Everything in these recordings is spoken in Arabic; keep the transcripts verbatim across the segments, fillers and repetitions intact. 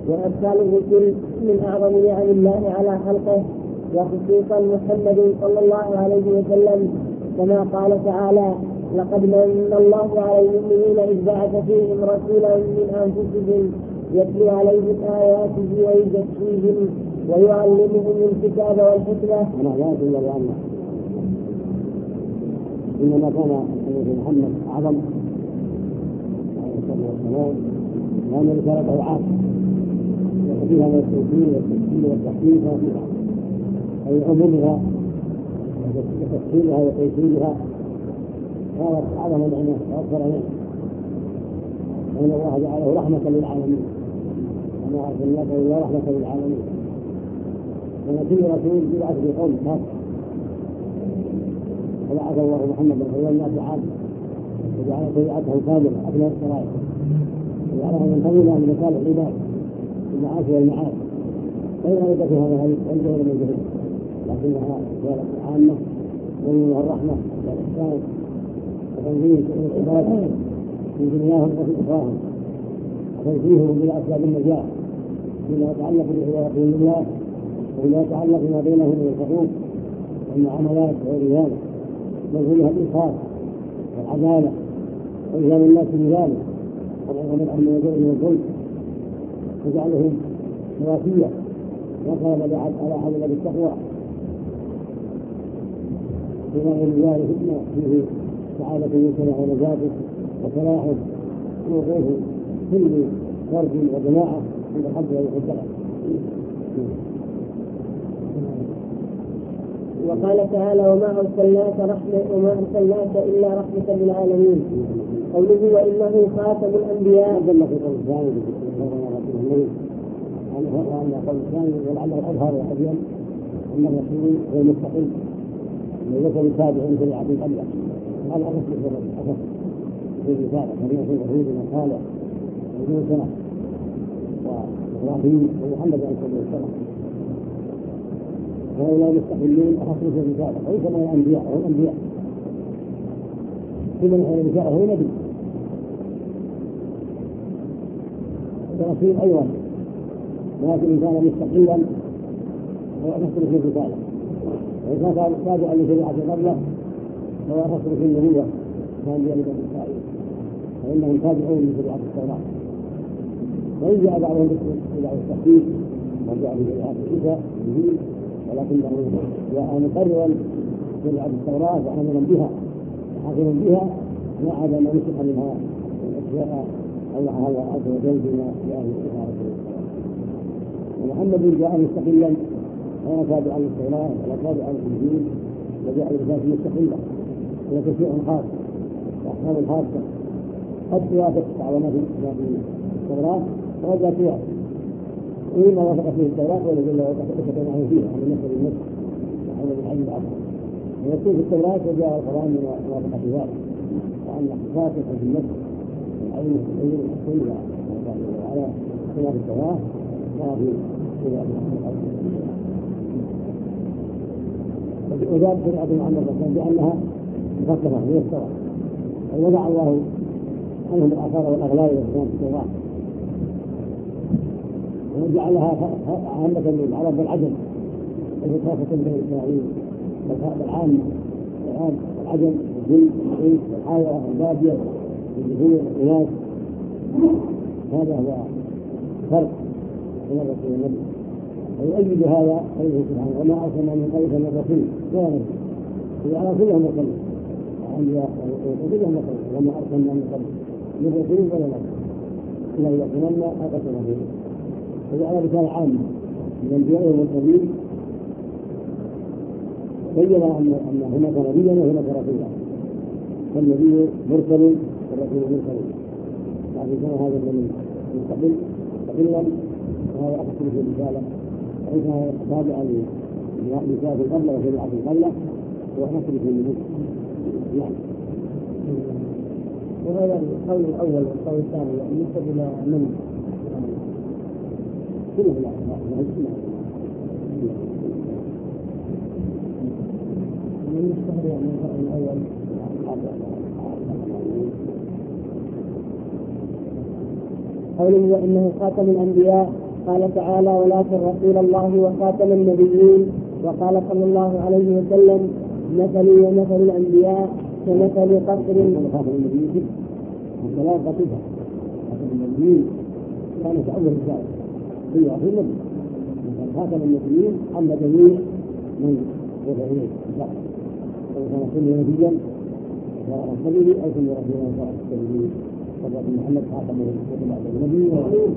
وأرسال الرسل من أعظم نعم الله على خلقه، وخصوصا محمد صلى الله عليه وسلم، كما قال تعالى: لقد من الله على المؤمنين إذ بعث فيهم رسولا من أنفسهم يتلو عليهم آياته ويزكيهم ويعلمهم الكتاب والحكمة. إنما كان محمد أعظم عليه الصلاة والسلام لأن رسالته عامة وفيها من التوحيد والتسجيل والتحقيق وفيها أي عمومها وتفصيلها وتيسيرها كانت أعظم نعمة وأكثر نعمة، لأن الله جعله رحمة للعالمين وما أرسلناك إلا رحمة للعالمين. ونبي رسول يبعث في قوم خاصة، فبعث الله محمدا صلى الله عليه وسلم وجعل شريعته كاملة أبناء الشرائع وجعلها منتظمة لمصالح العباد في المعاش والمعاد، غير ذلك في هذا والجهل من جهل، لكنها رسالة عامة ومنها الرحمة والإحسان وتنزيل العباد في دنياهم وفي أخراهم وتنزيههم إلى أسباب النجاة فيما يتعلق بعبادتهم لله وفيما يتعلق بما بينهم من الحقوق والمعاملات وغير ذلك، منزلها الإخلاص والعدالة وإلزام الناس بذلك والعظم الأمن والجود والظلم، وجعلهم مواسية وقال على حول بالتقوى بما غير ذلك فيه سعادة يسرع ونجاته وصلاحه ووقوف كل فرد وجماعة عند الحق والحجة. وقال تعالى: وما أرسلناك رحمة وما أرسلناك إلا رحمة للعالمين. قوله: وإنه خاتم الأنبياء. دل في قول الثاني وأن قول الثاني ولعله الأظهر والأبين أن الرسول هو المستقيم ليس بالتابع لشريعة قبله، هذا الرسول في الأسف في رسالة كريمة في الوحيد وصالح وجود سنة وإبراهيم ومحمد عليه الصلاة والسلام، وهؤلاء المستقلين أخصوا في الرسالة وليس من الأنبياء هم الأنبياء في من هو الرسالة هو نبي ورسول أيضا، لكن كان مستقلا هو أخصوا في الرسالة، وإذا كان تابعا لشريعة قبله هو أخصوا في النبوة كان بيد بني إسرائيل فإنهم تابعون لشريعة التوراة. وإن جاء بعضهم بشريعة التحقيق وجاء بشريعة عيسى الإنجيل، ولكنه جاء مقررا شريعة التوراة وآمنا بها وحافظا بها ما عدا ما نسخ منها الأشياء الله عز وجل بما جاء به الرسول. ومحمد جاء مستقلا ولا تابعا للتوراة ولا تابعا للإنجيل، وجاء برسالة مستقلة هي تشريع خاص وأحكام خاصة قد توافق على ما في التوراة وقد لا توافق، وإما وافق فيه التوراة ولكن وافق معه فيها عن النسل بالنسل وحول بالعلم الأكبر، ويكون في التوراة وجاء القرآن من موافقة ذلك، وأن اختصاصه في النسل والعلم التغيير الحقيقي على خلاف التوراة وفي وجاءت شريعة محمد صلى الله عليه وسلم بأنها مخففة من التوراة، ووضع الله عنهم الآثار والأغلال والإسلام في التوراة وجعلها عامة للعرب والعجم وخاصة بني إسرائيل والعام والعجم والجن والإنس والحايرة والبادية والجزيرة والإناث. هذا هو فرق بين الرسول والنبي، ويؤيد هذا قوله سبحانه: وما أرسلنا من قبلك من رسول ولا نبي. وعلى كلهم مقل الأنبياء وكلهم مقل وما أرسلنا من قبل من رسول ولا نبي إلا إذا تمنى أو قتل به. وجعل رسالة عامة من الأنبياء والمرسلين، بين أن أن هناك نبيا وهناك رسولا، فالنبي مرسل والرسول مرسل، يعني كان هذا النبي مستقل مستقلا وهذا أخص في الرسالة، وإذا تابعا لرسالة قبله وشريعة قبله وأخص في النبي. يعني وهذا القول الأول والقول الثاني بالنسبة إلى من كله لا لا يسمع من الشهر يعني الأول. قوله: وإنه خاتم الأنبياء قال تعالى ولكن رسول الله وخاتم النبيين. وقال صلى الله عليه وسلم مثلي ومثل الأنبياء كمثل قصر. خاتم النبيين الكلام قصيدة خاتم النبيين كانت أول رسالة في آخر النبي. خاتم النبيين أما جميع من وفعله سواء كان كل نبيا سواء رسوله أو كل رسولا سواء رسوله فقال محمد خاتم النبي.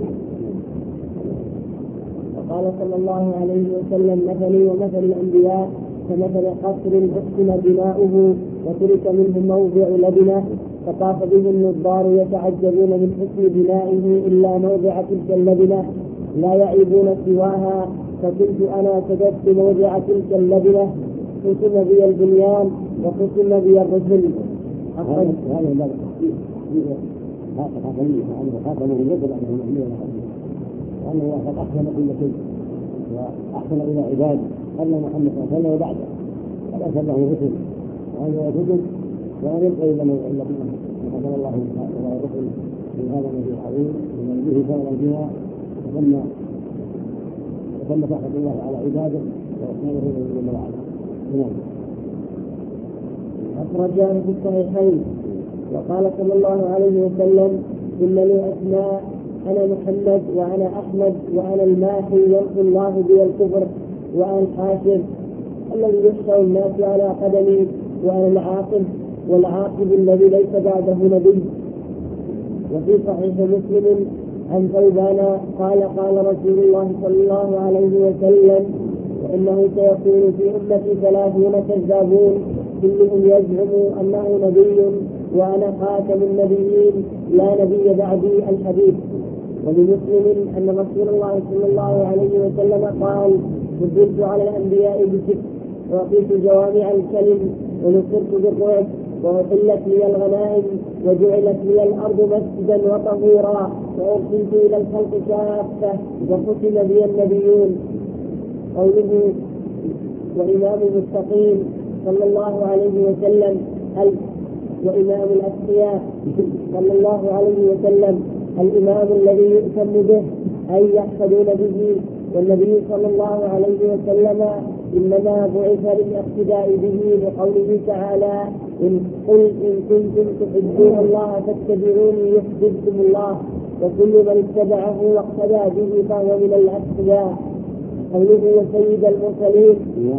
وقال صلى الله عليه وسلم مثلي ومثل الأنبياء كمثل قصر حسن بناؤه وترك منه موضع لبنه فطاف به النظار يتعجبون من حسن بنائه إلا موضع تلك اللبنة لا يعيبون سواها فكنت أنا سجدت موضع تلك اللبنة ختم بي البنيان وختم بي الرسل. هذا هذا هذا خاتمية هذا خاتمه يدل على المؤمنين وأنه قد أحسن كل شيء وأحسن إلى عباده قبل محمد صلى الله عليه وسلم وبعده قد أرسل له رسل وأنزل كتب ولم يبق إلا من الذين قدر الله تعالى الرسل في هذا النبي العظيم ومن به كان الجنة وتم وتم تحت الله على عباده وإحسانه جل وعلا. نعم. أخرجاه في الصحيحين. وقال صلى الله عليه وسلم إن لي أسماء أنا محمد وأنا أحمد وأنا الماحي يمحو الله بي الكفر وأنا الحاشر الذي يحشر الناس على قدمي وأنا العاقب والعاقب الذي ليس بعده نبي. وفي صحيح مسلم عن ثوبان قال قال رسول الله صلى الله عليه وسلم وإنه سيكون في أمتي ثلاثون كذابون كلهم يزعم أنه نبي وأنا خاتم النبيين لا نبي بعدي الحديث. ولمسلم أن رسول الله صلى الله عليه وسلم قال فضلت على الأنبياء بست وأعطيت جوامع الكلم ونصرت بالرعب وأحلت لي الغنائم وجعلت لي الأرض مسجدا وطهورا وأرسلت إلى الخلق كافة وختم بي النبيون. قوله وإمام المتقين صلى الله عليه وسلم أي وإمام الأتقياء صلى الله عليه وسلم الإمام الذي يؤتم به أي يحفظون به. والنبي صلى الله عليه وسلم إنما بعث للاقتداء به لقوله تعالى إن قل إن كنتم تحبون الله فاتبعوني يحببكم الله وكل من اتبعه واقتدى به فهو من الأتقياء. قوله وسيد المرسلين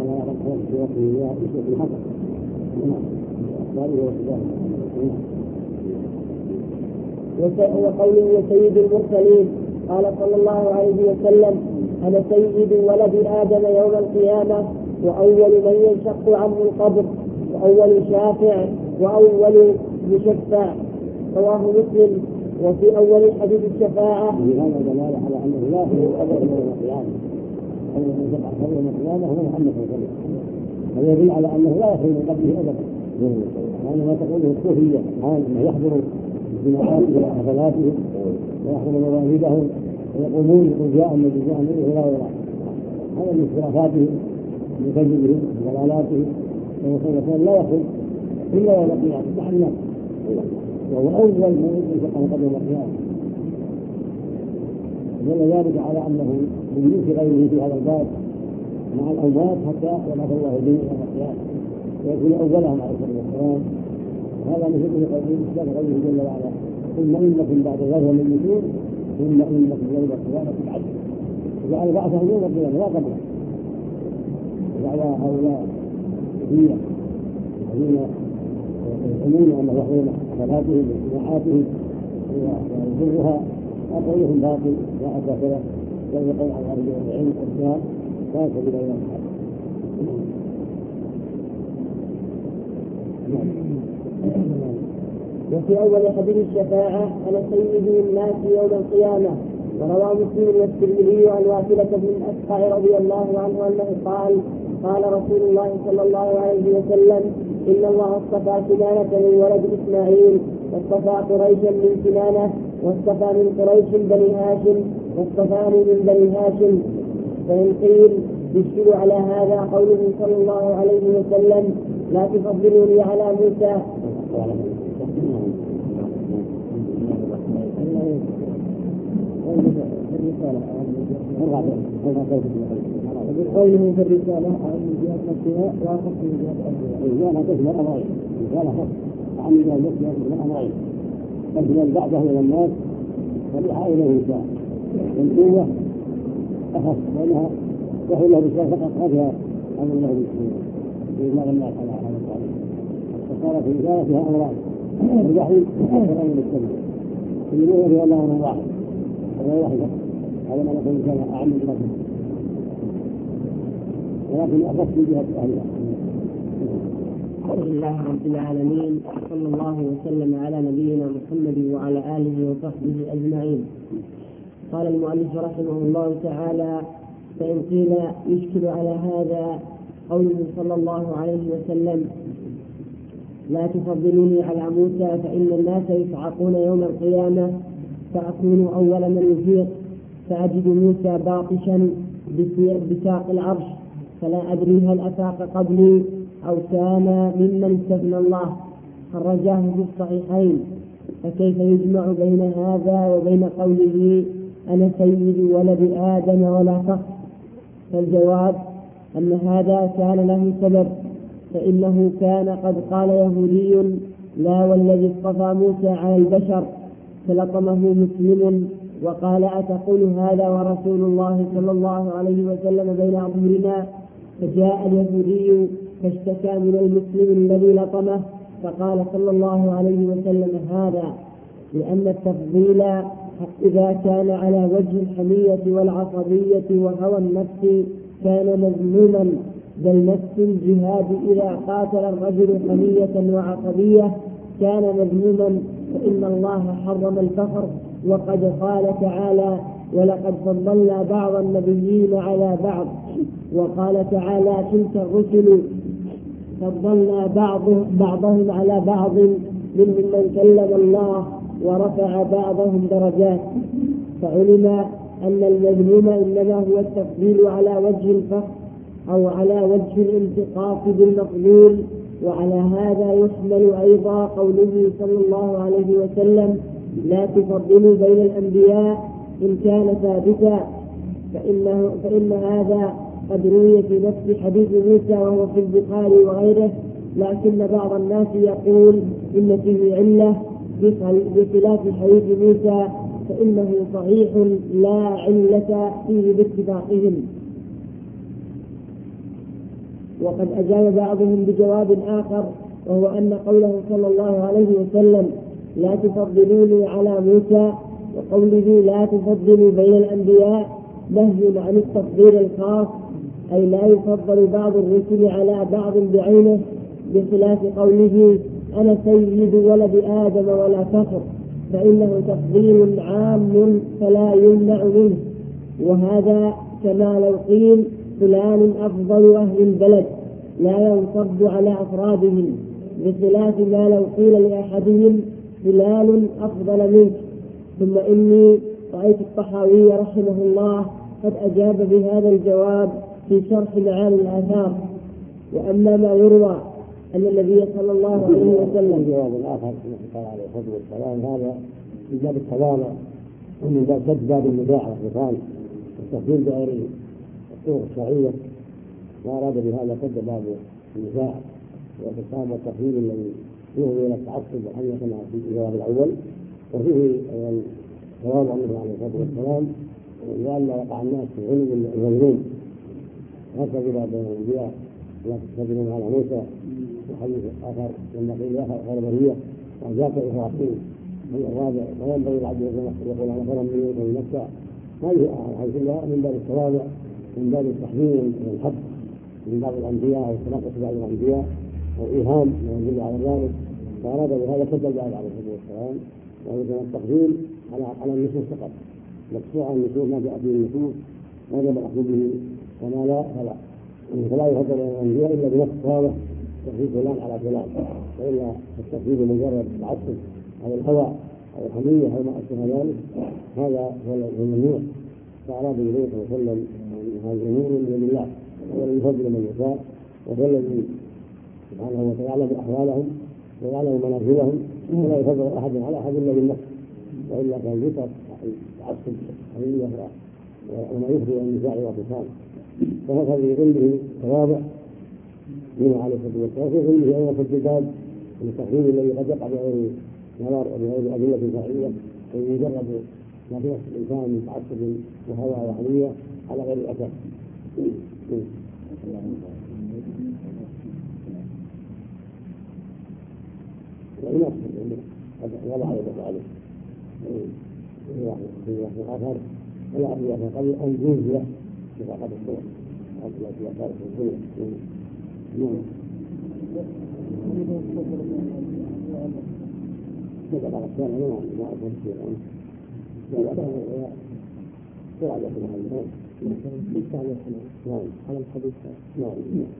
وقوله وسيد المرسلين قال صلى الله عليه وسلم أنا سيد ولد آدم يوم القيامة وأول من ينشق عنه القبر وأول شافع وأول مشفع. رواه مسلم. وفي أول حديث الشفاعة هذا دلالة على أنه لا يخلو القبر يوم القيامة أول من ينشق عنه يوم القيامة هو محمد صلى الله عليه وسلم. هذا يدل على أنه لا يخلو من قبره أبدا لأن ما تقوله الصوفية أنه يحضر جماعاتهم وحفلاتهم ويحضر مواهبهم ويقومون يقول جاء النبي جاء النبي لا ولا هذا من اختلافاتهم من كذبهم من ضلالاتهم ومصيبتهم لا يخرج إلا يوم القيامة مع الناس وهو أول من ينشق عن قبر يوم القيامة. دل ذلك على أنه من جنس غيره في هذا الباب مع الأموات حتى يبعث الله به يوم القيامة ويكون أولهم عليه الصلاة والسلام. هذا مثل قوله الإسلام قوله جل وعلا ثم إنكم بعد ذلك ميتون ثم إنكم يوم القيامة تبعثون. جعل بعثهم يوم القيامة لا قبله. جعل هؤلاء هي الذين يؤمنون أنه يحضرون صلاتهم واجتماعاتهم ويضرها أقولهم باطل لا أساس له بل يقول عن أهل العلم والإسلام لا سبيل إلى الحق. وفي أول حديث الشفاعة أنا سيد الناس يوم القيامة. وروى مسلم والترمذي عن واثلة بن الأسقع رضي الله عنه أنه قال قال رسول الله صلى الله عليه وسلم إن الله اصطفى كنانة من ولد إسماعيل واصطفى قريشا من كنانة واصطفى من قريش بني هاشم واصطفاني من بني هاشم. فإن قيل يشكل على هذا قوله صلى الله عليه وسلم لا تفضلوني على موسى الرسالة وبقوله في الرسالة عن جهة نفسها لا خص من جهة أهلها. لا تشمل أمرين، الرسالة خص عن جهة نفسها تشمل أمرين، تشمل بعده من الناس فبها إليه إنسان والقوة أخف لأنها تحول له رسالة فقط ما فيها أمر له بالسنة بإجماع الناس على هذا التعليم. فصارت الرسالة فيها أمران، الوحي والقرآن بالسنة يقولون فيها الله أمر واحد ولا واحدة هذا ما نقول كان أعم من الرسول ولكن أخف من جهة أهلها. الحمد لله رب العالمين، صلى الله وسلم على نبينا محمد وعلى آله وصحبه أجمعين. قال المؤلف رحمه الله تعالى: فإن قيل يشكل على هذا قوله صلى الله عليه وسلم: لا تفضلوني على موسى فإن الناس يصعقون يوم القيامة فأكون أول من يفيق فأجد موسى باطشا بساق العرش فلا أدري هل أفاق قبلي أو كان ممن استثنى الله. خرجاه في الصحيحين. فكيف يجمع بين هذا وبين قوله: أنا سيد ولد آدم ولا فخر؟ فالجواب أن هذا كان له سبب، فإنه كان قد قال يهودي: لا والذي اصطفى موسى على البشر، فلطمه مسلم وقال: أتقول هذا ورسول الله صلى الله عليه وسلم بين أظهرنا؟ فجاء اليهودي فاشتكى من المسلم الذي لطمه، فقال صلى الله عليه وسلم: هذا لأن التفضيل إذا كان على وجه الحمية والعصبية وهوى النفس كان مذموما، بل نفس الجهاد إذا قاتل الرجل حمية وعصبية كان مذموما، فإن الله حرم الفخر. وقد قال تعالى: ولقد فضلنا بعض النبيين على بعض. وقال تعالى: تلك الرسل فضلنا بعض بعضهم على بعض منهم من كلم الله ورفع بعضهم درجات. فعلم أن المذموم إنما هو التفضيل على وجه الفخر أو على وجه الانتقاص بالمفضول. وعلى هذا يحمل أيضا قوله صلى الله عليه وسلم: لا تفضلوا بين الأنبياء إن كان ثابتا، فإنه فإن هذا قد روي في نفس حديث موسى وهو في البخاري وغيره، لكن بعض الناس يقول إن فيه علة بخلاف حديث موسى، فإنه صحيح لا علة فيه باتفاقهم. وقد أجاب بعضهم بجواب آخر، وهو أن قوله صلى الله عليه وسلم: لا تفضلوني على موسى، وقوله لا تفضلوا بين الأنبياء نهي عن التفضيل الخاص، أي لا يفضل بعض الرسل على بعض بعينه، بخلاف قوله: أنا سيد ولد آدم ولا فخر، فإنه تفضيل عام فلا يمنع منه. وهذا كما لو قيل فلان أفضل أهل البلد لا ينصب على أفرادهم، بخلاف ما لو قيل لأحدهم فلان أفضل منك. ثم إني رأيت الطحاوي رحمه الله قد أجاب بهذا الجواب في شرح معاني الآثار. وأما ما يروى أن النبي صلى الله عليه وسلم جواب آخر قال عليه الصلاة والسلام هذا من باب التواضع ومن باب سد باب النزاع والخصام والتفضيل بغير الطرق الشرعية، ما أراد بهذا سد باب النزاع والخصام والتفضيل الذي يهوي إلى التعصب وحمية كما في الجواب الأول. وفيه تواضع النبي عليه الصلاة والسلام لئلا يقع الناس في علم الغيرين، هكذا بين الأنبياء لا تستدلون على موسى. وحديث آخر لما قيل آخر خير برية وجاءت إبراهيم هي الرابع، وينبغي العبد يقول أنا خير من يوم نفسه. هذه الحديث كلها من باب التواضع، من باب التحذير والحب من بعض الأنبياء أو تناقص بعض الأنبياء أو إيهام ما يدل على ذلك، فأراد بهذا سد الباب عليه الصلاة والسلام. ويجب التقديم على على النصوص فقط، مقطوع النصوص ما جاء به النصوص وجب الأخذ به وما لا فلا. فلا يفضل الأنبياء إلا بنص واضح تفضيل فلان على فلان، وإلا التفضيل مجرد التعصب أو الهوى أو الحمية أو ما أشبه ذلك هذا هو الممنوع. فأراد النبي صلى الله عليه وسلم هذه الأمور من يد الله، هو الذي يفضل من يشاء، وهو الذي سبحانه وتعالى يعلم أحوالهم ويعلم منازلهم، ولا يفضل أحد على أحد إلا بالنفس، وإلا كان ذكر تعصب حمية وما يفضي إلى النزاع والقتال، فهذا في ظله تواضع منه عليه الصلاة والسلام، وفي ظله أيضا التجداد والتقليد الذي قد يقع بغير نظر وبغير أدلة شرعية، ويجرب ما في نفس الإنسان من تعصب وهوى وحمية على غير الأساس. والناس قد وضع يدك عليه في واحد آخر ولا أبي واحد قبل أن ينزل في فقط الصور التي يقال في الصور. نعم. هذا بعض الشارع ما ما أفهم شيء عنه. لا لا لا سرعة في هذا. نعم. على الحديث. نعم.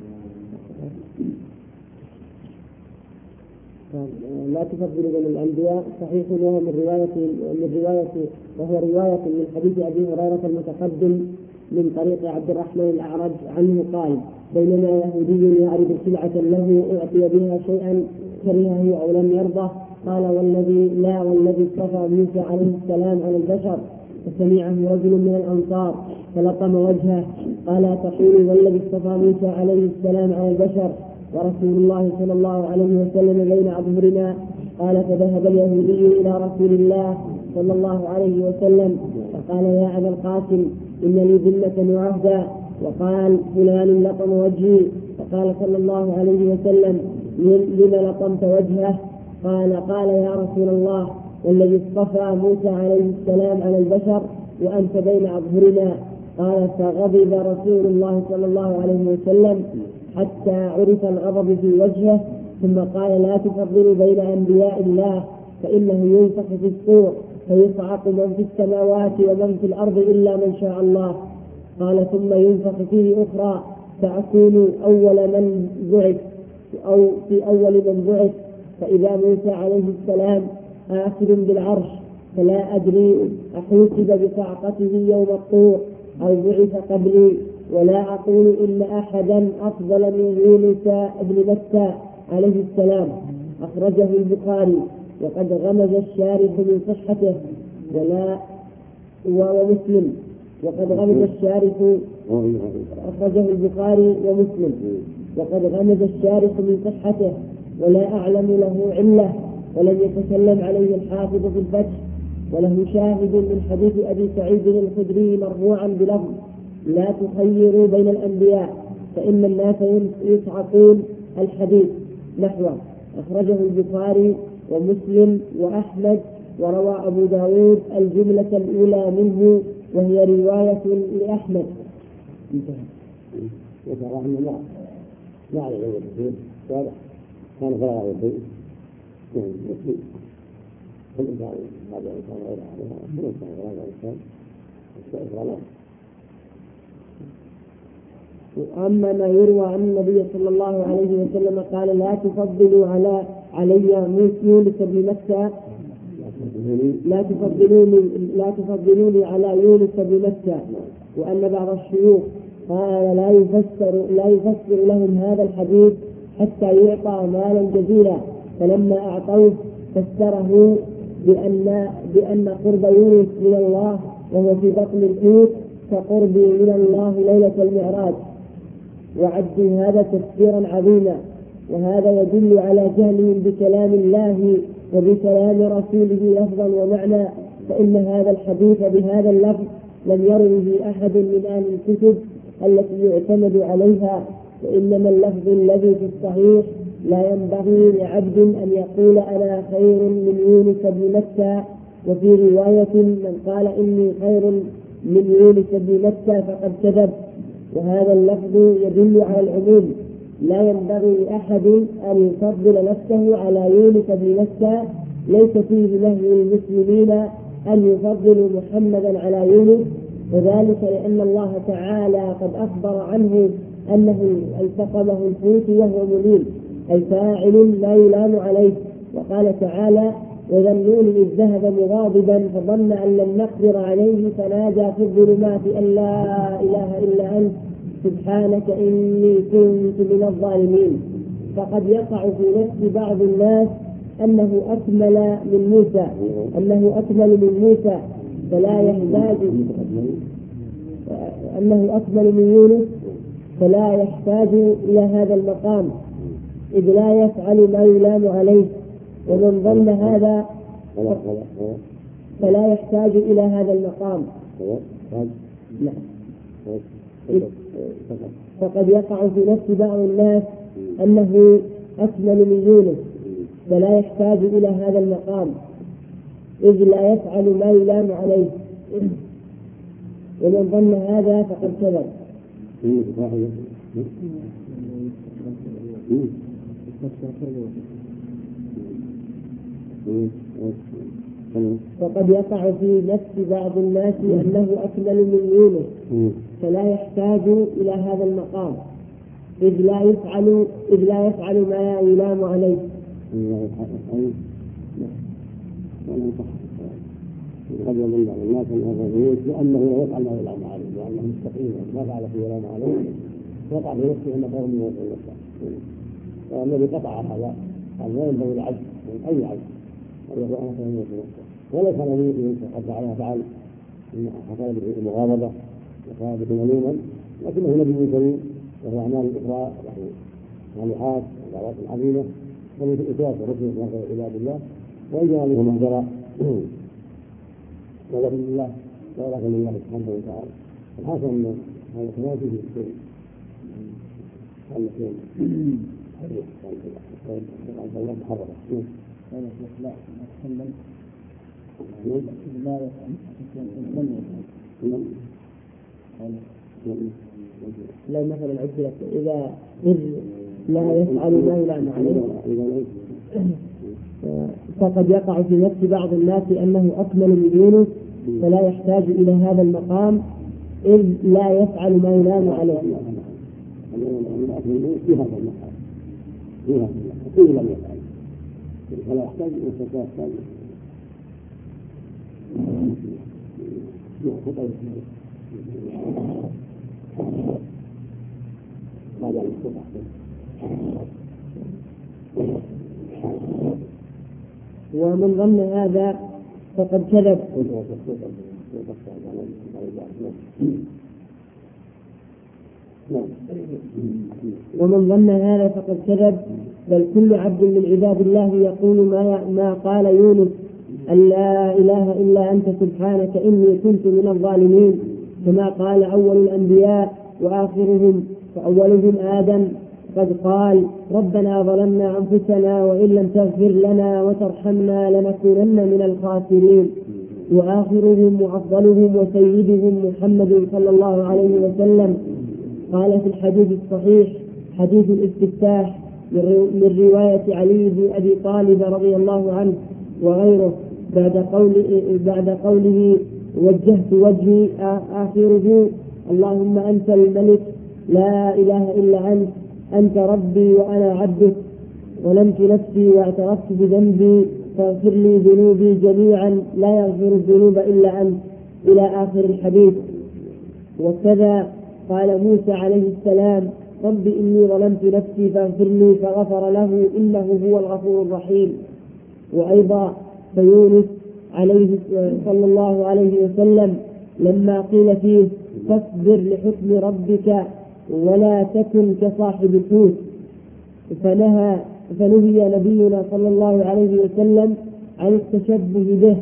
لا تفضل بين الأنبياء صحيح، وهو من رواية من رواية وهو رواية من حديث أبي هريرة المتقدم من طريق عبد الرحمن الأعرج عنه قال: بينما يهودي يعرض سلعة له أعطي بها شيئا كرهه أو لم يرضه، قال: والذي لا والذي اصطفى موسى عليه السلام على البشر. فسمعه رجل من الأنصار فلطم وجهه، قال: تقول والذي اصطفى موسى عليه السلام على البشر ورسول الله صلى الله عليه وسلم بين أظهرنا. قال: فذهب اليهودي إلى رسول الله صلى الله عليه وسلم فقال: يا أبا القاسم، إن لي ذمة وعهدا. وقال: فلان لطم وجهي. فقال صلى الله عليه وسلم: لم لطمت وجهه؟ قال: قال: يا رسول الله، والذي اصطفى موسى عليه السلام على البشر وأنت بين أظهرنا. قال: فغضب رسول الله صلى الله عليه وسلم حتى عرف الغضب في وجهه، ثم قال: لا تفضلوا بين أنبياء الله، فإنه ينفخ في الصور فيصعق من في السماوات ومن في الأرض إلا من شاء الله. قال: ثم ينفخ فيه أخرى فأكون أول من بعث أو في أول من بعث، فإذا موسى عليه السلام آخذ بالعرش، فلا أدري أحوسب بصعقته يوم الطور أو بعث قبلي، ولا أقول إن أحدا أفضل من يونس بن متى عليه السلام. أخرجه البخاري وقد غمز الشارح من صحته، ولا ومسلم وقد غمز الشارح أخرجه البخاري ومسلم وقد غمز الشارح من صحته، ولا أعلم له علة، ولم يتكلم عليه الحافظ في الفتح. وله شاهد من حديث أبي سعيد الخدري مرفوعا بلفظ: لا تخيروا بين الأنبياء فإن الناس يصعقون الحديث نحوه. أخرجه البخاري ومسلم وأحمد، وروى أبو داود الجملة الأولى منه وهي رواية لأحمد. وترى أن لا لا على العود الدين واضح، كان فلا على الدين كل إنسان هذا الإنسان غير عليها، كل إنسان غير هذا الإنسان استغفر. أما ما يروى أن النبي صلى الله عليه وسلم قال: لا تفضلوا على علي يونس بن متى لا تفضلوني لا تفضلوني على يونس بن متى، وأن بعض الشيوخ قال: لا يفسر لا يفسر لهم هذا الحديث حتى يعطى مالا جزيلا، فلما أعطوه فسره بأن بأن قرب يونس من الله وهو في بطن الحوت كقربي من الله ليلة المعراج، وعدوا هذا تفسيرا عظيما. وهذا يدل على جهلهم بكلام الله وبكلام رسوله لفظا ومعنى، فإن هذا الحديث بهذا اللفظ لم يروه أحد من أهل الكتب التي يعتمد عليها، وإنما اللفظ الذي في الصحيح لا ينبغي لعبد أن يقول أنا خير من يونس بن متى. وفي رواية من قال إني خير من يونس بن متى فقد كذب. وهذا اللفظ يدل على العموم، لا ينبغي لأحد أن يفضل نفسه على يونس بن متى. ليس فيه نهي المسلمين أن يفضلوا محمدا على يونس، وذلك لأن الله تعالى قد أخبر عنه أنه التقمه الحوت وهو مليم، أي فاعل لا يلام عليه. وقال تعالى: وذا النون إذ ذهب مغاضبا فظن أن لم نقدر عليه فنادى في الظلمات أن لا إله إلا أنت سبحانك إني كنت من الظالمين. فقد يقع في نفس بعض الناس أنه أكمل من موسى أنه أكمل من موسى فلا يحتاج أنه أكمل من يونس فلا يحتاج إلى هذا المقام إذ لا يفعل ما يلام عليه. ومن ظن هذا فلا يحتاج إلى هذا المقام فقد يقع في نفس بعض الناس أنه أكمل من يونس فلا يحتاج إلى هذا المقام إذ لا يفعل ما يلام عليه. ومن ظن هذا فقد كذب. فقد يقع في نفس بعض الناس أنه أكمل من يونس فلا يحتاج إلى هذا المقام إذ لا يفعل إذ لا يفعل ما يلام عليه. قد يظن بعض الناس أنه لأنه لا يفعل ما يلام عليه لأنه مستقيم ما فعل في يلام عليه وقع في نفسه أنه خير من النساء. والذي قطع هذا قال لا ينبغي العجز من أي عجز أن يكون أنا خير من النساء وليس له ينسى قد فعل فعل حصل به مغاضبة وصار به ملوما لكنه نبي كريم وهو أعمال أخرى له صالحات ودعوات عظيمة ومن إتياس رسل عباد الله وإن جاء بهم مهجرا ولكن الله ولكن الله سبحانه وتعالى. الحاصل أن هذا خلاف في الشيء قال لك حريص قال الله محرمة لا لا أتكلم لا لا مثلا عجلت إذا إذ لا يفعل ما يلام عليه فقد يقع في نفس بعض الناس أنه أكمل من يونس فلا يحتاج إلى هذا المقام إذ لا يفعل ما يلام عليه. في هذا المقام في هذا المقام لم يفعل فلا يحتاج إلى يحتاج هذا المقطع. ومن ظن هذا فقد كذب. ومن ظن هذا فقد كذب بل كل عبد من عباد الله يقول ما ما قال يونس أن لا إله إلا أنت سبحانك إني كنت من الظالمين كما قال أول الأنبياء وآخرهم فأولهم آدم قد قال ربنا ظلمنا أنفسنا وإن لم تغفر لنا وترحمنا لنكونن من الخاسرين وآخرهم وأفضلهم وسيدهم محمد صلى الله عليه وسلم قال في الحديث الصحيح حديث الاستفتاح من رواية علي بن أبي طالب رضي الله عنه وغيره بعد قوله, بعد قوله وجهت وجهي آخره اللهم أنت الملك لا إله إلا أنت أنت ربي وأنا عبدك ظلمت نفسي واعترفت بذنبي فاغفر لي ذنوبي جميعا لا يغفر الذنوب إلا أنت إلى آخر الحديث. وكذا قال موسى عليه السلام رب إني ظلمت نفسي فاغفر لي فغفر له إنه هو الغفور الرحيم. وأيضا فيونس عليه صلى الله عليه وسلم لما قيل فيه فاصبر لحكم ربك ولا تكن كصاحب الحوت فنهى فنهي نبينا صلى الله عليه وسلم عن التشبه به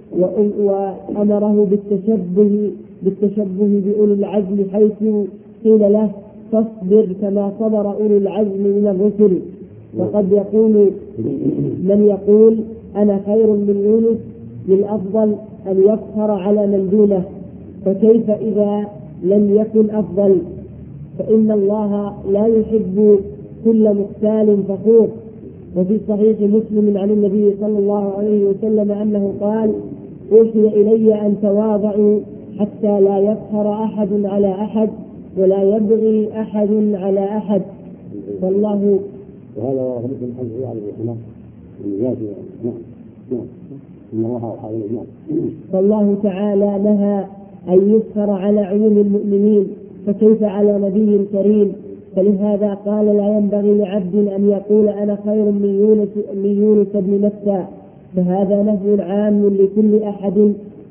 وأمره بالتشبه بالتشبه بأولي العزم حيث قيل له فاصبر كما صبر أولي العزم من الرسل. وقد يقول من يقول أنا خير من يونس للأفضل أن يفخر على من دونه فكيف إذا لم يكن أفضل فإن الله لا يحب كل مختال فخور. وفي صحيح مسلم عن النبي صلى الله عليه وسلم أنه قال أوحي إلي أن تواضعوا حتى لا يفخر أحد على أحد ولا يبغي أحد على أحد. فالله وهذا هو من حديث عليه السلام نعم نعم إن الله نعم فالله تعالى نهى أن يفخر على عيون المؤمنين فكيف على نبي كريم. فلهذا قال لا ينبغي لعبد أن يقول أنا خير من يونس من يونس بن متى فهذا نهي عام لكل أحد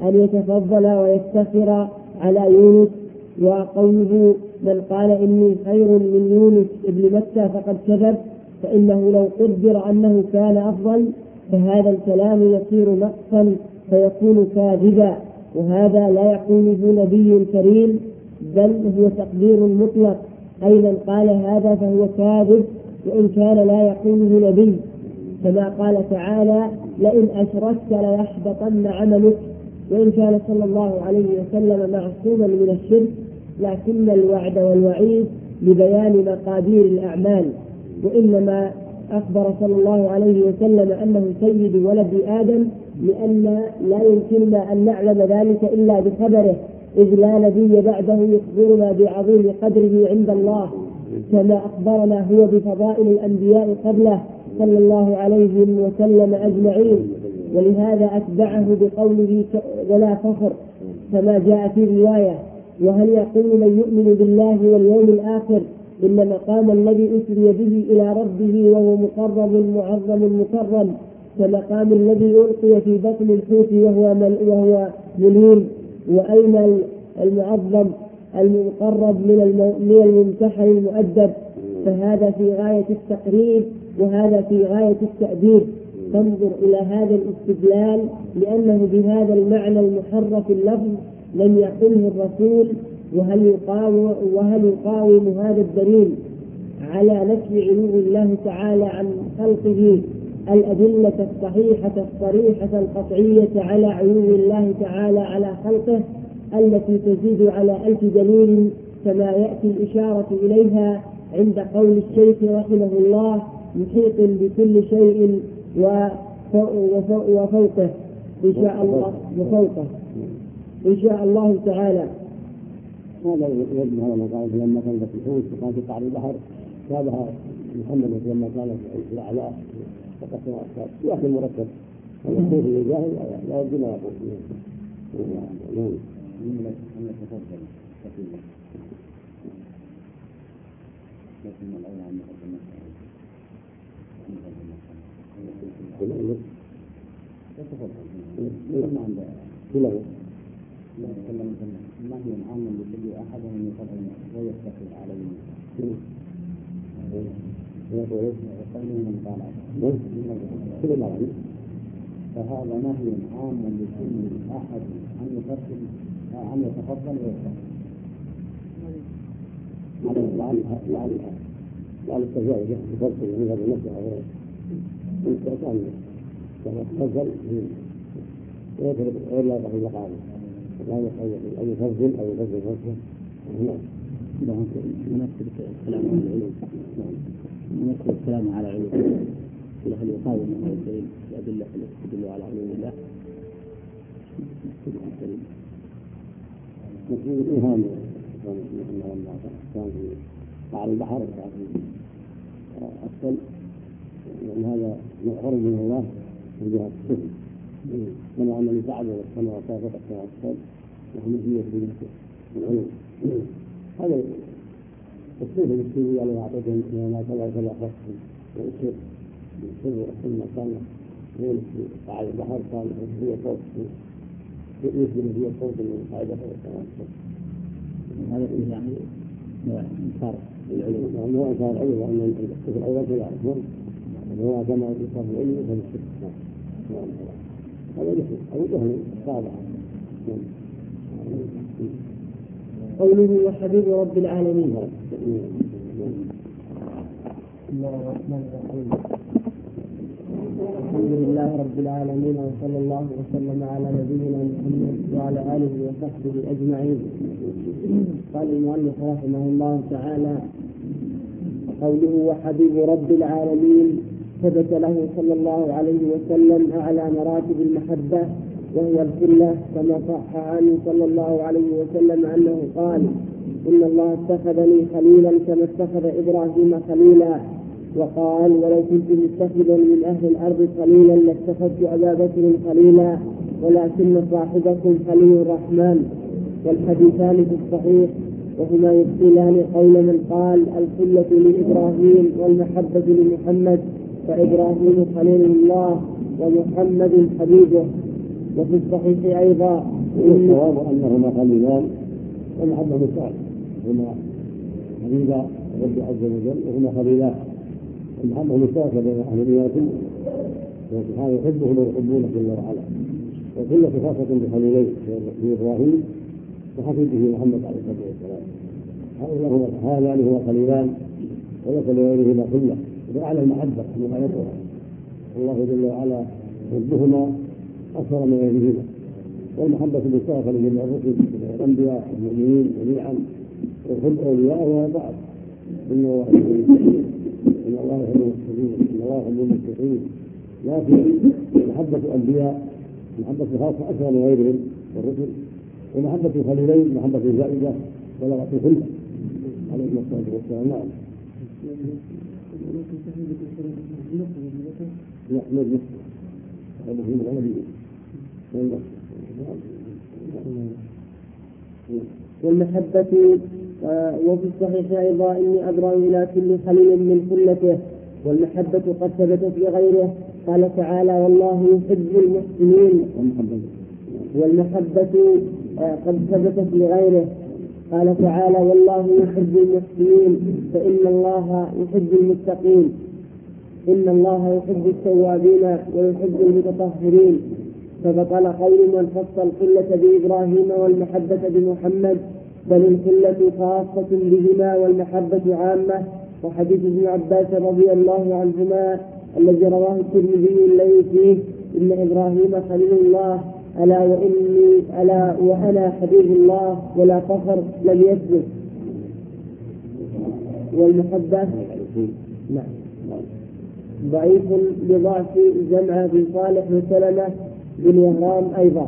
أن يتفضل ويفتخر على يونس. وقوله من قال إني خير من يونس ابن متى فقد كذب، فإنه لو قدر أنه كان أفضل فهذا الكلام يصير نقصا فيكون كاذبا، وهذا لا يقوله نبي كريم بل هو تقدير مطلق. أي من قال هذا فهو كاذب وإن كان لا يقوله نبي، كما قال تعالى لئن أشركت ليحبطن عملك. وإن كان صلى الله عليه وسلم معصوما من الشرك، لكن الوعد والوعيد لبيان مقادير الأعمال. وإنما أخبر صلى الله عليه وسلم أنه سيد ولد آدم لأن لا يمكننا أن نعلم ذلك إلا بخبره، إذ لا نبي بعده يخبرنا بعظيم قدره عند الله، كما أخبرنا هو بفضائل الأنبياء قبله صلى الله عليه وسلم أجمعين. ولهذا أتبعه بقوله ولا فخر كما جاء في رواية. وهل يقول من يؤمن بالله واليوم الآخر إن مقام الذي أسري به إلى ربه وهو مقرب معظم مكرم كمقام الذي ألقي في بطن الحوت وهو وهو مليم؟ وأين المعظم المقرب من الممتحن المؤدب؟ فهذا في غاية التقريب وهذا في غاية التأديب. تنظر إلى هذا الاستدلال لأنه بهذا المعنى المحرف اللفظ لم يقله الرسول. وهل يقاوم, وهل يقاوم هذا الدليل على نفي علو الله تعالى عن خلقه الأدلة الصحيحة الصريحة القطعية على علو الله تعالى على خلقه التي تزيد على ألف دليل، كما يأتي الإشارة إليها عند قول الشيخ رحمه الله محيط بكل شيء وفوقه إن شاء الله وفوقه إن شاء الله تعالى. هذا يبنى على مقام لما كانت الحوت وكان في قعر البحر شابه محمد لما كانت في الأعلى وقسم أكثر لكن مركب والحوت الجاهل لا يبدو ما يقول نعم أن يتفضل كثيرا لكن الأولى أن يقدم يتفضل لا يتكلم ما هي عام لكل أحد من يقدم ويستقل عليه فهذا نهي عام لكل أحد أن يقدم أن يتفضل ويستقل على التجاوز يفضل من هذا النفس أو يستقل كما تفضل ويضرب غير لا يضع المقام لا يخير أو يفضل أو يفضل فرصة. نعم نمثل الكلام على العلوم نمثل الكلام على علوم هل يقاوم هذا الدليل الأدلة التي تدل على علوم الله؟ نقول إيهام كان في قعر البحر وكان في أسفل لأن هذا مقرب من الله من جهة السفل من أن يتعب والسماء وصافت السماء السفل وهم يجيب من علوم. هذا السفل السفل يعني أعطيتهم ما كلا كلا خصهم والسفل السفل والسماء كان في قعر البحر كان هي صوت يسجل هي صوت من قاعدة السماء السفل. هذا يعني إنكار العلم هو إنكار العلم وأن السفل الأول لا يعرفون هو كما يصف العلم فالسفل هذا جهل أو جهل صالح. قوله وحبيب رب العالمين. بسم الله الرحمن الرحيم. الحمد لله رب العالمين وصلى الله وسلم على نبينا محمد وعلى آله وصحبه أجمعين. قال المؤلف رحمه الله تعالى قوله وحبيب رب العالمين ثبت له صلى الله عليه وسلم أعلى مراتب المحبة وهي الخلة، كما صح عنه صلى الله عليه وسلم أنه قال إن الله اتخذني خليلا كما اتخذ إبراهيم خليلا، وقال ولو كنت متخذا من أهل الأرض خليلا لاتخذت أبا بكر خليلا ولكن صاحبكم خليل الرحمن. والحديثان في الصحيح وهما يبطلان قول من قال الخلة لإبراهيم والمحبة لمحمد، فإبراهيم خليل الله ومحمد حبيبه. وفي الصحيح أيضا والصواب أنهما خليلان والمحبة مستعد هما حبيبا رب عز وجل وهما خليلان. المحبة مستعد بين أهل الإيمان سبحانه يحبهم ويحبونه جل وعلا. وكل خاصة بخليلين بإبراهيم وحفيده محمد عليه الصلاة والسلام. هذان هما خليلان وليس لغيرهما خلة وأعلى المحبة مما يطلع. الله جل وعلا يحبهما أكثر من غيرهما. والمحبة مشتركة لجميع الرسل والأنبياء والمؤمنين جميعا ويحب أولياءه بعض. إن الله يحب المتقين إن الله يحب المتقين إن الله يحب المتقين. لكن محبة الأنبياء محبة خاصة أكثر من غيرهم والرسل. ومحبة الخليلين محبة زائدة بلغت الخلة عليه الصلاة والسلام. نعم. لا لا لا هذا في الغنبي. والمحبة وفي الصحيح أيضا إني أبرأ إلى كل خليل من خلته. والمحبة قد ثبتت لغيره قال تعالى والله يحب المحسنين. والمحبة قد ثبتت لغيره قال تعالى والله يحب المحسنين فإن الله يحب المتقين. إن الله يحب التوابين ويحب المتطهرين. فبطل قول من خص الخلة بإبراهيم والمحبة بمحمد بل الخلة خاصة بهما والمحبة عامة. وحديث ابن عباس رضي الله عنهما الذي رواه الترمذي الذي فيه إن إبراهيم خليل الله ألا وإني ألا وأنا حبيب الله ولا فخر لم يثبت. والمحبة نعم ضعيف بضعف جمع بن صالح وسلمة بن يهرام أيضا.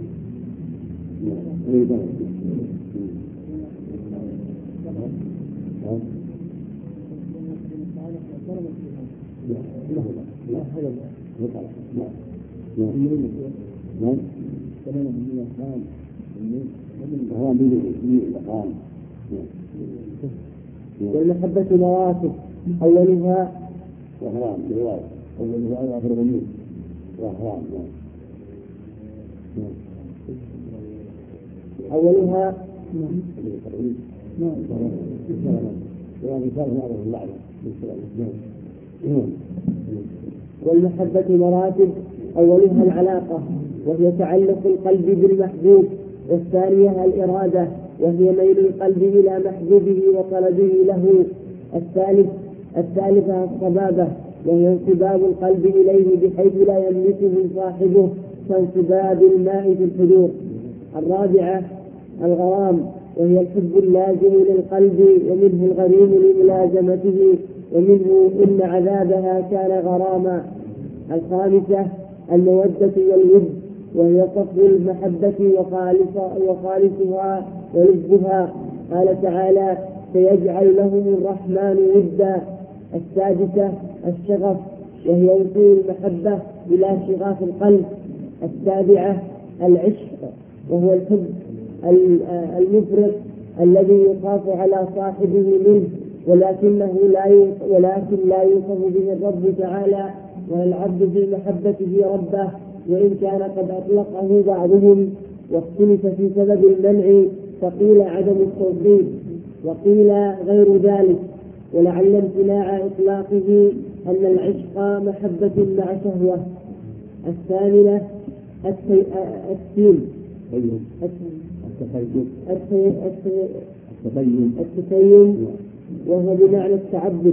والمحبة مراتب أولها وحرام بالواو أولها آخر غنيم وحرام. أولها والمحبة مراتب أولها العلاقة وهي تعلق القلب بالمحبوب. والثانية الإرادة وهي ميل القلب إلى محبوبه وطلبه له. الثالث الثالثة الصبابة وهي انصباب القلب إليه بحيث لا يملكه صاحبه كانصباب الماء في الحجور. الرابعة الغرام وهي الحب اللازم للقلب ومنه الغريم لملازمته ومنه إن عذابها كان غراما. الخامسة المودة والود وهي صفو المحبة وخالصها ولذها. قال تعالى سيجعل لهم الرحمن ودا. السادسة الشغف وهي وصول المحبة إلى شغاف القلب. السابعة العشق وهو الحب المفرط الذي يخاف على صاحبه منه ولكنه لا ولكن لا يوصف به الرب تعالى ولا العبد في محبته ربه وإن كان قد أطلقه بعضهم. واختلف في سبب المنع فقيل عدم التوحيد وقيل غير ذلك. ولعل امتناع إطلاقه أن العشق محبة مع شهوة. الثامنة التين التسيم وهو بمعنى التعبد.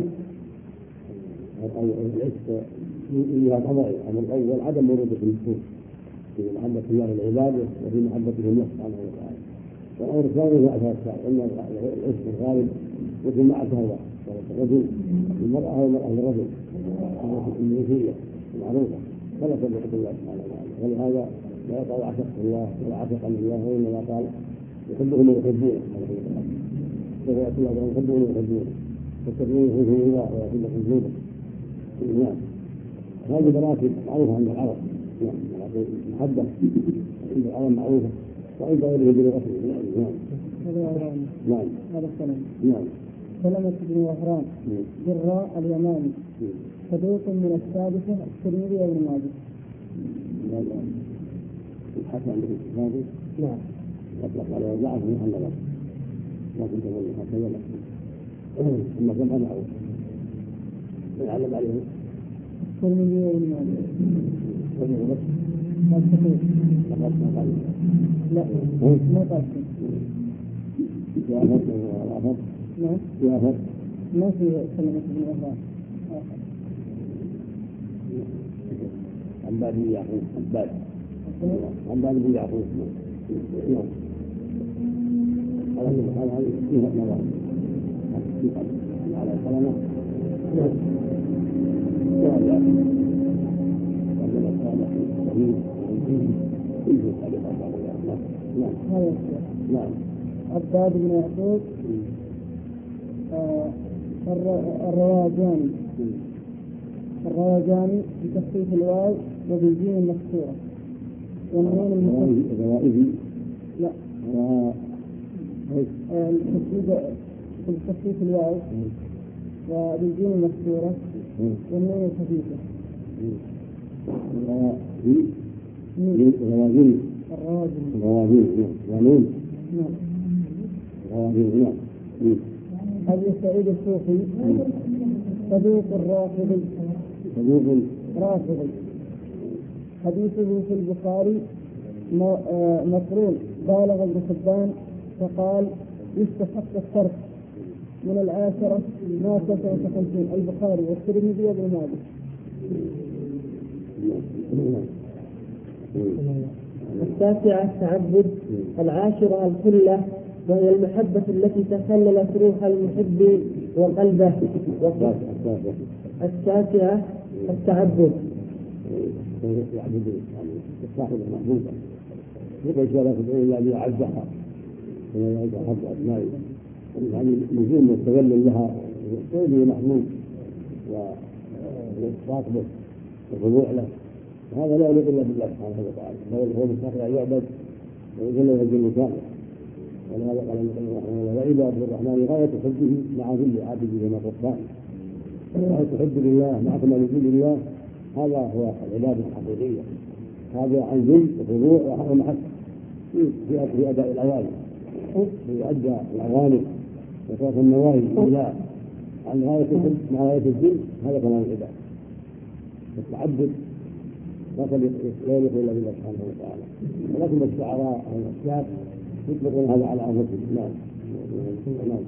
العشق إلى قضاء الأمر الأول عدم ورود في النفوس في محبة الله العبادة وفي محبته الله سبحانه وتعالى. والأمر الثاني هو أثر الشعر أن العشق الغالب يكون مع شهوة الرجل المرأة والمرأة للرجل المنوفية المعروفة فلا تبعد الله سبحانه وتعالى. ولهذا لا يقع عشق الله ولا عشق الله وإنما قال يحبهم ويحبونه فهو يقول الله يحبهم ويحبونه فالتبعين يحبهم الله ويحبهم جنوبه. نعم هذه مراتب معروفة عند العرب. نعم المحبة عند العرب معروفة وعند غيرهم بلغته. نعم نعم هذا الكلام نعم سلمة بن وهران بالراء اليماني صدوق من السادسة الترمذي وابن ماجه. الحسن عند نعم. يطلق عليه الضعف محمدا لكن تقول هكذا لا. ثم كم أنعوا يعلم عليهم الترمذي والمالك ما تقول فقط ما قال لا ما قال في أثر وأثر نعم في أثر ما في كلمة ابن عباس عباد بن يعقوب عباد عباد بن يعقوب نعم هذا هذا فيها نظر على السلامة نعم وهذا رجل صالح سليم يجوز عليه نعم نعم نعم عباد بن يعقوب الرواجاني الرواجاني بتخفيف الواو وبالجيم المكسورة والنون المكسورة الروائزي لا التشديد بتخفيف الواو وبالجيم المكسورة والنون الخفيفة الرواجين الرواجين الرواجين ونون نعم الرواجين نعم أبي سعيد الصوفي صدوق الرافضي صدوق رافضي حديثه في البخاري مقرون بالغ ابن حبان فقال يستحق الترك من العاشرة ما تسعة وخمسين البخاري والترمذي وابن ماجه. التاسعة التعبد. العاشرة الخلة وهي المحبة التي تخللت روح المحب وقلبه. التاسعة التعبد يعبد صاحب المحبوبة يقول شرف الذي أعزها ويعز أحب أسمائه يعني لزوم والتذلل لها وقلبه محمود وصاحبه والخضوع له هذا لا يليق إلا بالله سبحانه وتعالى هو المستحق أن يعبد ويجل ويجل كامل ولهذا قال النبي رحمه الله وعباد الرحمن غاية حبه مع ذل عابده كما قال غاية حب لله مع كمال ذل الله هذا هو العبادة الحقيقية هذا عن ذل وخضوع ومحبة في أداء الأوامر في أداء الأوامر وترك النواهي لله عن غاية الحب مع غاية الذل هذا كمال العبادة التعبد لا يليق إلا بالله سبحانه وتعالى ولكن الشعراء أو الأشياخ يطلقون هذا على أنفسهم نعم نعم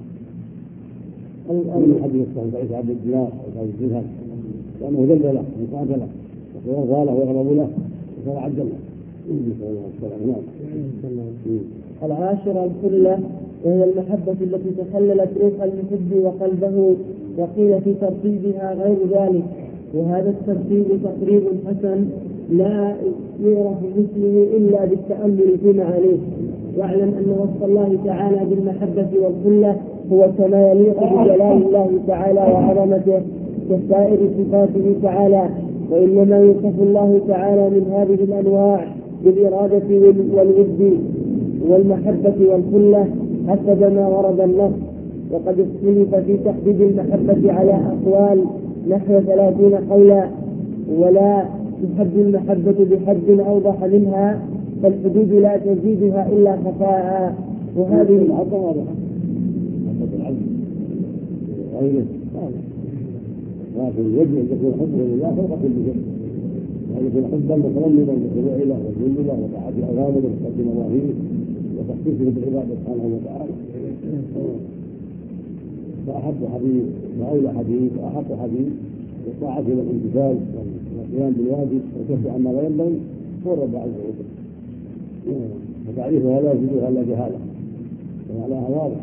من حديث الصحيح ضعيف عبد الدينار أو عبد الدرهم لأنه ذل له وقاتله ويرضى له ويغضب له وصار عبدا له. العاشرة الخلة وهي المحبة التي تخللت روح المحب وقلبه وقيل في ترتيبها غير ذلك وهذا الترتيب تقريب حسن لا يعرف مثله إلا بالتأمل في معانيه. واعلم أن وصف الله تعالى بالمحبة والخلة هو كما يليق بجلال الله تعالى وعظمته كسائر صفاته تعالى وإنما يوصف الله تعالى من هذه الأنواع بالإرادة والود والمحبة والخلة حسب ما ورد النص. وقد اختلف في تحديد المحبة على أقوال نحو ثلاثين قولا ولا تحد المحبة بحد أوضح منها فالحدود لا تزيدها إلا خفاء. وهذه العبد واضحة غيره لكن يجب أن يكون حبه لله فوق كل شيء يعني يكون حبا متضمنا للخضوع له والذل له وطاعة الأوامر وترك النواهي وتخصيصه بالعبادة سبحانه وتعالى. فأحب حبيب وأولى حبيب وأحق حبيب والطاعة إلى الامتثال والقيام بالواجب والكف عما لا ينبغي هو الرب عز وجل وتعريفها لا يجوزها إلا جهالة ومعناها واضح.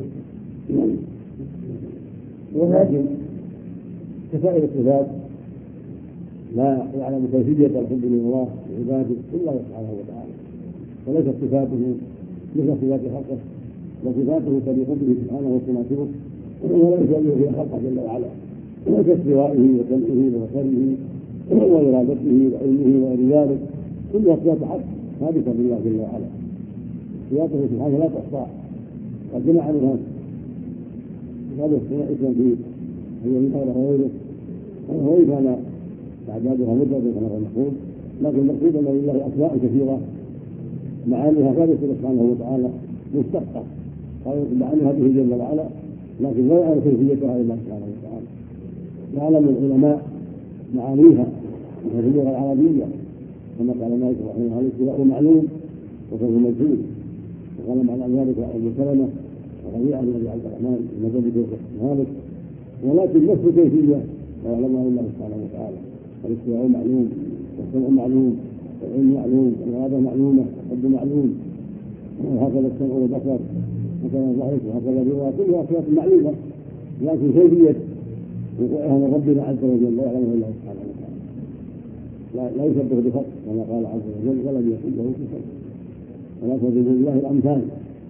ولكن كسائر الصفات لا يعلم كيفية الحب لله لعباده إلا سبحانه وتعالى وليست صفاته مثل صفات خلقه وصفاته تليق به سبحانه وتناسبه ولا يشابه في خلقه جل وعلا كاستوائه وسمعه وبصره وإرادته وعلمه وغير ذلك كلها صفات حق ثابتة لله جل وعلا صفاته سبحانه لا تحصى قد جمع عنها هذا اسم فيه هي من خير غيره وإن كان تعدادها مدة كما هو المفهوم لكن المقصود أن لله أسماء كثيرة معانيها ثابتة سبحانه وتعالى مشتقة، معانيها به جل وعلا، لكن لا يعلم كيفيتها إلا سبحانه وتعالى. يعلم العلماء معانيها في اللغة العربية، كما قال مالك رحمه الله: الابتلاء معلوم وفهو مجهول. وقال معنى ذلك أبو سلمة وربيعة بن أبي عبد الرحمن المدني مالك، ولكن نفس الكيفية لا يعلمها إلا سبحانه وتعالى. الابتلاء معلوم والسمع معلوم والعلم معلوم والإرادة معلومة والحب معلوم، وهكذا السمع والبصر وهكذا الضحك وهكذا الرضا، كلها أشياء معلومة، لكن كيفية وقوعها من ربنا عز وجل لا يعلمها إلا سبحانه وتعالى. لا, لا يشبه بخلق كما قال عز وجل: ولم يكن له كفوا ولا تضربوا لله الأمثال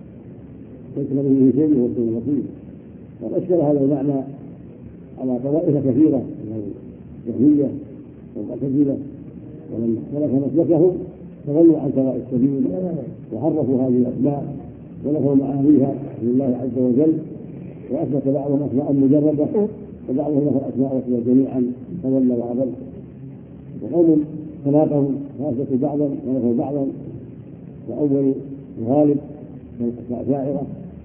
ليس له به شيء وهو السميع البصير. وأشكل هذا المعنى على طوائف كثيرة من الجهمية والمعتزلة، ولما اختلف مسلكهم تضلوا عن سواء السبيل وحرفوا هذه الأسماء ونفوا معانيها لله عز وجل، وأثبت بعضهم أسماء مجردة وبعضهم نفى الأسماء والصفات جميعا فضل وأضل. وقوم تناقضوا فأثبتوا بعضا ونفوا بعضا، وأول الغالب من الأشاعرة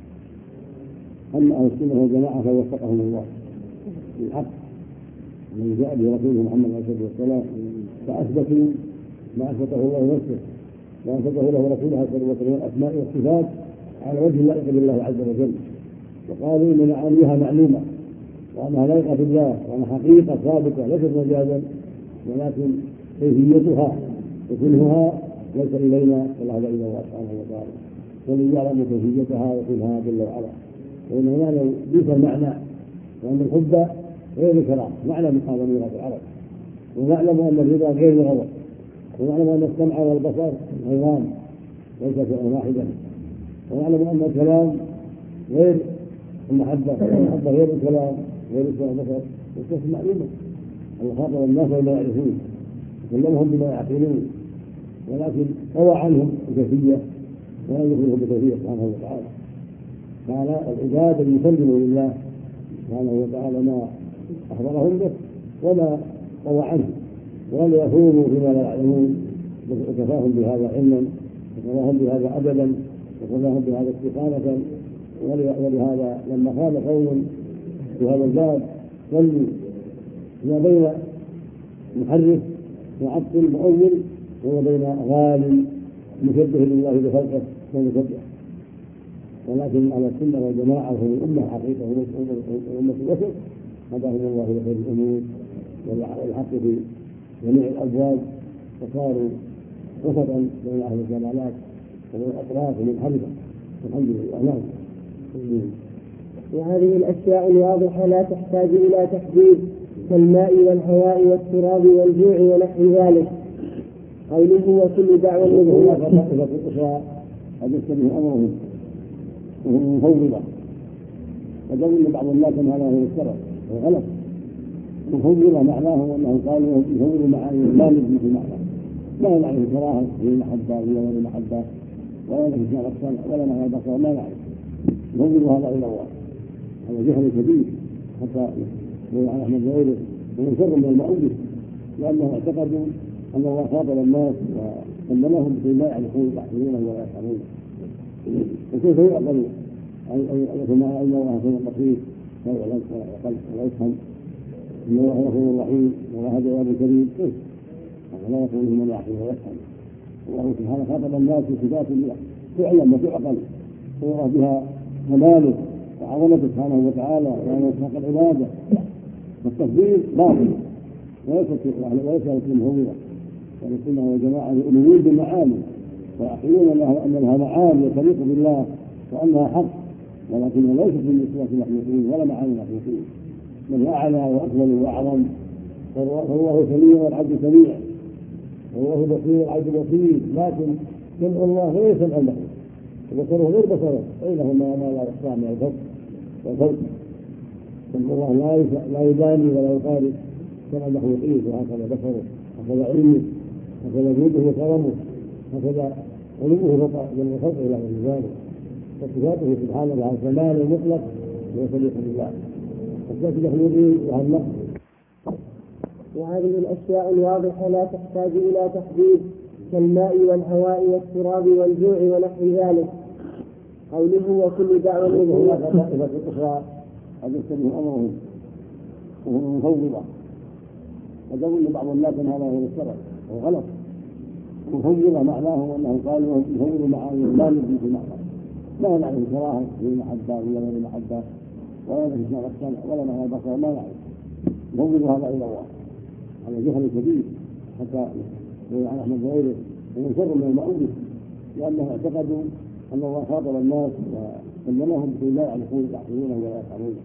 أن أهل السنة والجماعة فوفقهم الله للحق الذي جاء به رسوله محمد عليه الصلاة والسلام، فأثبتوا ما أثبته الله نفسه وأثبته له رسوله عليه الصلاة والسلام الأسماء والصفات على وجه اللائق بالله عز وجل، وقالوا إن معانيها معلومة وأنها لائقة بالله وأنها حقيقة ثابتة ليست مجازا، ولكن كيفيتها وكلها ليس إلينا ولا إلى الله سبحانه وتعالى، ومن يعلم كيفيتها وكلها جل وعلا. وإنه يعلم بيس المعنى وأن الحب غير الكرام، نعلم هذا من لغة العرب، ونعلم أن الرضا غير الغضب، ونعلم أن السمع والبصر غيران ليس شيئا واحدا، ونعلم أن الكلام غير المحبة، المحبة غير الكلام غير السمع والبصر، والكسر معلومة. الله خاطب الناس بما يعرفون وكلمهم بما يعقلون، ولكن روى عنهم الكيفية ولم يخبرهم بكيفية سبحانه وتعالى. قال: العباد ان يسلموا لله سبحانه وتعالى ما اخبرهم به وما روى عنه، ولا يخوضوا فيما لا يعلمون، وكفاهم بهذا علما وكفاهم بهذا ادبا وكفاهم بهذا استقامه. ولهذا لما قال قوم في هذا الباب صلوا ما بين محرف معطل مؤول وما بين غال مشبه لله بخلقه ومشبه، ولكن على السنة والجماعة هم الأمة حقيقة وأمة الوسط هداهم الله لخير الأمور والحق في جميع الأبواب، وصاروا وسطا بين أهل الجمالات وبين الأطراف المنحرفة. الحمد لله. وهذه الأشياء الواضحة لا تحتاج إلى تحديد كالماء والهواء والتراب والجوع ونحو ذلك. قوله: وكل دعوة هناك طائفة أخرى قد يشتبه أمرهم وهم مفوضة، وظن بعض الناس أن هذا هو الشرع وهو غلط. مفوضة معناه أنهم قالوا يفوضوا معاني لا نجم في معنى، لا نعرف الكراهة في المحبة ولا غير المحبة ولا نعرف معنى السمع ولا معنى البصر، ما نعرف. يفوضوا هذا إلى الله، هذا جهل كبير حتى يقول عن أحمد وغيره ومن شر من المؤلف، لأنهم اعتقدوا أن الله خاطب الناس وكلمهم بما يعرفون يحسنونه ولا يفهمونه. وكيف يعقل أن يكون أن الله سميع بصير لا يعلم ولا يقل ولا يفهم، إن الله غفور رحيم وله جواب كريم، كيف؟ هذا لا يكون من يعقل ويفهم. الله سبحانه خاطب الناس بصفات تعلم وتعقل ويرى بها كماله وعظمته سبحانه وتعالى وأنه يستحق العبادة. والتفضيل باطل وليس لكم هوية، والسنة والجماعة يؤمنون بالمعاني ويعقلون أن لها معاني تليق بالله وأنها حق، ولكنها ليست من صفات المخلوقين ولا معاني المخلوقين، بل أعلى وأكمل وأعظم. فالله سميع والعبد سميع، والله بصير والعبد بصير، لكن سمع الله غير سمع المخلوق وبصره غير بصره، بينهما ما لا يخفى من الفرق والفرق. سمع الله لا يبالي ولا يقارب سمع المخلوقين، وهكذا بصره، هكذا علمه، هكذا جوده وكرمه، هكذا علمه فوق جل خلقه الى غير ذلك. وصفاته سبحانه لها الكمال المطلق ويصدق بالله. صفات المخلوقين لها النقص. وهذه الأشياء الواضحة لا تحتاج إلى تحديد كالماء والهواء والتراب والجوع ونحو ذلك. قوله وكل دعوة منه طائفة أخرى قد يشتبه أمرهم وهم مفوضة، قد يظن بعض الناس أن هذا هو الشرع وهو غلط. مفوضة معناه أنه قالوا يفوض معاني لا يجوز في معنى، لا نعرف كراهة في المحبة ولا غير المحبة ولا نعرف معنى السمع ولا معنى البصر، ما نعرف. يفوض هذا إلى الله، هذا جهل كبير حتى يقول عن أحمد وغيره ومن شر من المؤمن، لأنهم اعتقدوا أن الله خاطب الناس وكلمهم بما لا يعرفون يعقلونه ولا يفهمونه.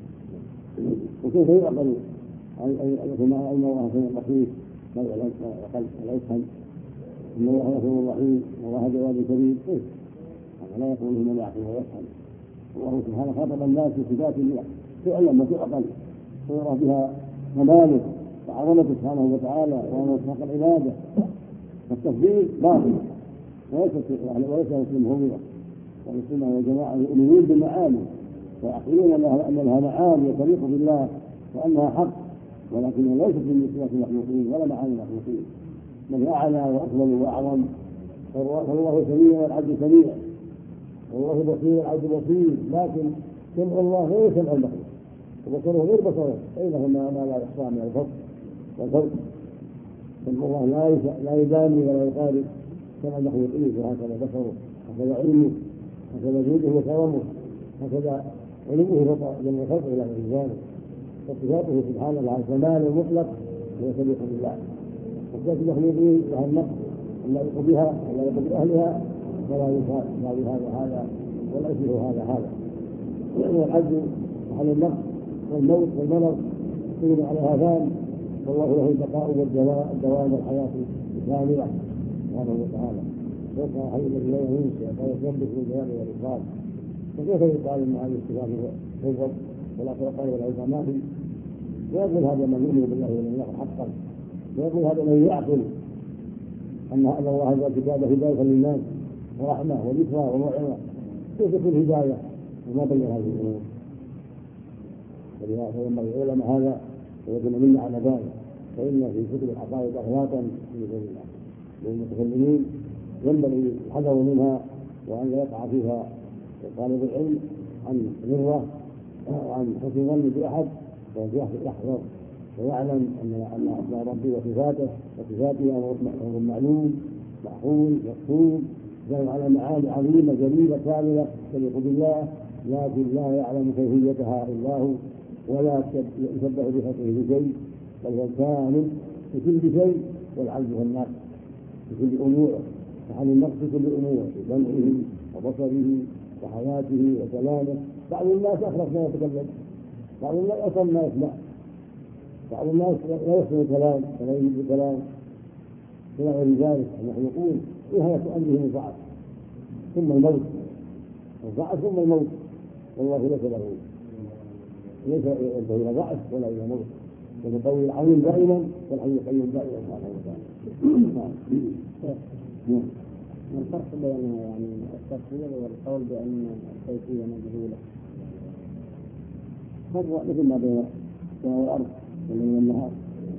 وكيف يعقل أن يكون أن الله سميع بصير لا يعلم ولا يفهم، إن الله غفور رحيم والله جواد كريم؟ كيف؟ هذا لا يقوله من يعقل ويفهم. الله سبحانه خاطب الناس بصفات تعلم وتعقل ويرى بها ممالك وعظمته سبحانه وتعالى وأنه يستحق العبادة. فالتفضيل باطل وليس في مهوية، والسنة والجماعة يؤمنون بالمعاني ويعقلون أن لها معاني يتليق بالله وأنها حق، ولكنها ليست من صفات المخلوقين ولا معاني المخلوقين، بل أعلى وأفضل وأعظم. فالله سميع والعبد سميع، والله بصير والعبد بصير، لكن سمع الله غير سمع المخلوق وبصره غير بصره، بينهما ما لا يحصى من الفرق والفرق. سمع الله لا يداني ولا يقارب سمع المخلوقين، وهكذا بصره، هكذا علمه، هكذا جوده وكرمه، هكذا علمه فوق جميع خلقه الى غير ذلك. فصفاته سبحانه وتعالى كمال مطلق ليس يليق بالله. وصفات المخلوقين لها النقص لا يليق بها ولا يليق باهلها ولا يشاء لا بهذا هذا ولا يشبه هذا هذا. والعبد على النقص والموت والمرض يكون على هذان، والله له البقاء والدوام والحياه الكامله سبحانه وتعالى. ويبقى حي الذي لا يموت ويثبت بالجلال والاكرام. فكيف يقال ان هذه الصفات تنظر ولا تقال ولا يقال؟ ما في. ويقول هذا من يؤمن بالله واليوم حقا، ويقول هذا من يعقل ان ان الله انزل كتابه هدايه للناس ورحمه وذكرى وموعظه. كيف تكون هدايه وما بين هذه الامور؟ ولهذا ينبغي العلماء هذا ويكون منا على ذلك، فان في كتب العقائد اغلاطا للمتكلمين ينبغي الحذر منها وان لا يقع فيها طالب العلم عن غره وعن حسن ظن باحد، ويحذر ويعلم ان ان اسماء ربي وصفاته وصفاته امر معلوم محفوظ مكتوب جاء على معاني عظيمه جليله كامله تليق بالله، لكن لا يعلم كيفيتها الا هو ولا يشبه بخلقه بشيء، بل هو كامل في كل شيء والعبد هو الناقص في كل اموره. فعن النقص في كل اموره في سمعه وبصره وحياته وكلامه. بعض الناس اخلص ما يتكلم، بعض الناس اصلا ما يسمع، بعض الناس لا يحسن الكلام ولا يجيب الكلام الى غير ذلك. المخلوقون نهايه امرهم الضعف ثم الموت، الضعف ثم الموت، والله ليس له ليس الى ضعف ولا الى موت، والقوي العظيم دائما والحي القيوم دائما سبحانه وتعالى. ما الفرق بين يعني التفسير والقول بأن الكيفية مجهولة؟ فرق مثل ما بين السماء والأرض والليل والنهار.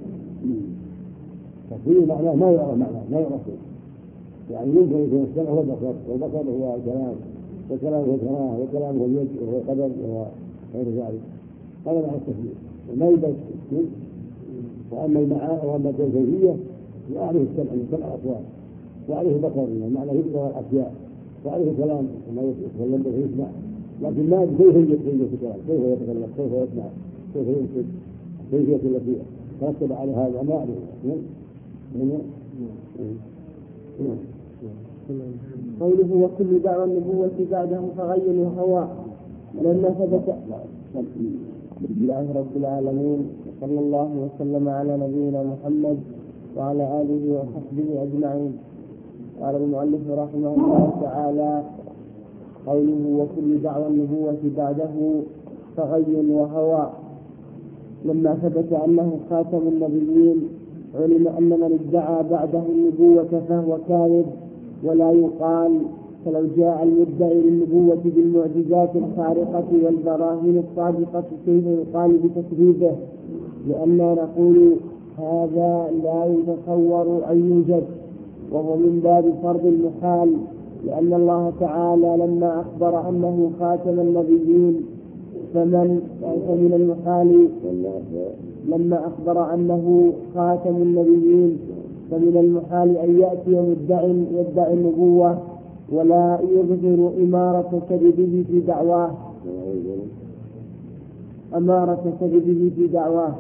التفسير معناه ما يعرف معناه ما يعرف، يعني يمكن يكون السمع هو البصر والبصر هو الكلام والكلام هو الكلام والكلام هو اليد وهو القدر وهو غير ذلك. هذا معنى التفسير وما يدرك. وأما المعاني وأما الكيفية يعرف السمع من سمع الأصوات، وعليه بصر معنى يقدر الاشياء، وعليه كلام ما يتكلم به يسمع، لكن ما كيف يتكلم الكلام، كيف يتكلم، كيف يسمع، كيف ينشد، كيف التي ترتب على هذا ما يعرف. قوله وكل دعوى النبوة بعده فغير وهوى لما ثبت. بسم الله رب العالمين، صلى الله وسلم على نبينا محمد وعلى آله وصحبه أجمعين. قال المؤلف رحمه الله تعالى: قوله وكل دعوى النبوة بعده فغي وهوى لما ثبت أنه خاتم النبيين علم أن من ادعى بعده النبوة فهو كاذب ولا يقال، فلو جاء المدعي للنبوة بالمعجزات الخارقة والبراهين الصادقة كيف يقال بتكذيبه؟ لأننا نقول هذا لا يتصور أن يوجد، وهو من باب فرض المحال، لأن الله تعالى لما أخبر أنه خاتم النبيين فمن فمن المحال لما أخبر أنه خاتم النبيين فمن المحال أن يأتي مدعي يدعي النبوة ولا يظهر إمارة كذبه في دعواه أمارة كذبه في دعواه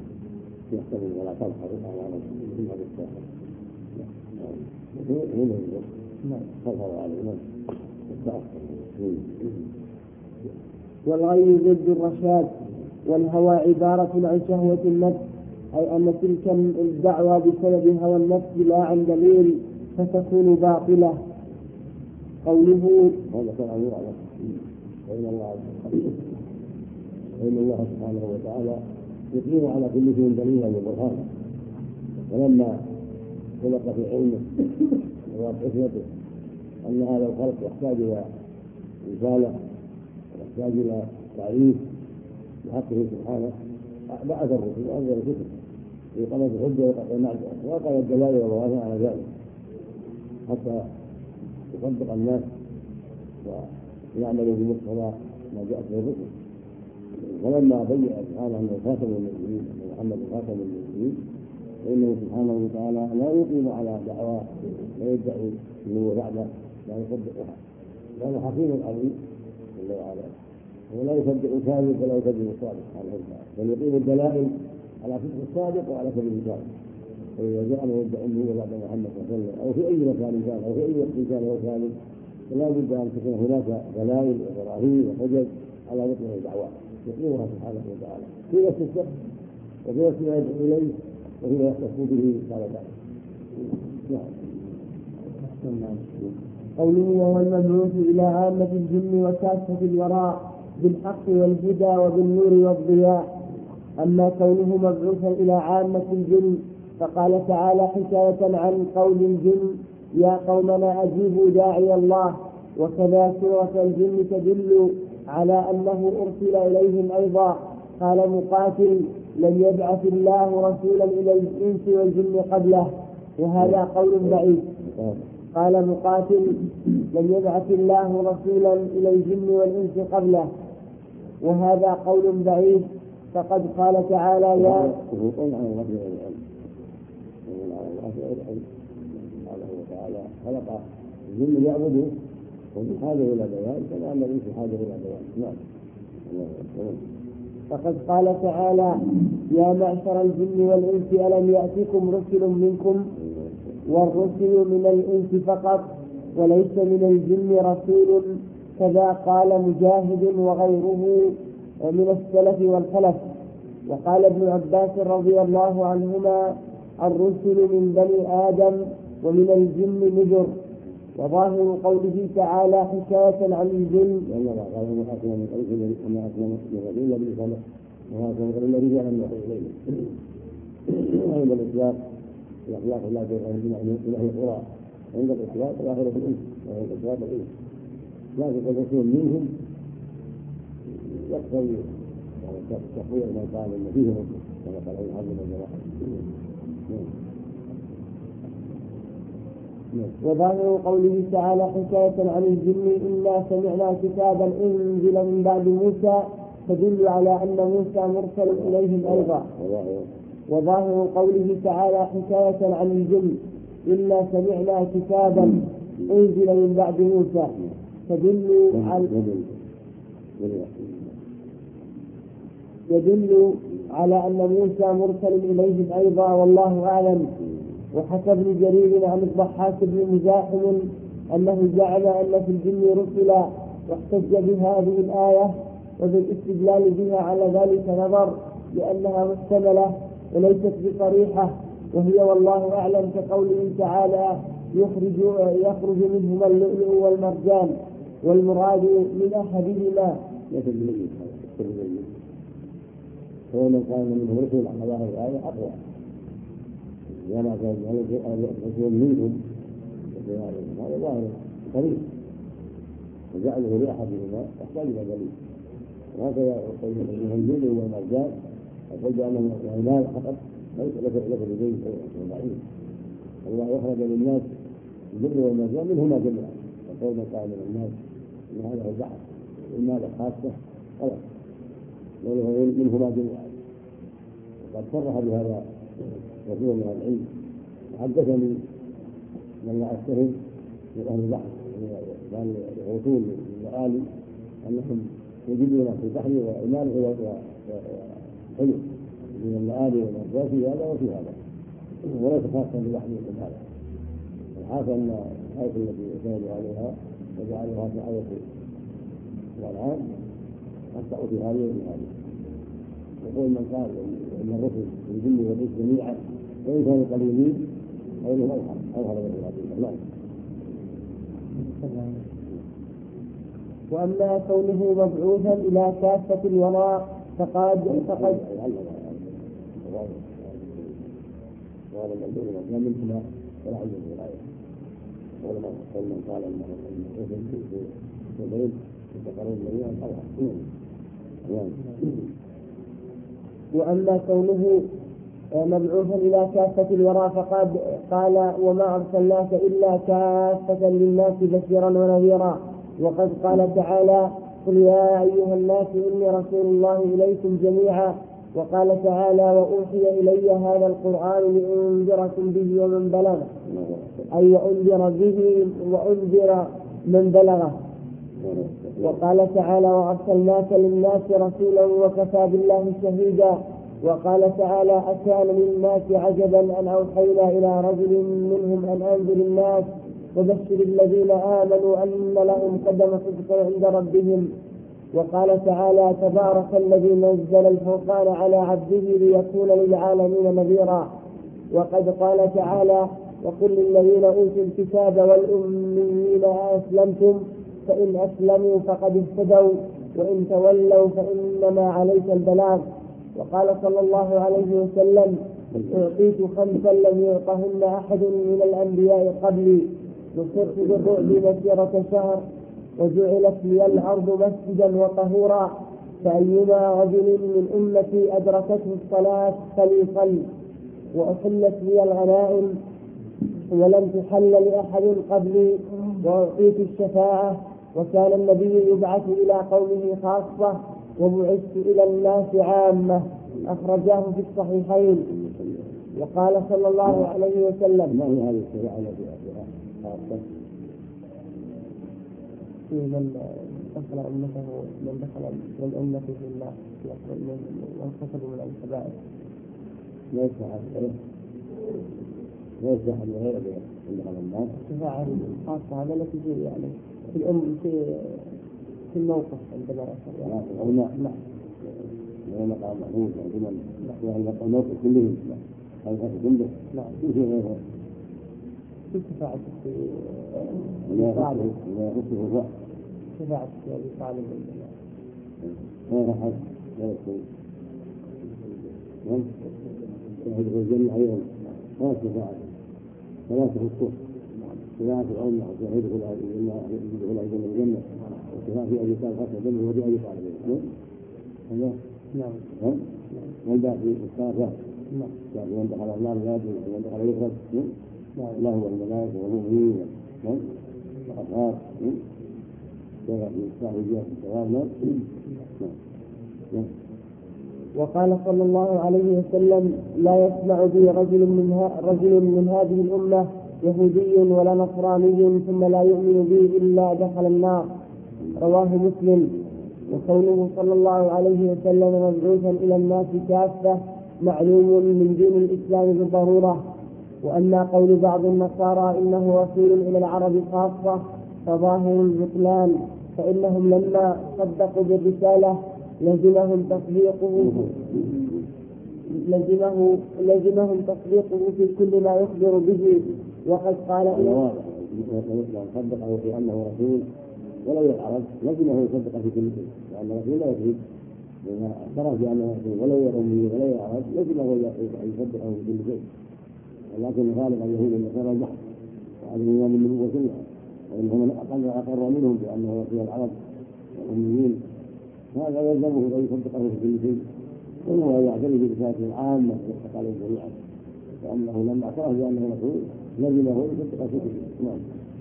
والغي ضد الرشاد، والهوى عبارة عن شهوة النفس، أي أن تلك الدعوة بسبب هوى النفس لا عن دليل فتكون باطلة. قوله هذا كلام يعلم فإن الله فإن الله سبحانه وتعالى يقيم على كل شيء دليلا وبرهانا، ولما خلق في علمه وحكمته أن هذا الخلق يحتاج إلى رسالة ويحتاج إلى تعريف بحقه سبحانه بعث الرسل وأنزل الكتب في قناة الحجة والمعرفة وقال الدلائل والبراهين على ذلك حتى يصدق الناس ويعملوا بمقتضى ما جاءت به الرسل. ولما بين سبحانه أنه خاتم المسلمين أن محمد خاتم المسلمين فإنه سبحانه وتعالى لا يقيم على دعوى لا يدعي النبوة بعده لا يصدقها، لأنه حكيم عليم جل وعلا ولا يصدق الكاذب ولا يكذب الصادق سبحانه وتعالى، بل يقيم الدلائل على صدق الصادق وعلى كذب الكاذب. فإذا جاء من يدعي النبوة بعد محمد صلى الله عليه وسلم أو في أي مكان كان أو في أي وقت كان هو كاذب فلا بد أن تكون هناك دلائل وبراهين وحجج على بطلان الدعوة يقيمها سبحانه وتعالى في نفس الشخص وفي نفس ما يدعو إليه وفيما يختص به بعد ذلك. نعم. قوله وهو المبعوث إلى عامة الجن وكافة الوراء بالحق والهدى وبالنور والضياء. أما كونه مبعوثا إلى عامة الجن فقال تعالى حكاية عن قول الجن يا قومنا أجيبوا داعي الله، وكذا سورة الجن تدل على أنه أرسل إليهم أيضا. قال مقاتل لم يبعث الله رسولا إلى الإنس والجن قبله، وهذا قول بعيد. قال مقاتل لم يبعث الله رسولا إلى الجن والإنس قبله، وهذا قول بعيد، فقد قال تعالى يا خلق الجن يعبدوا وفي حاجة إلى بيان كما أن الإنس حاجة إلى بيان. نعم. فقد قال تعالى يا معشر الجن والإنس ألم يأتكم رسل منكم، والرسل من الإنس فقط وليس من الجن رسول. كذا قال مجاهد وغيره من السلف والخلف. وقال ابن عباس رضي الله عنهما الرسل من بني آدم ومن الجن نذر. وظاهر قوله تعالى حكاية عن الجن قال محاكمة من قريب وما أكرم من غير الذي صلى وهكذا من قريب الذي جعل النحو إليه وعند الإطلاق الأخلاق لا تغير من أهل القرى عند الإطلاق الآخرة في الإنس وعند الإطلاق الإنس لكن قد يكون منهم يقتضي تقوية من قال إن فيهم كما قال ابن حزم الجماعة. وظاهر قوله تعالى حكاية عن الجن إنا سمعنا كتابا أنزل من بعد موسى تدل على أن موسى مرسل إليهم أيضا. وظاهر قوله تعالى حكاية عن الجن إنا سمعنا كتابا أنزل من بعد موسى تدل على يدل على أن موسى مرسل إليهم أيضا، والله أعلم. وحكى ابن جرير عن الضحاك بن مزاحم أنه زعم أن في الجن رسلا، واحتج بهذه الآية وبالاستدلال بها على ذلك نظر لأنها محتملة وليست بصريحة، وهي والله أعلم كقوله تعالى يخرج, يخرج منهما اللؤلؤ والمرجان، والمراد من أحدهما. هو من قال منه رسل على ظاهر الآية أقوى وما كان رسول منهم هذا ظاهر قريب وجعله لأحدهما يحتاج إلى دليل. وهكذا يقول من الجن والمرجان يقول أنهم يعني لا فقط ليس لك لك بدين شيء ضعيف. الله يخرج للناس الجن والمجان منهما جميعا، وقول من قال من الناس ان هذا هو البحر والمال خاصه خلاص قوله منهما جميعا. وقد صرح بهذا كثير من العلم. وحدثني من لا اتهم من اهل البحر كان يغوصون للمآل انهم يجدون في البحر وإيمان وحلو من المآل والمرجان في هذا وفي هذا، وليس خاصا ببحر مثل هذا. الحاصل ان الآية التي شهدوا عليها وجعلوها في آية الأنعام أخطأوا في هذه وفي هذه. يقول من قال ان الرسل في الجن والانس جميعا وان كانوا قليلين قوله اظهر اظهر من هذه. وأما كونه مبعوثا إلى كافة الورى فقد فقد وهذا الموضوع من منهما ولا عند الولاية. ولما قول من قال انه الرسل في الليل يتقرون جميعا اظهر. وأما كونه مبعوثا إلى كافة الورى فقد قال وما أرسلناك إلا كافة للناس بشيرا ونذيرا. وقد قال تعالى قل يا أيها الناس إني رسول الله إليكم جميعا. وقال تعالى وأوحي إلي هذا القرآن لأنذركم به ومن بلغ، أي وأنذر به وأنذر من بلغه. وقال تعالى وأرسلناك للناس رسولا وكفى بالله شهيدا. وقال تعالى أكان للناس عجبا أن أوحينا إلى رجل منهم أن أنذر الناس وبشر الذين آمنوا أن لهم قدم صدق عند ربهم. وقال تعالى تبارك الذي نزل الفرقان على عبده ليكون للعالمين نذيرا. وقد قال تعالى وقل للذين أوتوا الكتاب والأميين أسلمتم فإن أسلموا فقد اهتدوا وإن تولوا فإنما عليك البلاغ. وقال صلى الله عليه وسلم أعطيت خمسا لم يعطهن أحد من الأنبياء قبلي نصرت بالرعب مسيرة شهر وجعلت لي الأرض مسجدا وطهورا فأيما رجل من أمتي أدركته الصلاة فليصل وأحلت لي الغنائم ولم تحل لأحد قبلي وأعطيت الشفاعة وكان النبي يبعث إلى قومه خاصة وبعثت إلى الناس عامة. أخرجاه في الصحيحين. وقال صلى الله عليه وسلم ما هي هذه الشريعة التي أخذها خاصة؟ في من دخل أمته من دخل من أمته في الناس من كسب من الكبائر ليس هذا ليس هذا غير من دخل الناس الشفاعة الخاصة هذا التي تجي يعني في الأم في في الموقف عندما يصل يعني أو لا لا لا مقام محمود عندما يعني الموقف كله هذا كله لا يجي غيره في شفاعة في لا يخصه لا يخصه لا شفاعة في أبي طالب غير حد غير شيء شاهد الجنة أيضا لا شفاعة فلا تخصه شفاعة الأمة وشاهد يدخل أيضا الجنة وشفاعة في أبي طالب خاصة الجنة وفي أبي طالب هذا نعم والباقي الصافات نعم يعني من دخل النار لا يدخل ومن دخل يخرج الله والملائكة والمؤمنين والأطهار كما في صاحب الجهة الثواب. وقال صلى الله عليه وسلم لا يسمع بي رجل من رجل من هذه الأمة يهودي ولا نصراني ثم لا يؤمن بي إلا دخل النار. رواه مسلم. وقوله صلى الله عليه وسلم مبعوثا إلى الناس كافة معلوم من دين الإسلام بالضرورة. وأما قول بعض النصارى إنه رسول إلى العرب خاصة فظاهر البطلان فإنهم لما صدقوا بالرسالة لزمهم تصديقه لزمه لزمهم تصديقه في كل ما يخبر به. وقد قال إنه صدقه في أنه رسول ولو العرب لزمه يصدق في كل شيء لأن الرسول لا يكذب لأن اعترف بأنه رسول ولو الأمي ولو العرب لزمه يصدقه في كل شيء. ولكن غالب اليهود النصارى البحث وهذا من النبوة كلها وإنهم أقل أقر منهم بأنه رسول العرب والأميين هذا يلزمه أن يصدقه في كل شيء وهو يعترف برسالته العامة يتقى عليه جميعا لأنه لما اعترف بأنه رسول لزمه رسول. نعم.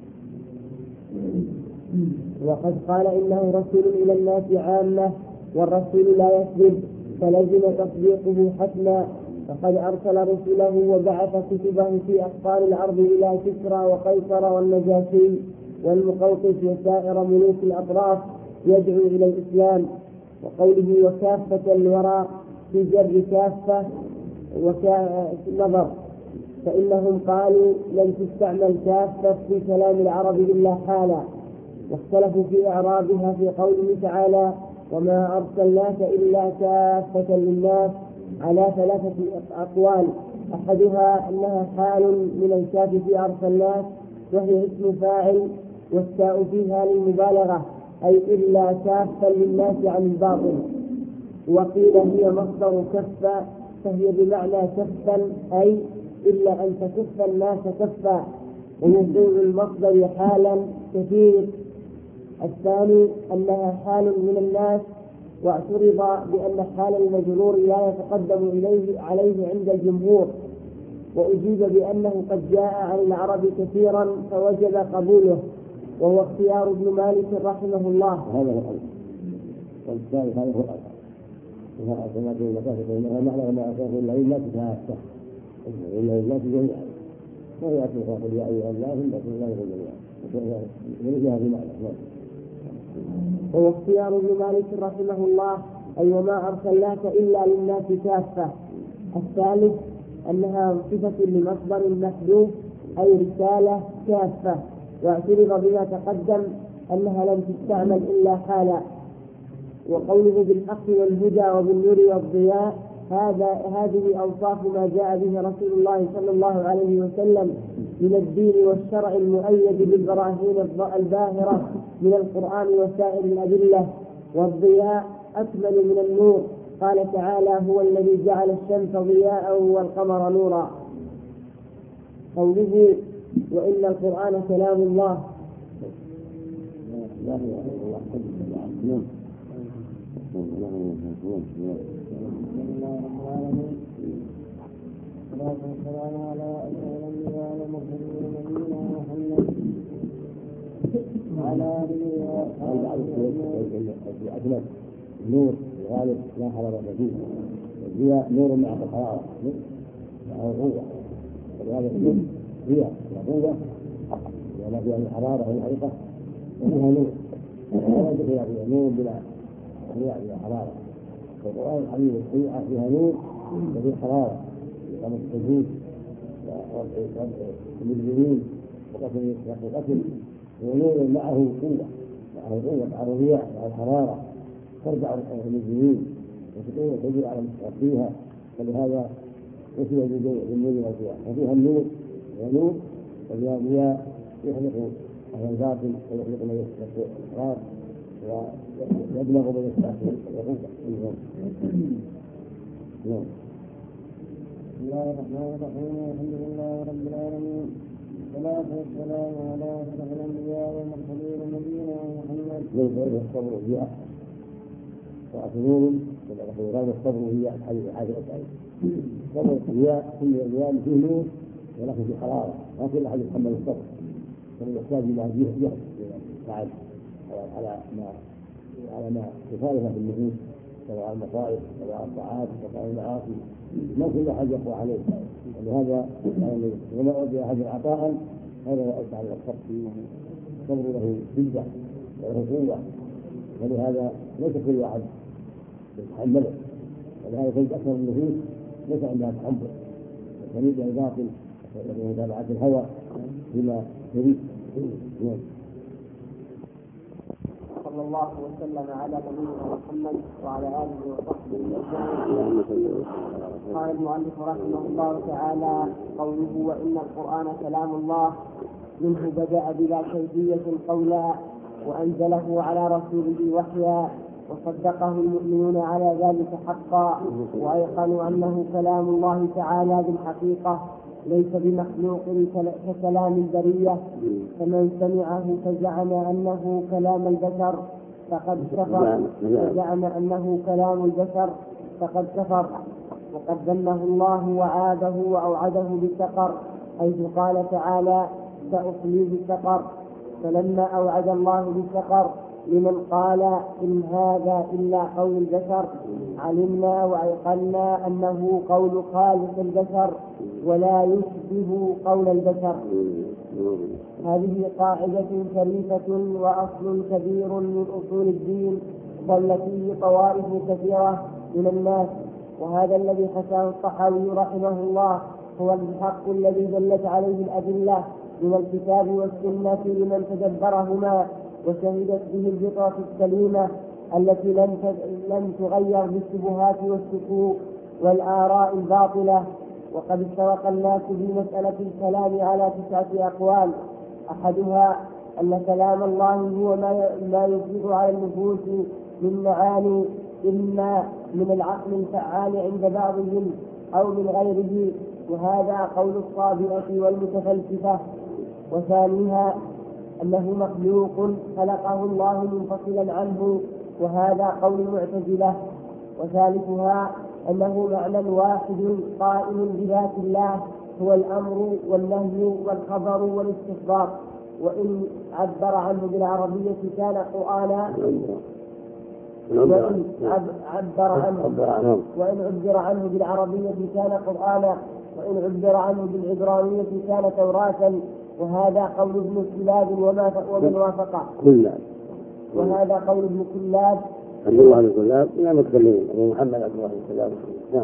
وقد قال إنه رسول إلى الناس عامة والرسول لا يكذب فلزم تصديقه حتما، فقد أرسل رسله وبعث كتبه في أقطار الأرض إلى كسرى وقيصر والنجاشي والمقوقس وسائر ملوك الأطراف يدعو إلى الإسلام. وقوله وكافة الورى في جر كافة وكنظر، فإنهم قالوا لن تستعمل كافة في كلام العرب إلا حالا، واختلفوا في إعرابها في قوله تعالى وما أرسلناك إلا كافة للناس على ثلاثة أقوال، أحدها أنها حال من الكاف في أرسلناك وهي اسم فاعل والتاء فيها للمبالغة أي إلا كافة للناس عن الباطل. وقيل هي مصدر كفة فهي بمعنى كفا أي إلا أن تكف الناس كفا، وموضوع المصدر حالا كثير. الثاني أنها حال من الناس، واعترض بأن حال المجرور لا يتقدم إليه عليه عند الجمهور، وأجيب بأنه قد جاء عن العرب كثيرا فوجب قبوله، وهو اختيار ابن مالك رحمه الله. هذا هو الأمر. والثالث هذا هو الأمر. إذا أرسلناك إلا كافة فإنها معنى ما أرسلناك إلا للناس كافة إلا للناس جميعا، وهي أسمى قل يا أيها الناس إن أرسل الله جميعا ولجها بمعنى. وهو اختيار ابن مالك رحمه الله أي وما أرسلناك إلا للناس كافة. الثالث أنها صفة لمصدر محذوف أي رسالة كافة، واعترض بما تقدم أنها لم تستعمل إلا حالا. وقوله بالحق والهدى وبالنور والضياء هذا هذه أوصاف ما جاء به رسول الله صلى الله عليه وسلم من الدين والشرع المؤيد بالبراهين الباهرة من القرآن وسائر الأدلة. والضياء أكمل من النور، قال تعالى هو الذي جعل الشمس ضياء والقمر نورا. قوله وإن القرآن كلام الله. والصلاة والسلام على أشرف الأنبياء والمرسلين نبينا محمد وعلى آله وصحبه. النور الغالب لا حرارة فيه، والضياء نور مع الحرارة مع القوة، ولهذا النور ضياء وقوة ولا فيها الحرارة والحريقة وفيها نور، ولا فيها نور بلا ضياء بلا حرارة. والقرآن الحديث الضياء فيها نور وفيها حرارة كما التجويد ووضع المجرمين وقتل القتل، ونور معه قوة معه قوة مع الرياح مع الحرارة ترجع المجرمين وتقوم تجري على مستقبلها، فلهذا وسيله بالنور والضياء، وفيها النور ونور وفيها ضياء يخلق أهل الباطل ويخلق من يستحق الإقرار ويبلغ من يستحق العقوبة. نعم. بسم الله الرحمن الرحيم الحمد لله رب العالمين والصلاة والسلام على أشرف الأنبياء والمرسلين نبينا محمد. ليس غير الصبر والضياء وأسنور غير الصبر والضياء الحديث الحادي والتسعين. الصبر والضياء كل الضياء فيه نور ولكن في حرارة، ما كل أحد يتحمل الصبر، فهو يحتاج إلى جهد تعب على ما على ما يخالف في النفوس سواء المصائب سواء الطاعات سواء المعاصي، ما كل أحد يقوى عليه، ولهذا يعني وما أعطي أحد عطاء هذا لا أدعى على الصبر. الصبر له شدة وله قوة، ولهذا ليس كل واحد يتحمله، ولهذا تجد أكثر النفوس ليس عندها تحمل وتريد الباطل ومتابعة الهوى بما تريد. صلى الله وسلم على نبينا محمد وعلى آله وصحبه أجمعين. قال المؤلف رحمه الله تعالى قوله وإن القرآن كلام الله منه بدأ بلا كيفية قولا وأنزله على رسوله وحيا، وصدقه المؤمنون على ذلك حقا، وأيقنوا أنه كلام الله تعالى بالحقيقة ليس بمخلوق ككلام البرية، فمن سمعه فزعم أنه كلام البشر فقد كفر فزعم أنه كلام البشر فقد كفر وقد ذمه الله وعاده وأوعده بالسقر، حيث قال تعالى سأصليه سقر. فلما أوعد الله بالسقر لمن قال إن هذا إلا قول البشر علمنا وأيقنا أنه قول خالق البشر ولا يشبه قول البشر. هذه قاعدة شريفة وأصل كبير من أصول الدين ضل فيه طوائف كثيرة من الناس، وهذا الذي حكاه الطحاوي رحمه الله هو الحق الذي دلت عليه الأدلة من الكتاب والسنة لمن تدبرهما وشهدت به الفطرة السليمة التي لم تغير بالشبهات والشكوك والآراء الباطلة. وقد اشترك الناس في مسألة الكلام على تسعة أقوال، أحدها أن كلام الله هو ما يفيض على النفوس من معاني إما من العقل الفعال عند بعضهم أو من غيره، وهذا قول الصابئة والمتفلسفة. وثانيها أنه مخلوق خلقه الله منفصلا عنه، وهذا قول المعتزلة. وثالثها أنه معنى واحد قائم بذات الله هو الأمر والنهي والخبر والاستخبار، وإن عبر عنه بالعربية كان قرآنا وإن عبر عنه وإن عبر عنه بالعربية كان قرآنا وإن عبر عنه بالعبرانية كان توراة، وهذا قول ابن كلاب ومن وافقه. وهذا قول ابن كلاب عبد الله بن كلاب لا متكلمين أبو محمد عبد الله بن كلاب نعم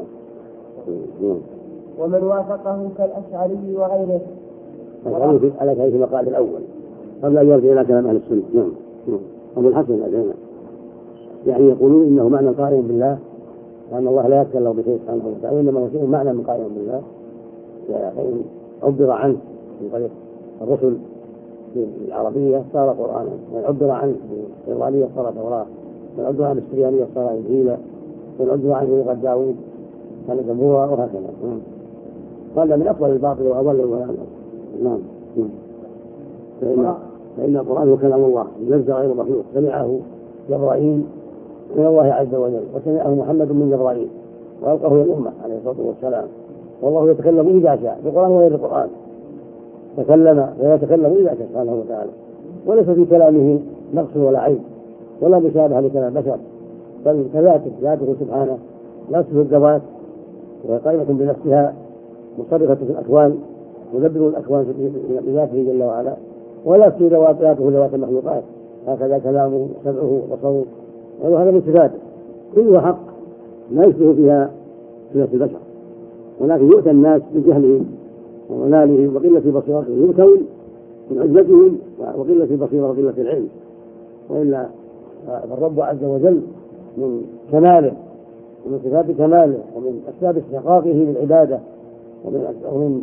ومن وافقه كالأشعري وغيره. الأول على كيف المقال الأول قبل أن يرجع إلى كلام أهل السنة. نعم أبو الحسن الأدنى يعني يقولون إنه معنى قائم بالله وأن الله لا يتكلم بشيء سبحانه وتعالى، وإنما هو شيء معنى من قائم بالله يعني عبر عنه من طريق الرسل بالعربية صار قرآنا، وعبر عنه بالعبرانية صار توراة، وعبر عنه بالسريانية صار إنجيلا، وعبر عنه بلغة داوود كان زبورا، وهكذا. هذا من أفضل الباطل وأضل الضلال. نعم فإن فإن القرآن هو كلام الله ليس غير مخلوق، سمعه جبرائيل من الله عز وجل، وسمعه محمد من جبرائيل وألقاه إلى الأمة عليه الصلاة والسلام، والله يتكلم إذا شاء بالقرآن وغير القرآن، تكلم ويتكلم إذا شاء سبحانه وتعالى، وليس في كلامه نقص ولا عيب ولا مشابهة لكلام البشر، بل كذاته ذاته سبحانه لا تصف الذوات، وهي قائمة بنفسها مصرفة في الأكوان، مدبر الأكوان بذاته جل وعلا، ولا تصف ذواته ذوات المخلوقات، هكذا كلامه سمعه وبصره، وهذا من صفاته كلها حق لا يشبه فيها صفة البشر، ولكن يؤتى الناس بجهلهم وضلالهم وقلة بصيرتهم، يؤتون من عزتهم وقلة بصيرة وقلة العلم. وإلا فالرب عز وجل من كماله ومن صفات كماله ومن أسباب استحقاقه للعبادة ومن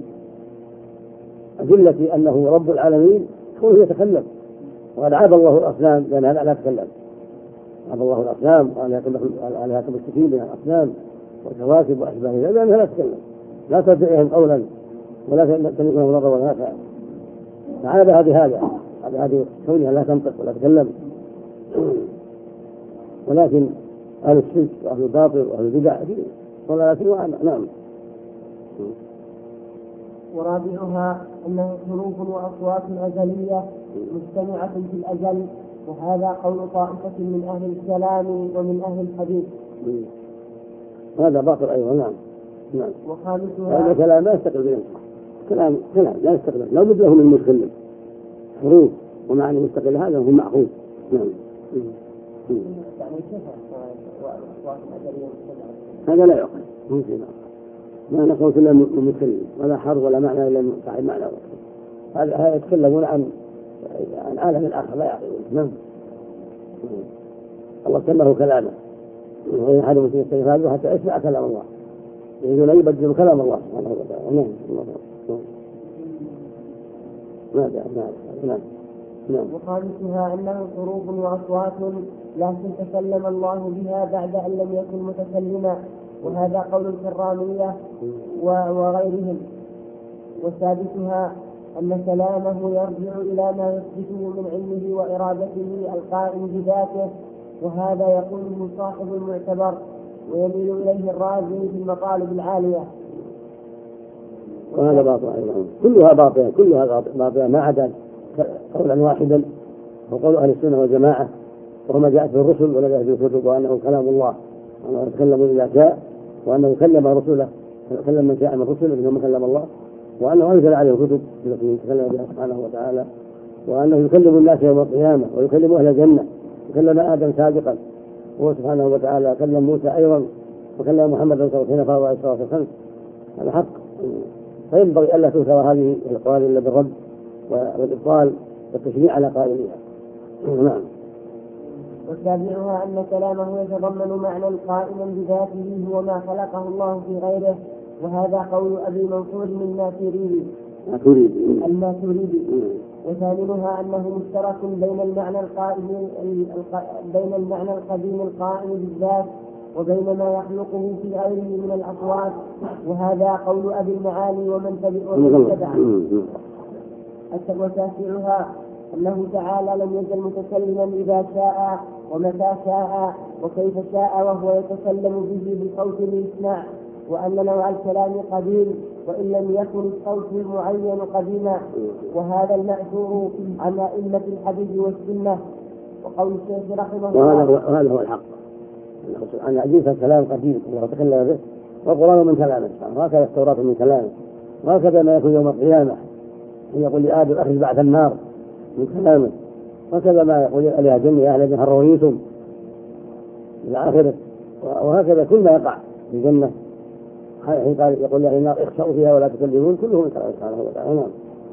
أدلة أنه رب العالمين كونه يتكلم، وقد عاب الله الأصنام لأن هذا لا تكلم، عاب الله الأصنام وآلهة المشركين من الأصنام والكواكب وأشباهها لأنها لا تتكلم، لا تدعيهم قولا ولا تملكهم ضرا ولا نفعا، فعاب بهذا هذه كونها لا تنطق ولا تتكلم. ولكن أهل الشرك وأهل الباطل وأهل البدع ضلالة وأعمى. نعم. ورابعها أنه حروف وأصوات أزلية مجتمعة في الأزل، وهذا قول طائفة من أهل الكلام ومن أهل الحديث. هذا باطل أيضا. نعم نعم. وخامسها هذا كلام لا يستقل بنفسه، كلام كلام لا يستقل، لا بد له من متكلم، حروف ومعنى مستقل، هذا هو معقول. نعم. هذا لا يعقل، ما نقول إلا متكلم ولا حرف ولا معنى إلا صاحب معنى، هذا يتكلمون عن عن عالم الآخر لا يعقلون. نعم. الله سماه كلامه، وإن أحد مسلم يستغفر حتى يسمع كلام الله، يريدون أن يبدلوا كلام الله سبحانه وتعالى. نعم. ماذا؟ نعم. نعم. وخامسها أنه حروف وأصوات لكن تكلم الله بها بعد أن لم يكن متكلما، وهذا قول الكرامية وغيرهم. وسادسها أن كلامه يرجع إلى ما يثبته من علمه وإرادته القائم بذاته، وهذا يقوله صاحب المعتبر ويميل إليه الرازي في المطالب العالية. وهذا باطل أيضا، كلها باطلة كلها باطلة ما عدا قولا واحدا وقول أهل السنة والجماعة وهو ما جاءت في الرسل ولا جاءت في الكتب، وأنه كلام الله وأنه يتكلم إذا شاء، وأنه كلم رسوله كلم من شاء من رسله منهم كلم الله، وأنه أنزل عليه كتب التي يتكلم بها سبحانه وتعالى، وأنه يكلم الناس يوم القيامة ويكلم أهل الجنة، يكلم آدم سابقا هو سبحانه وتعالى، كلم موسى أيضا، وكلم محمد صلى الله عليه وسلم فهو عليه الصلاة والسلام. هذا حق، فينبغي ألا تنكر هذه الأقوال إلا بالرد والإبطال والتشريع على قائلها. نعم. وسابعها أن كلامه يتضمن معنى قائما بذاته هو ما خلقه الله في غيره، وهذا قول أبي منصور من ماتريدي الماتريدي. وثامنها أنه مشترك بين المعنى القائم بين المعنى القديم القائم بالذات وبين ما يخلقه في غيره من الأصوات، وهذا قول أبي المعالي ومن تبعه. وتاسعها أنه تعالى لم يزل متكلما إذا شاء ومتى شاء وكيف شاء وهو يتكلم به بالصوت ليسمع، وأن نوع الكلام قديم وإن لم يكن الصوت المعين قديما، وهذا المأثور عن أئمة الحديث والسنة. وقول الشيخ رحمه الله وهذا هو الحق أن حديث الكلام قديم الله تكلم به، والقرآن من كلامه، وهكذا التوراة من كلامه، وهكذا ما يكون يوم القيامة يقول لآدم أخرج بعث النار من كلامه، وهكذا ما يقول لأهل الجنة يا أهل الجنة هل رويتم إلى آخره، وهكذا كل ما يقع في الجنة حين قال يقول لأهل النار اخشوا فيها ولا تكلمون، كله من كلام سبحانه وتعالى.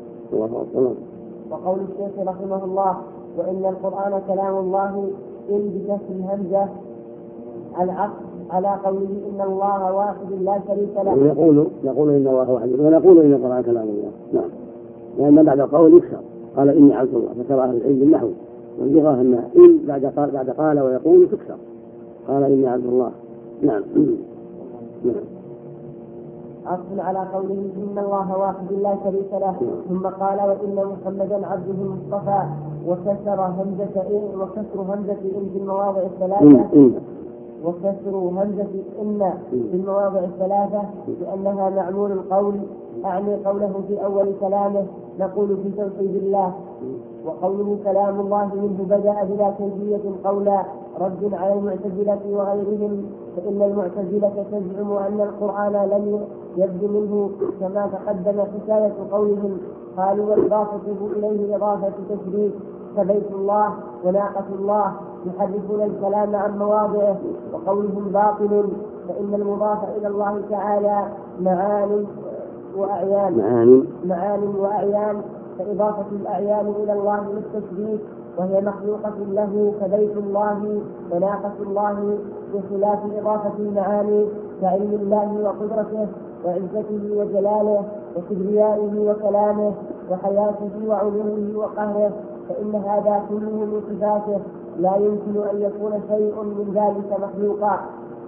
وقول الشيخ رحمه الله وإن القرآن كلام الله إن بكسر الهمزة العقل على قوله إن الله واحد لا شريك له. يقول يقول إن الله واحد، ونقول إن القرآن كلام الله. نعم. لأن بعد القول يكسر، قال إني عبد الله، ذكر أهل العلم بالنحو واللغة أن إن بعد قال بعد قال ويقول تكسر، قال إني عبد الله. نعم. نعم. أصل على قوله إن الله واحد لا شريك له، ثم قال وإن محمدا عبده المصطفى، وكسر همزة إن وكسر همزة إن في المواضع الثلاثة وكسر همزة إن في المواضع الثلاثة لأنها معمول القول، أعني قوله في أول كلامه نقول في توحيد الله. وقوله كلام الله منه بدأ بلا كيفية قولا رد على المعتزلة وغيرهم، فإن المعتزلة تزعم أن القرآن لم يبدو منه كما تقدم حكاية قولهم، قالوا وإضافته إليه إضافة تشريف كبيت الله وناقة الله يحرفون الكلام عن مواضعه، وقولهم باطل، فإن المضاف إلى الله تعالى معان وأعيان معان معان وأعيان فإضافة الأعيان إلى الله للتشريف وهي مخلوقة له كبيت الله وناقة الله، بخلاف إضافة المعاني كعلم الله وقدرته وعزته وجلاله وكبريائه وكلامه وحياته وعلومه وقهره، فإن هذا كله من صفاته لا يمكن أن يكون شيء من ذلك مخلوقا.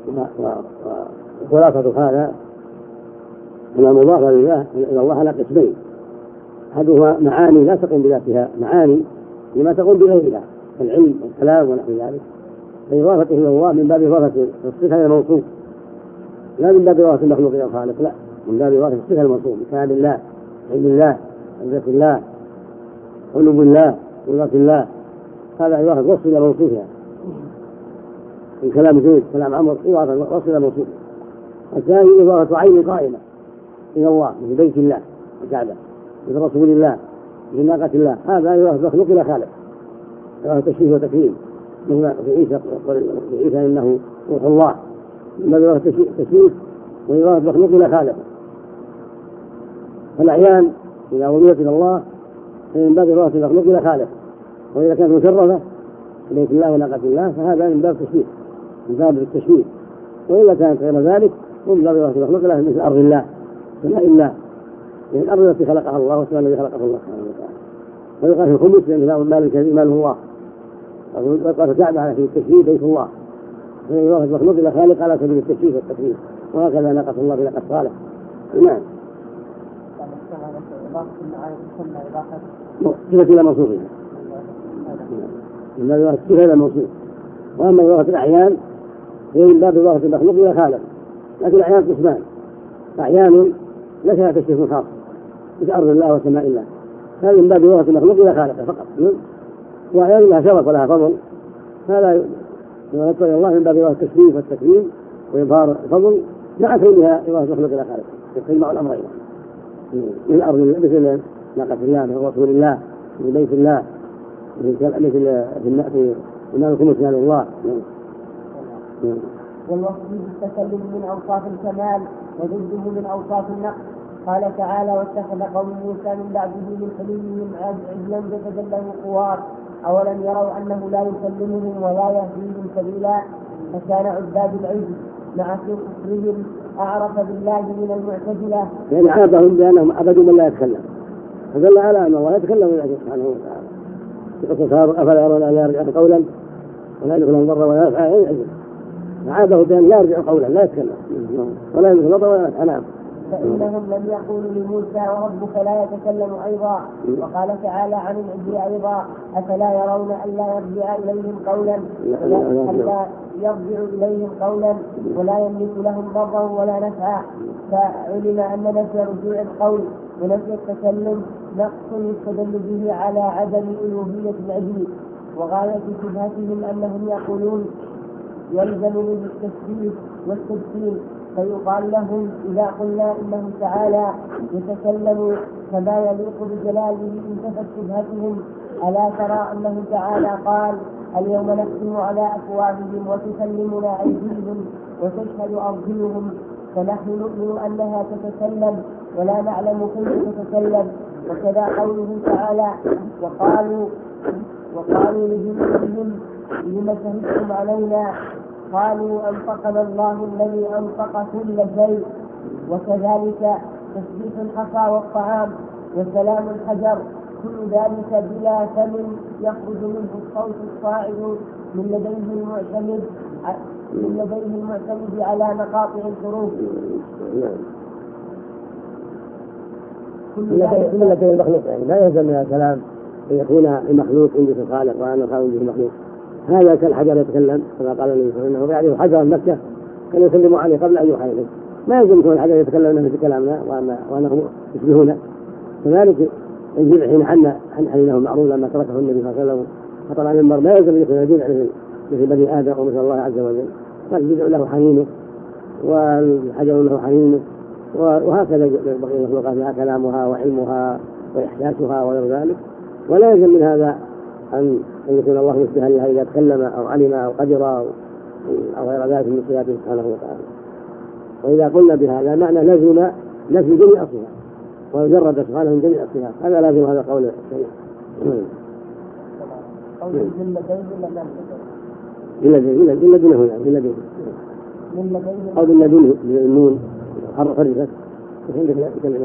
خلاصة هذا أن المضاف إلى الله على قسمين، أحدهما معاني لا تقوم بذاتها، معاني لما تقوم بغيرها العلم والكلام ونحو ذلك، فإضافته إلى الله من باب إضافة الصفة إلى الموصوف، لا من باب إضافة المخلوق إلى الخالق، لا، من باب إضافة الصفة الموصوف، كلام الله، علم الله، عزة الله، علو الله، قدرة الله، هذا إضافة وصف إلى موصوفها. الكلام زيد كلام عمر إضافة وصف إلى موصوفها. الثاني إضافة عين قائمة إلى الله مثل بيت الله الكعبة، مثل رسول الله، مثل ناقة الله، هذا إضافة مخلوق إلى خالق، إضافة تشريف وتكريم، مثل في عيسى في عيسى إنه روح الله، من إضافة تشريف وإضافة مخلوق إلى خالق. فالأعيان إذا وضعت إلى الله من باب إضافة المخلوق إلى خالق، وإذا كانت مشرفة بيت الله وناقة الله فهذا من باب التشريف، من باب التشريف، وإذا كانت غير ذلك من باب إضافة المخلوق إلى مثل أرض الله سماء الله، يعني الأرض التي خلقها الله والسماء الذي خلقه الله سبحانه وتعالى. ويقال في الخمس لأنه مال الكريم ماله الله، ويقال في الكعبة على سبيل التشريف بيت الله، فهي إضافة المخلوق إلى خالق على سبيل التشريف والتكريم، وهكذا ناقة الله بناقة صالح. نعم. صفة إلى موصوفها، من باب إضافة الصفة إلى موصوف. وأما إضافة الأعيان هي من باب إضافة المخلوق إلى خالق، لكن الأعيان قسمان، أعيان ليس هذا تشريف خاص بأرض الله وسماء الله، هذه من باب وراثة المخلوق إلى خالقه فقط، وأحيانا لها شرف ولها فضل، هذا يذكر الله من باب وراثة التشريف والتكريم وإظهار الفضل مع كونها وراثة المخلوق إلى خالقه، يجمع الأمرين من الأرض مثل ناقة الله من رسول الله من بيت الله مثل في إمام الخمس من الله. والوصف بالتكلم من أوصاف الكمال وضده من أوصاف النقص. قال تعالى: واتخذ قوم موسى من بعده من حليهم عجلا جسدا له خوار أولم يروا أنه لا يكلمهم ولا يهديهم سبيلا فكان عباد العجل مع كفرهم أعرف بالله من المعتزلة. يعني عابهم بأنهم عبدوا من لا يتكلم، فدل على أن الله يتكلم بالله سبحانه وتعالى. أفلا يرون أن لا يرجع قولا ولا يدخلهم ضرا ولا ينفع عجل، عابه بأن لا يرجع قولا لا يتكلم ولا يدخل ضرا ولا ينفع. نعم. فإنهم لم يقولوا لموسى وربك لا يتكلم أيضا. وقال تعالى عن العجل أيضا: أفلا يرون أن لا يرجع إليهم قولا ألا يرجع إليهم قولا ولا يملك لهم ضرا ولا نفعا. فعلم أن نفي رجوع القول ونفي التكلم نقص يستدل به على عدم ألوهية العجل. وغاية شبهتهم أنهم يقولون يلزم منه التشبيه والتجسيم، فيقال لهم إذا قلنا إنه تعالى يتكلم كما يليق بجلاله انتفت شبهتهم. ألا ترى أنه تعالى قال: اليوم نختم على أفواههم وتكلمنا أيديهم وتشهد أرجلهم، فنحن نؤمن أنها تتكلم ولا نعلم كيف تتكلم. وكذا قوله تعالى: وقالوا وقالوا لجنودهم لم شهدتم علينا قالوا أنطقنا الله الذي أنطق كل شيء. وكذلك تسبيح الحصى والطعام وسلام الحجر، كل ذلك بلا ثمن يخرج منه الصوت الصاعد من لديه المعتمد من لديه المعتمد على مقاطع الحروف. كل لديه المخلوق، يعني لا يلزم من الكلام أن يكون المخلوق عند الخالق وأن الخالق عند المخلوق. هذا كالحجر يتكلم كما قال النبي صلى الله عليه وسلم: ويعرف حجر مكة كان يسلم عليه قبل أن يوحى إليه. ما يلزم يكون الحجر يتكلم مثل كلامنا وأنهم يشبهون. كذلك الجذع حين حن حن حنينه معروف لما تركه النبي صلى الله عليه وسلم فطلع من المر، ما يلزم يكون الجذع مثل بني آدم ومثل الله عز وجل، فالجذع له حنينه والحجر له حنينه، وهكذا بقي المخلوقات لها كلامها وعلمها وإحساسها وغير ذلك. ولا يلزم من هذا أن يكون الله مشبها لها إذا تكلم أو علم أو قدر أو غير ذلك من صفاته سبحانه وتعالى. وإذا قلنا بهذا معنى لزم نفي جميع الصفات ويجرد سبحانه من جميع الصفات، هذا لازم هذا قول الشريف. إلا إلا إلا دونه يعني إلا دونه أو إلا دونه النون حرف فرجت كلمة.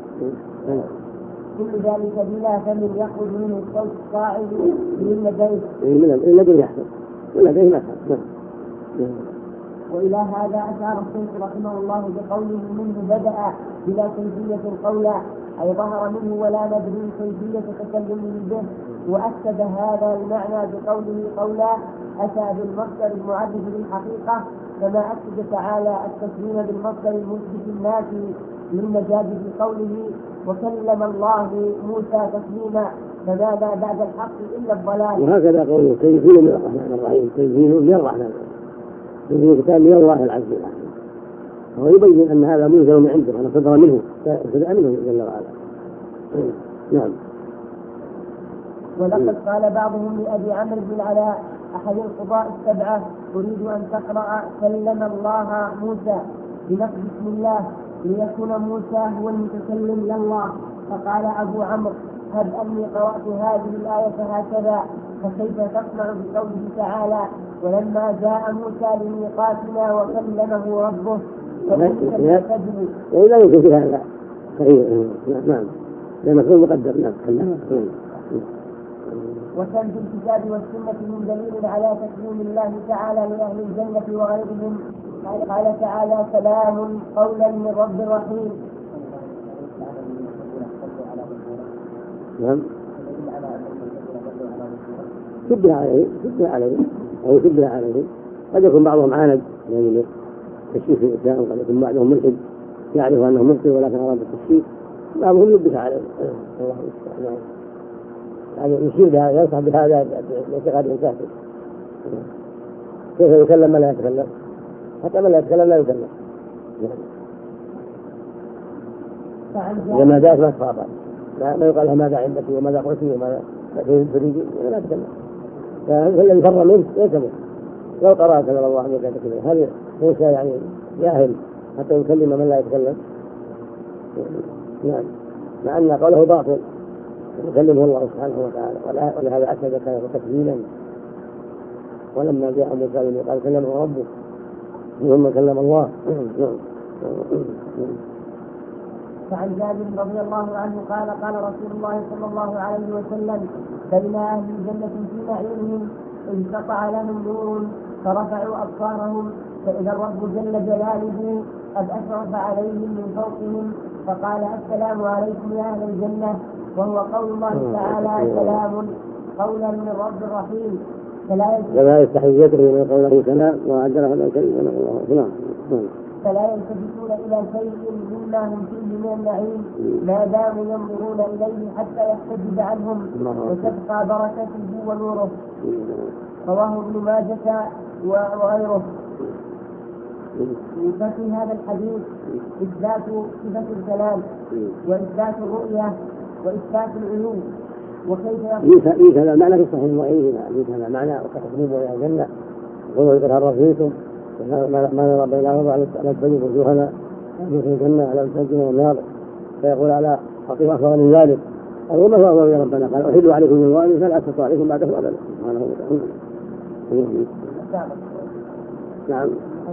كل ذلك بلا ثمن يخرج منه الصوت الصاعد من لديه من لديه يحصل من لديه ما يحصل. وإلى هذا أشار الشيخ رحمه الله بقوله: منه بدأ بلا كيفية القول، أي ظهر منه ولا ندري كيفية تكلمه به. وأكد هذا المعنى بقوله قولا أتى بالمصدر المعرف بالحقيقة، كما أكد تعالى التسليم بالمصدر المثبت النافي للمجاز بقوله: وكلم الله موسى تسليما، فماذا بعد الحق إلا الضلال. وهكذا قوله تنزيل من الرحمن الرحيم، تنزيل من الرحمن الرحيم، كتاب من الله العزيز الحكيم. وهو يبين أن هذا منزل من عنده وأن صدر منه صدر منه جل وعلا. نعم. ولقد قال بعضهم لأبي عمرو بن العلاء أحد القضاء السبعة: أريد أن تقرأ كلم الله موسى بلفظ بسم الله ليكون موسى هو المتكلم لله. فقال أبو عمرو: هب أني قرأت هذه الآية هكذا، فكيف تصنع بقوله تعالى: ولما جاء موسى لميقاتنا وكلمه ربه فكيف لا يمكن في هذا صحيح. نعم لأن المفعول مقدر. نعم. وكان في الكتاب والسنة من دليل على تكريم الله تعالى لأهل الجنة وغيرهم. قال تعالى: سلام قولا من رب رحيم. نعم. شبه عليه شبه عليه أو شبه عليه. قد يكون بعضهم عاند يعني تشريف الإسلام، قد يكون بعضهم ملحد يعرف أنه مخطئ ولكن أراد التشكيك بعضهم يلبس عليه الله المستعان يعني يشير بهذا ينصح بهذا باعتقاد كافر كيف يكلم من لا يتكلم حتى من لا يتكلم لا يكلم لما جاءت ما تخاطب ما يقال لها ماذا عندك وماذا قلت وماذا تريد لا تكلم فالذي فر منه يكلم لو قرأ كلام الله عنه كذا هل موسى يعني جاهل حتى يكلم من لا يتكلم نعم مع أن قوله باطل يكلمه الله سبحانه وتعالى ولهذا أكد كان تكليما ولما جاء موسى قال كلمه ربه ثم كلم الله. فعن جابر رضي الله عنه قال قال رسول الله صلى الله عليه وسلم بين أهل الجنة في نعيمهم انقطع لهم نور فرفعوا أبصارهم فإذا الرب جل جلاله قد أشرف عليهم من فوقهم فقال السلام عليكم يا أهل الجنة وهو قول الله تعالى سلام قولا من رب رحيم فلا يستحيته من قوله سلام وعجله الكلمة الله فلا يلتفتون إلى شيء مما هم فيه من النعيم ما داموا ينظرون إليه حتى يحتجب عنهم وتبقى بركته ونوره. رواه ابن ماجه وغيره. وفي هذا الحديث إثبات صفة الكلام وإثبات الرؤية وإثبات العلوم. وكيف ليس هذا المعنى في الصحيح وغيره ليس هذا المعنى وتقديم إلى الجنة وهو يتهرب فيكم ما نرى بين الأرض على الطيب وجوهنا في الجنة على الجنة والنار فيقول على خطيب أفضل من ذلك أو ما هو يا ربنا قال أحل عليكم من الوالد فلا أستطيع عليكم بعده أبدا سبحانه وتعالى. نعم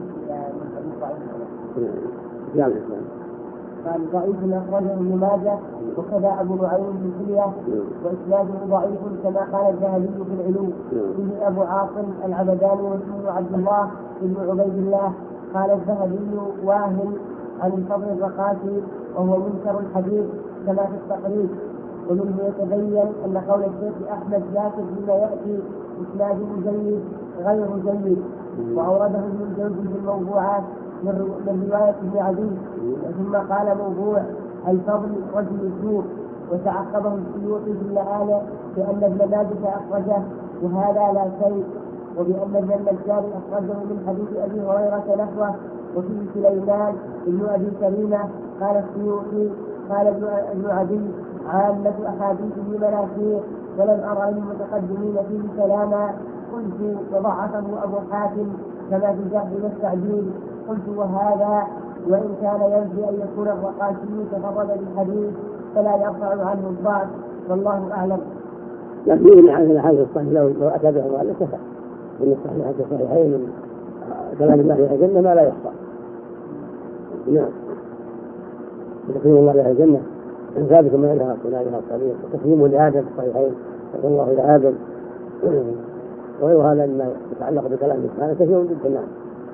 نعم قال ضعيف أخرجه ابن ماجه وكذا أبو نعيم في الحلية وإسناده ضعيف كما قال الذهبي في العلوم فيه أبو عاصم العبداني واسمه عبد الله بن عبيد الله. قال الذهبي واهن عن الفضل الرقاشي وهو منكر الحديث كما في التقريب. ومنه يتبين أن قول الشيخ أحمد شاكر فيما يأتي إسناده جيد غير جيد وأورده ابن الجوزي في الموضوعات من رواية ابن عدي ثم قال موضوع الفضل رجل السوء وتعقبه السيوطي في المآلة بأن ابن ماجه أخرجه وهذا لا شيء وبأن ابن النجار أخرجه من حديث أبي هريرة نحوه وفيه سليمان ابن أبي كريمة. قال السيوطي قال ابن عدي عامة أحاديثه مناكير ولم أرى للمتقدمين فيه كلاما. قلت وضعفه أبو حاتم كما في الجهد والتعديل. قلت وهذا وإن كان ينفي أن يكون الرقاشي تفضل بالحديث فلا يرفع عنه الضعف والله أعلم. لكن من هذه الحديث الصحيح لو لو أتى به ولا كفى من الصحيح الصحيحين من كلام الله في الجنة ما لا يخفى. نعم تكريم الله في الجنة ثابت من عندها صناعها الصغير وتكريمه لآدم الصحيحين صلى الله إلى آدم وغير هذا مما يتعلق بكلام هذا كثير جدا. نعم.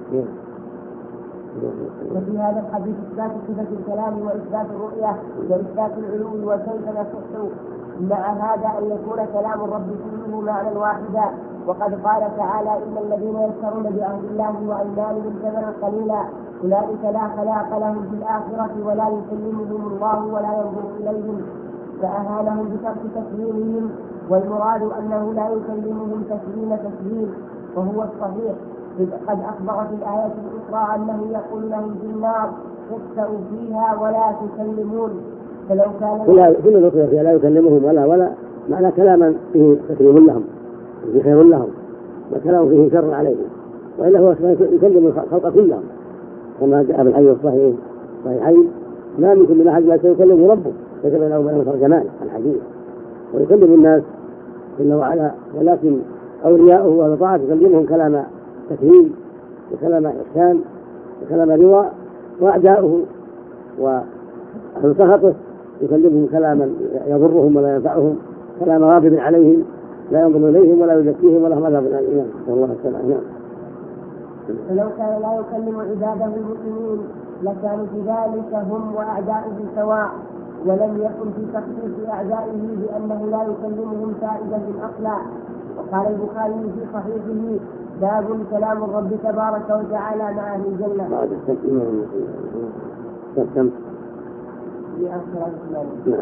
وفي هذا الحديث إثبات صفة الكلام وإثبات الرؤية وإثبات العلوم وكيف نصح مع هذا أن يكون كلام الرب كله معنى واحدا. وقد قال تعالى إن الذين يشترون بعهد الله وأيمانهم ثمنا قليلا أولئك لا خلاق لهم في الآخرة ولا يكلمهم الله ولا ينظر إليهم فأهانهم بترك تسليمهم والمراد أنه لا يكلمهم تسليم تسليم وهو الصحيح. قد أخبر في الآية الأخرى أنه يقول لهم في النار اخسأوا فيها ولا تكلمون. فلو كان كل نقطة فيها لا يكلمهم ولا ولا معنى كلاما فيه تكريم لهم فيه خير لهم وكلام فيه شر عليهم وإلا هو يكلم الخلق كلهم كما جاء في الحديث الصحيح صحيحين ما من كل أحد لا سيكلمه ربه ليس بينه وبينه ترجمان الحديث ويكلم الناس جل وعلا ولكن أولياؤه وطاعته يكلمهم كلام تكريم وكلام إحسان وكلام رضا وأعداؤه وأهل سخطه يكلمهم كلاما يضرهم ولا ينفعهم كلام غاضب عليهم لا ينظر إليهم ولا يزكيهم ولا هم عذاب الإيمان والله تعالى. فلو كان لا يكلم عباده المسلمين لكانوا كذلك هم وأعداؤه سواء ولم يكن في تخصيص أعدائه بأنه لا يكلمهم فائدة أصلا. وقال البخاري في صحيحه باب كلام الرب تبارك وتعالى مع أهل الجنة. كم؟ لآخر نعم.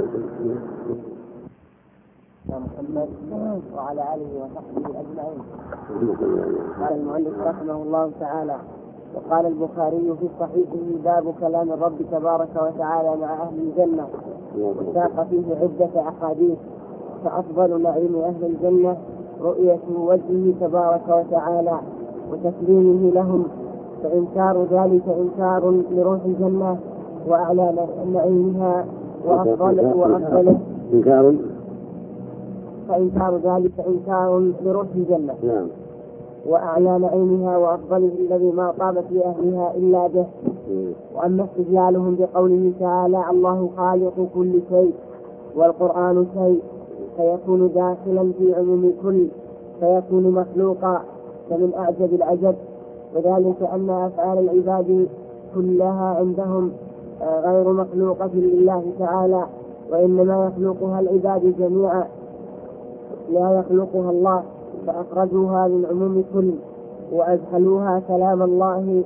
محمد وعلى آله وصحبه أجمعين. قال المؤلف رحمه الله تعالى: وقال البخاري في صحيحه: باب كلام الرب تبارك وتعالى مع أهل الجنة، وساق فيه عدة أحاديث. فأفضل نعيم أهل الجنة رؤية وجهه تبارك وتعالى وتكريمه لهم، فإنكار ذلك إنكار لروح الجنة وأعلى نعيمها وأفضل وأفضل إنكار فإنكار ذلك إنكار لروح الجنة نعم. وأعلى نعيمها وأفضله الذي ما طابت لأهلها إلا به. وأما استدلالهم بقوله تعالى: الله خالق كل شيء والقرآن شيء، فيكون داخلا في عموم كل، فيكون مخلوقا، فمن أعجب العجب. وذلك أن أفعال العباد كلها عندهم غير مخلوقة لله تعالى، وإنما يخلقها العباد جميعا لا يخلقها الله، فأخرجوها من عموم كل وأدخلوها كلام الله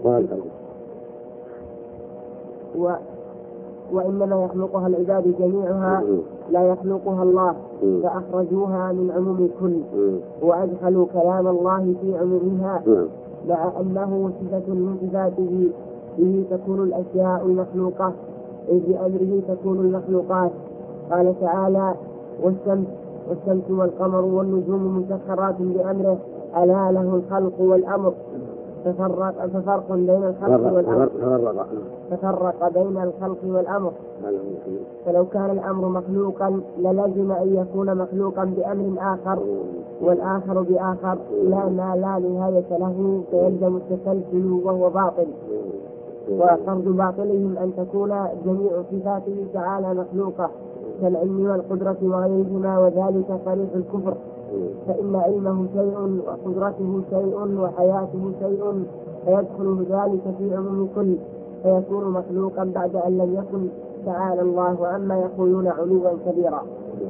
و... وإنما يخلقها العباد جميعها لا يخلقها الله، فأخرجوها من عموم كل وأدخلوا كلام الله في عمومها، مع أنه صفة من صفاته، به تكون الأشياء المخلوقة، إذ بأمره تكون المخلوقات. قال تعالى: والشمس والشمس والقمر والنجوم مسخرات بأمره ألا له الخلق والأمر. ففرق, ففرق بين الخلق والأمر ففرق بين الخلق والأمر فلو كان الأمر مخلوقا للزم أن يكون مخلوقا بأمر آخر والآخر بآخر، لا ما لا نهاية له، فيلزم التسلسل وهو باطل. وفرض باطلهم أن تكون جميع صفاته تعالى مخلوقة كالعلم والقدرة وغيرهما، وذلك صريح الكفر، فإن علمه شيء وقدرته شيء وحياته شيء، فيدخل ذلك في عموم كل، فيكون مخلوقا بعد أن لم يكن تعالى الله عما يقولون علوا كبيرا.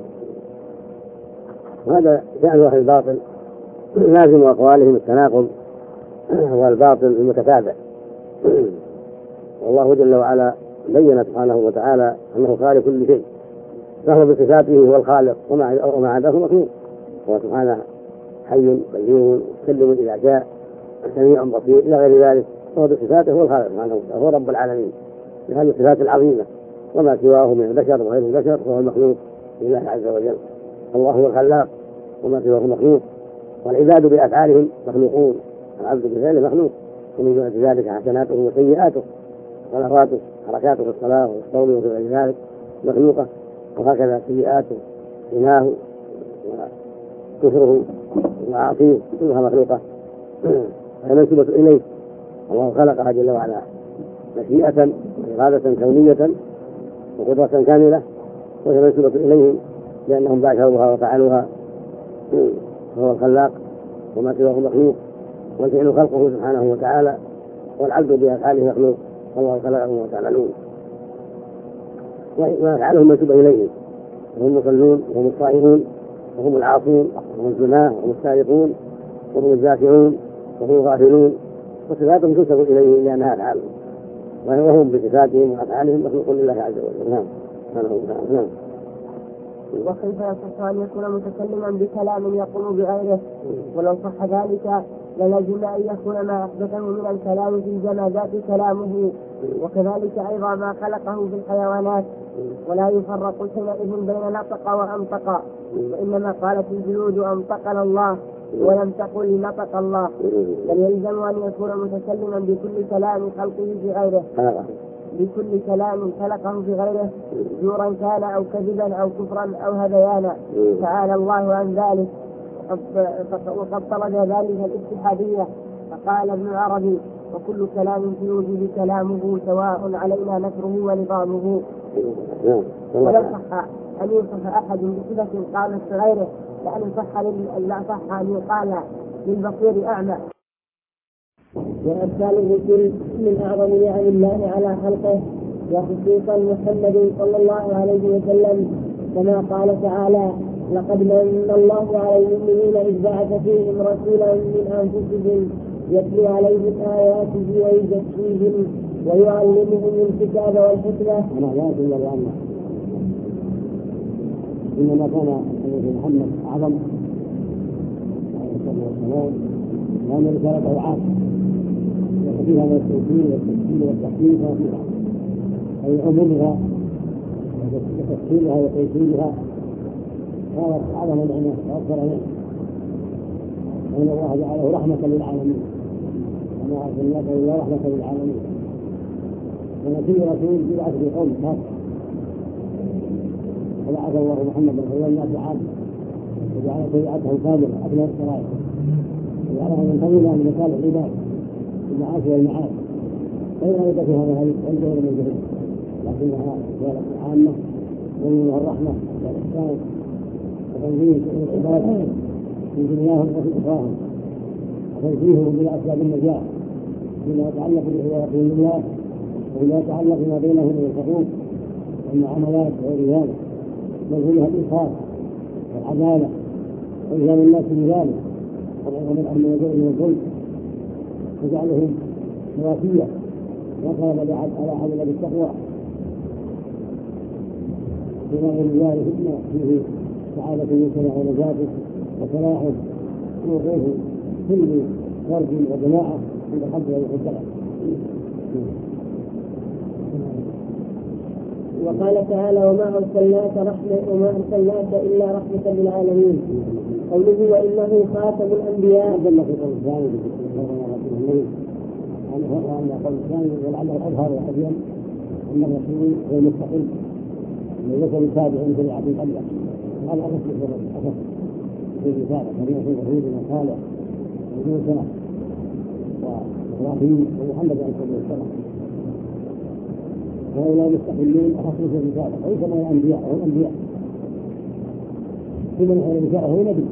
وهذا شأن أهل الباطل، لازم أقوالهم التناقض والباطل المتتابع. والله جل وعلا بين سبحانه وتعالى أنه خالق كل شيء، فهو بصفاته هو الخالق، وما عداه مخلوق. هو سبحانه حي قيوم متكلم إذا جاء سميع بصير إلى غير ذلك، فهو بصفاته هو الخالق سبحانه وتعالى، هو رب العالمين بهذه الصفات العظيمة. وما سواه من البشر وغير البشر فهو المخلوق لله عز وجل. الله هو الخلاق وما سواه مخلوق، والعباد بأفعالهم مخلوقون، العبد بفعله مخلوق، ومن جملة ذلك حسناته وسيئاته، صلواته، حركاته في الصلاة والصوم وغير ذلك مخلوقة، وهكذا سيئاته، غناه وكفره ومعاصيه كلها مخلوقة فمنسوبة إليه. الله خلقها جل وعلا مشيئة وإرادة كونية وقدرة كاملة، وهي منسوبة إليهم لأنهم باشروها وفعلوها، فهو الخلاق وما سواه مخلوق، والفعل خلقه سبحانه وتعالى، والعبد بأفعاله مخلوق، والله خلقه وتعالى، ويفعلهم منسوبة إليهم، وهم المصلون وهم الصائمون وهم العاصون وهم الزناه وهم السارقون وهم الزاكرون وهم الغافلون، وصفاتهم تنسب إليهم لأنها أفعالهم، وهم بصفاتهم وأفعالهم مخلوق لله عز وجل. نعم. نعم. وكيف يصح أن يكون متكلما بكلام يقوم بغيره؟ ولو صح ذلك للزم أن يكون ما أثبته من الكلام في الجمادات كلامه، وكذلك أيضا ما خلقه في الحيوانات. ولا يفرق حينئذ بين نطق وأنطق، وإنما قالت الجلود أنطقنا الله ولم تقل نطق الله، بل يلزم أن يكون متكلما بكل كلام خلقه في غيره بكل كلام خلقه في غيره زورا كان أو كذبا أو كفرا أو هذيانا، تعالى الله عن ذلك. وقد طرد ذلك الاتحادية، فقال ابن العربي: وكل كلام في الوجود كلامه سواء علينا نكره ونظامه. ولو صح أن يوصف أحد بصفة قامت في غيره لأن صح لا صح أن يقال للبصير أعمى. وأمثال الرسل من أعظم نعم الله على خلقه، وخصوصا محمد صلى الله عليه وسلم، كما قال تعالى: لقد من الله على المؤمنين إذ بعث فيهم رسولا من أنفسهم يتلو عليهم آياته ويزكيهم ويعلمهم الكتاب والحكمة. أنا لا أقول لأن إنما كان النبي محمد أعظم عليه الصلاة والسلام لأن رسالته عامة وفيها من التوحيد والتفسير والتحقيق وفيها أي عمومها وتفسيرها وتيسيرها كانت أعظم نعمة وأكثر نعمة لأن الله جعله رحمة للعالمين وما أرسلناك إلا رحمة للعالمين ونبي رسول يبعث في قوم خاصة وبعث الله محمدا خير الناس عامة وجعل شريعته كاملة أكمل الشرائع وجعلها منتظمة من مصالح العباد المعاش والمعاد غير أن في هذا الحديث والجهل من الجهل لكنها رسالة عامة ومنها الرحمة والإحسان وتنزيل شؤون العباد في دنياهم وفي أخراهم وتنزيههم إلى أسباب النجاة فيما يتعلق بحياتهم الله وما يتعلق بما بينهم من الحقوق والمعاملات وغير ذلك منزلها الإخلاص والعدالة وإلزام الناس بذلك وعظم الأمن والجود والظلم وجعلهم مواسية وطلب على عدل بالتقوى بما غير ذلك فيه سعادة المجتمع ونجاته وصلاحه ووقوف كل فرد وجماعة عند حد والحسنة. وقال تعالى وما أرسلناك رحمة وما أرسلناك إلا رحمة للعالمين. قوله وإنه خاتم الأنبياء. دل في قول الثاني أن قول الثاني ولعله الأظهر والأبين أن الرسول هو المستقل ليس بالتابع من شريعة قبله هذا أصل أصل في الرسالة فهي في الرسول وصالح وموسى وإبراهيم ومحمد عليه الصلاة والسلام وهؤلاء المستقلين أخصوا في الرسالة وليس من الأنبياء هو الأنبياء كل من الرسالة هو نبي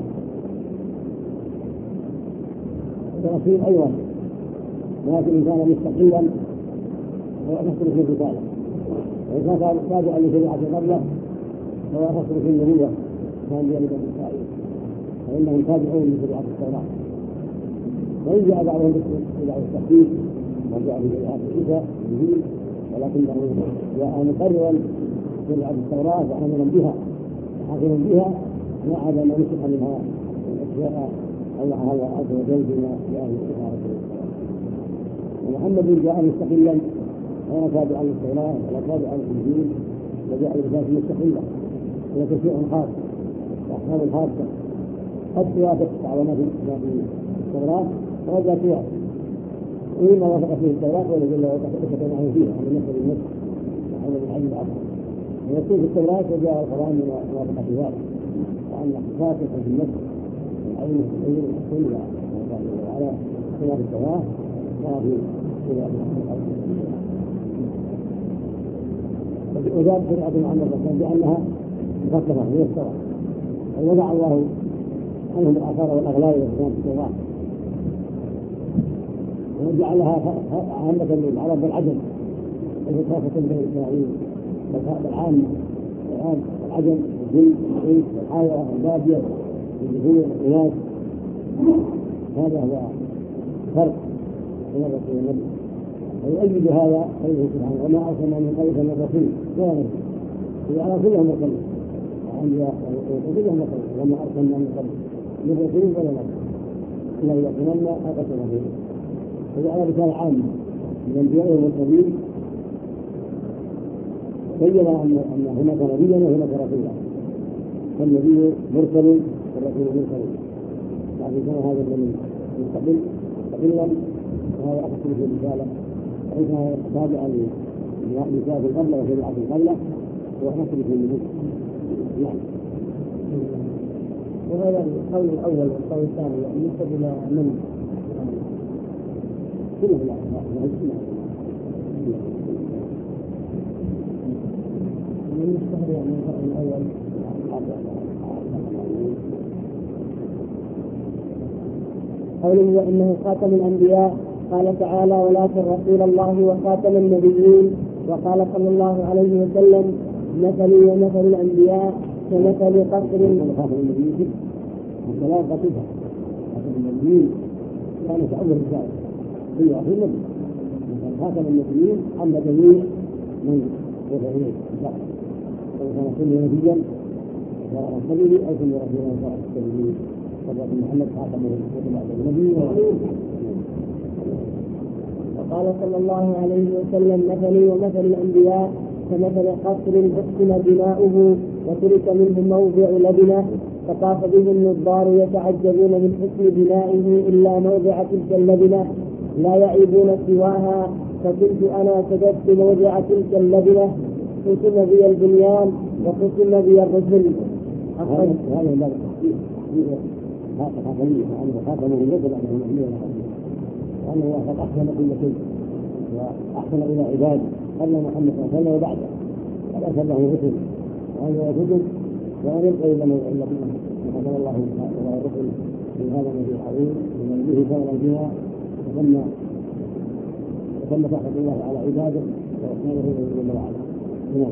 الرسول أيضا ولكن إن كان مستقلا هو أخصوا في الرسالة وإذا كان تابعا لشريعة قبله فهو أخصوا في النبوة كان بيد بني إسرائيل فإنهم تابعون لشريعة التوراة وإن جاء بعضهم بشريعة التحقيق وجاء بشريعة عيسى الإنجيل ولكنه جاء مقررا شريعة التوراة وآمنا بها وحاكما بها ما عدا ما نسخ منها الأشياء الله الله عز وجل بما جاء به رسول ومحمد جاء مستقلا غير تابعا للتوراة ولا تابعا للإنجيل وجاء برسالة مستقلة هي تشريع خاص وأحكام خاصة قد توافق على ما في التوراة وقد لا توافق وإما وافق فيه التوراة ولا جل وعلا معه فيها على النصر بالنصر وعلى الحج الأكبر ويكون في التوراة وجاء القرآن من موافقة في ذلك وأن خاصة في النصر والعلم التغيير والحصول وعلى خلاف التوراة ما في وجاءت شريعة محمد صلى الله عليه وسلم بأنها مخففة من التوراة ووضع الله عنهم الآثار والأغلال والأحكام في التوراة وجعلها عامة للعرب والعجم وخاصة بني إسرائيل بالعامة والعام والعجم والجن والعيش والحاوى والبادية والجفور والإناث هذا هو فرق بين الرسول والنبي ويؤيد هذا قوله سبحانه وما أرسلنا من قبلك من رسول ولا نبي وعلى كلهم مرسلين وأنبياء وكلهم مرسلين وما أرسلنا من قبلك من رسول ولا نبي إلا إذا تمنى أو قتل به وجعل رسالة عامة من الأنبياء والمرسلين بين أن أن هناك نبيا وهناك رسولا فالنبي مرسل والرسول مرسل يعني كان هذا الذي مستقل مستقلا وهذا أحسن في الرسالة وإنها تابعا لرسالة قبله وشريعة قبله وأحسن في النبي نعم. وهذا القول الأول والقول الثاني ينسب إلى من؟ كله لا من يشتهر يعني القول الأول قوله وإنه خاتم الأنبياء قال تعالى ولكن رسول الله وخاتم النبيين وقال صلى الله عليه وسلم مثلي ومثل الأنبياء كمثل قصر. خاتم النبيين الكلام قصيدة خاتم النبيين كان تأول رسالة هي أخي النبي خاتم النبيين أما جميع من وصل إليه سواء كان كل نبيا صار رسوله أو كل رسولا صار رسوله فقال محمد خاتمه وتبع النبي. وقال صلى الله عليه وسلم مثلي ومثل الأنبياء كمثل قصر حسن بناؤه وترك منه موضع لبنه فطاف به النظار يتعجبون من حسن بنائه إلا موضع تلك اللبنة لا يعيبون سواها فكنت أنا سجدت موضع تلك اللبنة ختم بي البنيان وختم بي الرسل. هذا هذا لا هذا خاتمه أنه خاتمه يدل على المؤمنين وأن الله قد أحسن كل شيء وأحسن إلى عباده قبل محمد صلى الله عليه وسلم وبعده قد أرسل له رسل وهذا الرسل ولا يبقى إلا من الذين وقال الله تعالى الرسل من هذا النبي العظيم من به كان الجنة وتم وتم رحمة الله على عباده وإحسانه إلى الله عليه.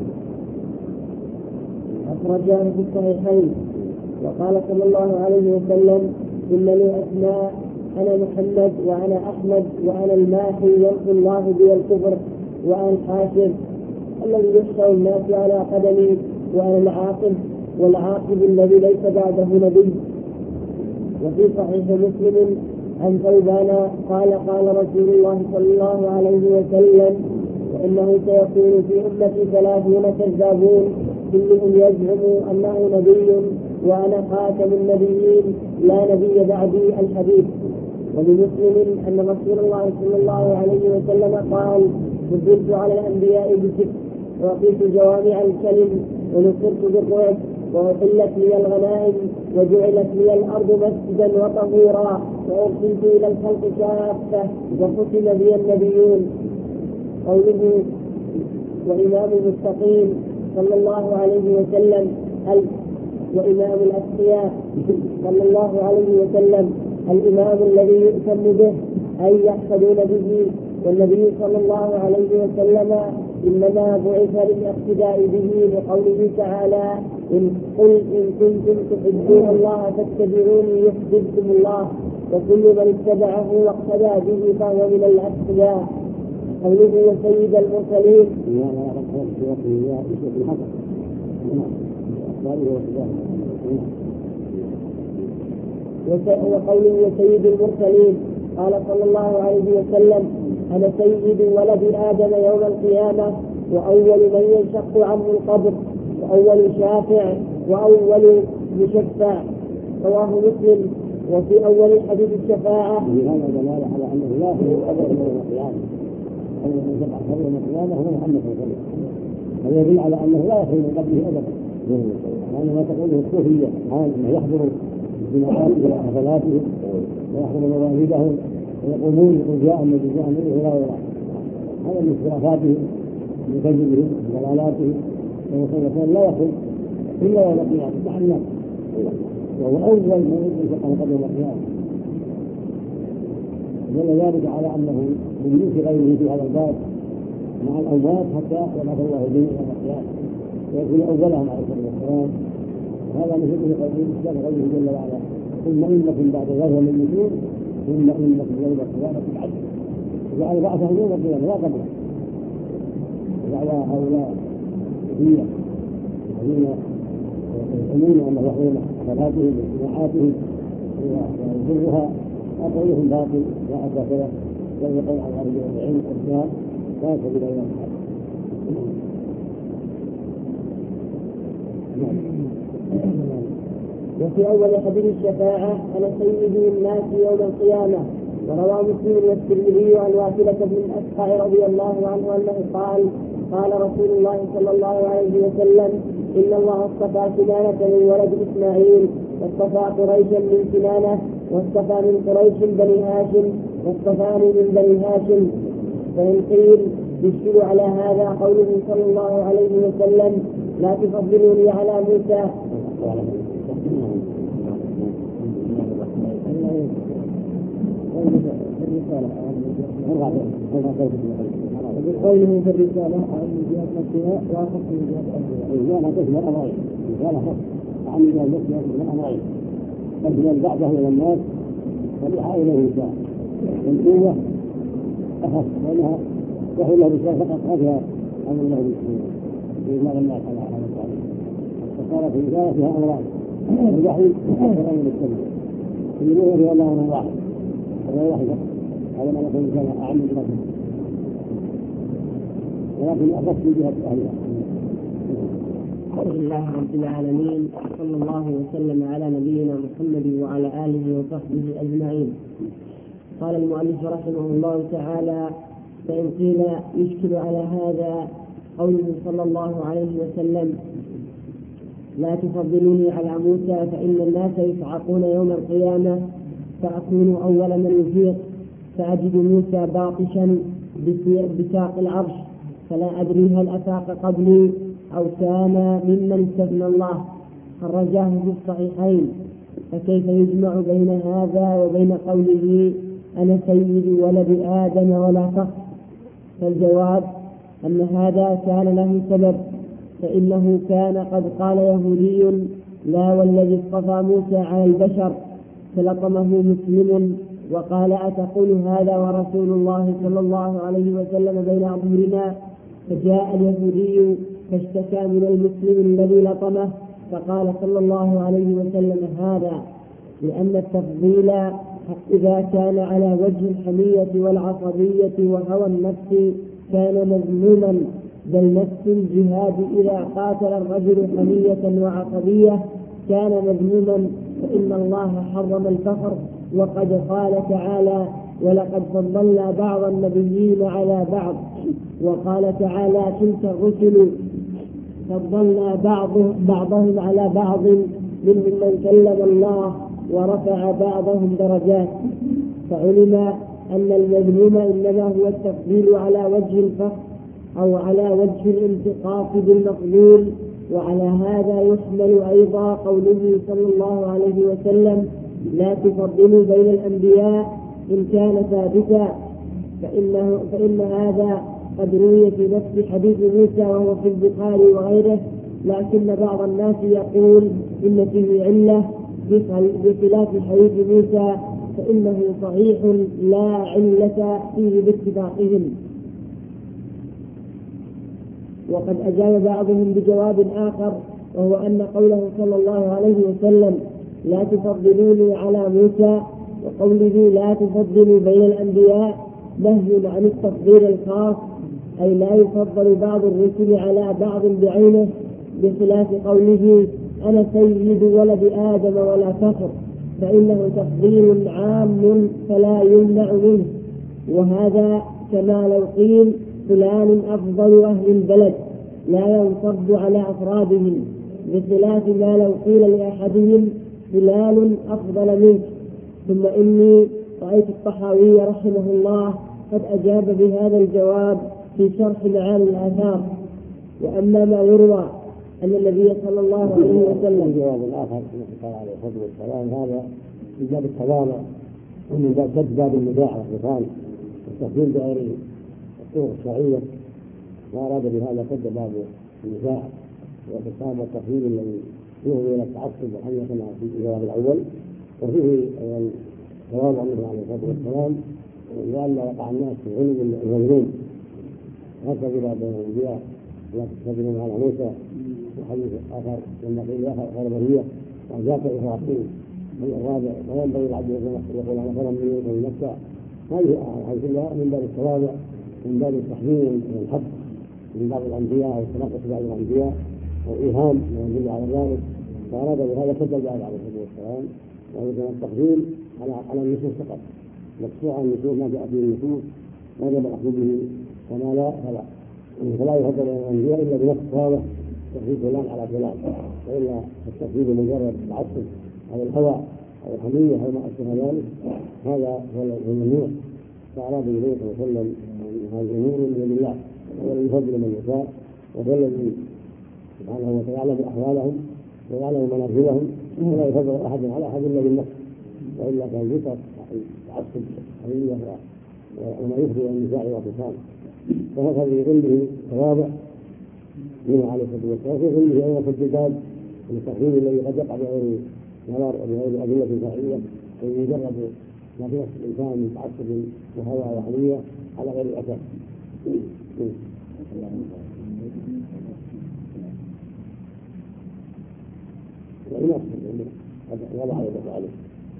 أخرجاه في الصحيحين. وقال صلى الله عليه وسلم إن لي أسماء أنا محمد وأنا أحمد وأنا الماحي يمحو الله بي الكفر وأنا الحاشر الذي يحشر الناس على قدمي وأنا العاقب والعاقب الذي ليس بعده نبي. وفي صحيح مسلم عن ثوبان قال قال رسول الله صلى الله عليه وسلم وإنه سيكون في أمتي ثلاثون كذابون كلهم يزعم أنه نبي وأنا خاتم النبيين لا نبي بعدي الحديث. ولمسلم أن رسول الله صلى الله عليه وسلم قال فضلت على الأنبياء بست وأعطيت جوامع الكلم ونصرت بالرعب وأحلت لي الغنائم وجعلت لي الأرض مسجدا وطهورا وأرسلت إلى الخلق كافة وختم بي النبيون. قوله وإمام المستقيم صلى الله عليه وسلم ألف وإمام الأتقياء صلى الله عليه وسلم الإمام الذي يؤتم به أي يحسدون به. والنبي صلى الله عليه وسلم إنما بعث للاقتداء به لقوله تعالى إن قل إن كنتم تحبون الله فاتبعوني يحببكم الله وكل من اتبعه واقتدى به فهو من الأتقياء. قوله وسيد المرسلين وقوله وسيد المرسلين قال صلى الله عليه وسلم أنا سيد ولد آدم يوم القيامة وأول من ينشق عنه القبر وأول شافع وأول مشفع. رواه مسلم. وفي أول حديث الشفاعة هذا دلالة على أنه لا يخلو أبدا يوم القيامة أول من يشفع خير يوم القيامة هو محمد صلى الله عليه وسلم. هذا يدل على أنه لا يخلو من قبله أبدا لأن ما تقوله الصوفية أنه يحضر جماعاتهم وحفلاتهم ويحضر مواهبهم ويقومون يقول جاء الذي جاء منه لا يرى. هذا من اختلافاتهم من كذبهم من ضلالاتهم وصلى لا يخلو إلا يوم القيامة مع الناس وهو أول من يدرك عن قبل القيامة. دل ذلك على أنه من يوصي غيره في هذا الباب مع الأموات حتى يبعث الله جميع يوم القيامة ويكون أولهم عليه الصلاة والسلام. هذا مثل قوله غيره جل وعلا ثم إنكم بعد ذلك ميتون ثم إنكم يوم القيامة تبعثون. وجعل بعثهم يوم القيامة لا قبله. وجعل هؤلاء هي الذين يؤمنون أنه يحضرون حفلاتهم واجتماعاتهم ويضرها أقولهم باطل لا أساس له بل يقول على أهل العلم والإسلام لا سبيل إلى الحق. وفي أول حديث الشفاعة أنا سيد الناس يوم القيامة. وروى مسلم والترمذي عن واثلة بن الأسقع رضي الله عنه أنه قال قال رسول الله صلى الله عليه وسلم إن الله اصطفى كنانة من ولد إسماعيل واصطفى قريشا من كنانة واصطفى من قريش بني هاشم واصطفاني من بني هاشم. فإن قيل يشكل على هذا قوله صلى الله عليه وسلم لا تفضلوني على موسى. قوله في الرسالة عن جهة نفسها وخص من جهة أمرها لا تشمل أمرين رسالة خص عن جهة نفسها من أمرين تشمل بعضه إلى الناس ولحا إليه إنسان والقوة أخص لأنها وحي الله بالشهر فقط ما فيها أمر الله بإجماع الناس على هذا التعليم. فصار في الرسالة فيها أمران: الوحي والأمر بالسنة. الجمهور فيها الله أمر واحد وغير واحد فقط. هذا ما نقول كان أعم من ذلك، ولكن أخص من جهة أهلها. الحمد لله رب العالمين، صلى الله وسلم على نبينا محمد وعلى آله وصحبه أجمعين. قال المؤلف رحمه الله تعالى: فإن قيل يشكل على هذا قوله صلى الله عليه وسلم: لا تفضلوني على موسى فإن الناس يصعقون يوم القيامة فأكون أول من يفيق، فأجد موسى باطشا بساق العرش، فلا أدري هل أفاق قبلي أو كان ممن استثنى الله. خرجاه في الصحيحين. فكيف يجمع بين هذا وبين قوله: أنا سيد ولد آدم ولا فخر؟ فالجواب أن هذا كان له سبب، فإنه كان قد قال يهودي: لا والذي اصطفى موسى على البشر، فلطمه مسلم وقال: أتقول هذا ورسول الله صلى الله عليه وسلم بين أظهرنا؟ فجاء اليهودي فاشتكى من المسلم الذي لطمه، فقال صلى الله عليه وسلم: هذا لأن التفضيل إذا كان على وجه الحمية والعصبية وهوى النفس كان مذموما، بل نفس الجهاد إذا قاتل الرجل حمية وعصبية كان مذموما، فإن الله حرم الفخر. وقد قال تعالى: ولقد فضلنا بعض النبيين على بعض. وقال تعالى: تلك الرسل فضلنا بعض بعضهم على بعض منهم من كلم الله ورفع بعضهم درجات. فعلم أن المذموم إنما هو التفضيل على وجه الفخر أو على وجه الالتقاط بالمفضول. وعلى هذا يحمل أيضا قوله صلى الله عليه وسلم: لا تفضلوا بين الأنبياء إن كان ثابتا، فإنه فإن هذا قد روي في نفس حديث موسى وهو في البخاري وغيره، لكن بعض الناس يقول إن فيه علة بخلاف حديث موسى، فإنه صحيح لا علة فيه باتفاقهم. وقد أجاب بعضهم بجواب آخر، وهو أن قوله صلى الله عليه وسلم: لا تفضلوني على موسى، وقوله لا تفضلوا بين الأنبياء نهي عن التفضيل الخاص، أي لا يفضل بعض الرسل على بعض بعينه، بخلاف قوله: أنا سيد ولد آدم ولا فخر، فإنه تفضيل عام فلا يمنع منه. وهذا كما لو قيل فلان أفضل أهل البلد لا ينصب على أفرادهم، بخلاف ما لو قيل لأحدهم فلان أفضل منك. ثم إني رأيت الطحاوي رحمه الله قد أجاب بهذا الجواب في شرح معاني الآثار. وأما ما يروى أن النبي صلى الله عليه وسلم الجواب الآخر قال عليه الصلاة والسلام هذا من باب التواضع ومن باب سد باب النزاع والخصام والتفضيل بغير الطرق الشرعية، وأراد بهذا سد باب النزاع والخصام والتفضيل الذي يهوي إلى التعصب والحمية كما في الجواب الأول. وفيه تواضع النبي عليه الصلاة والسلام لئلا يقع الناس في علم الغيرين، هكذا بين الأنبياء: لا تستخدمون على موسى. وحديث آخر لما قيل آخر خير برية وجاءت إفراطين. الرابع: لا ينبغي العبد يقول أنا خير من مكة. هذه الحديث كلها من باب التواضع، من باب التحميل والحب من بعض الأنبياء أو التناقص بعض الأنبياء وإيهام ما يدل على ذلك. فأراد بهذا سد الباب عليه الصلاة والسلام، وهو التقديم على على النصوص فقط، مقطوع النصوص ما جاء به النصوص وجب الأخذ به، وما لا فلا فلا يفضل الأنبياء إلا بنص واضح تفضيل فلان على فلان، وإلا التفضيل مجرد العصر أو الهوى أو الحمية أو ما أشبه ذلك هذا هو الممنوع. فأراد النبي صلى الله عليه وسلم هذه الأمور من يد الله، هو الذي يفضل من يشاء، وهو الذي سبحانه وتعالى يعلم أحوالهم ويعلم منازلهم، ولا يفضل أحد على أحد إلا بالنفس، وإلا كان ذكر تعصب حمية وما يفضل النزاع والخصام. فهذا في ظله تواضع منه عليه الصلاة والسلام، في ظله أيضا في الكتاب التقديم الذي قد يقع بغير نظر وبغير أدلة شرعية، ويجرد ما في نفس الإنسان من تعصب وهوى وحمية على غير الأساس. وضع يده عليه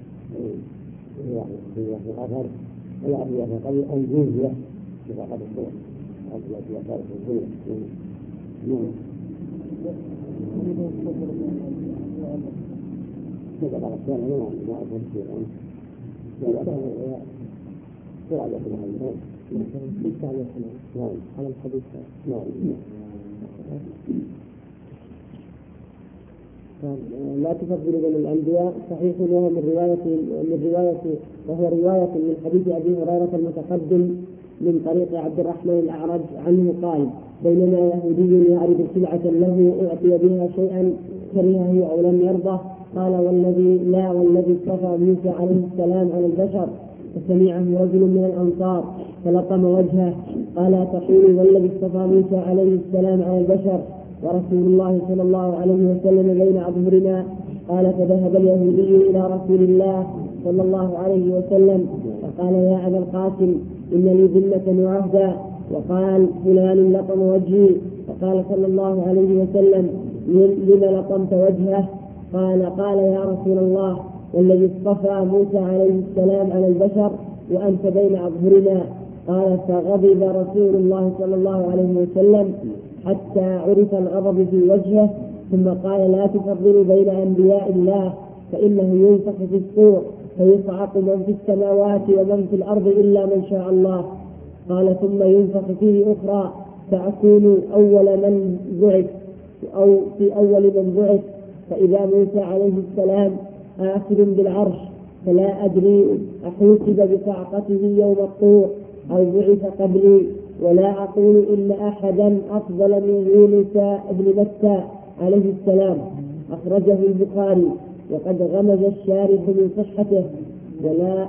في الآخر ولا في الآخر قبل أن ينزل بفقد الصور قبل في آخر الصور. نعم. هذا بعد الثاني ما ما أفهم شيء عنه. لا لا سرعة يأخذ هذا. نعم. على الحديث. نعم. لا تفضل بين الأنبياء صحيح وهو من رواية من رواية وهو رواية من حديث أبي هريرة المتقدم من طريق عبد الرحمن الأعرج عنه قال: بينما يهودي يعرض سلعة له أعطي بها شيئا كرهه أو لم يرضه قال: والذي لا والذي اصطفى موسى عليه السلام على البشر. فسمعه رجل من الأنصار فلطم وجهه قال: تقول والذي اصطفى موسى عليه السلام على البشر ورسول الله صلى الله عليه وسلم بين أظهرنا. قال: فذهب اليهودي إلى رسول الله صلى الله عليه وسلم فقال: يا أبا القاسم إن لي ذمة وعهدا. وقال: فلان لطم وجهي. فقال صلى الله عليه وسلم: لم لطمت وجهه؟ قال: قال: يا رسول الله والذي اصطفى موسى عليه السلام على البشر وأنت بين أظهرنا. قال: فغضب رسول الله صلى الله عليه وسلم حتى عرف الغضب في وجهه ثم قال: لا تفضلوا بين أنبياء الله فإنه ينفخ في الصور فيصعق من في السماوات ومن في الأرض إلا من شاء الله. قال: ثم ينفخ فيه أخرى فأكون أول من بعث أو في أول من بعث فإذا موسى عليه السلام آخذ بالعرش فلا أدري أحوسب بصعقته يوم الطور أو بعث قبلي، ولا أقول إن أحدا أفضل من يونس بن متى عليه السلام. أخرجه البخاري وقد غمز الشارح من صحته ولا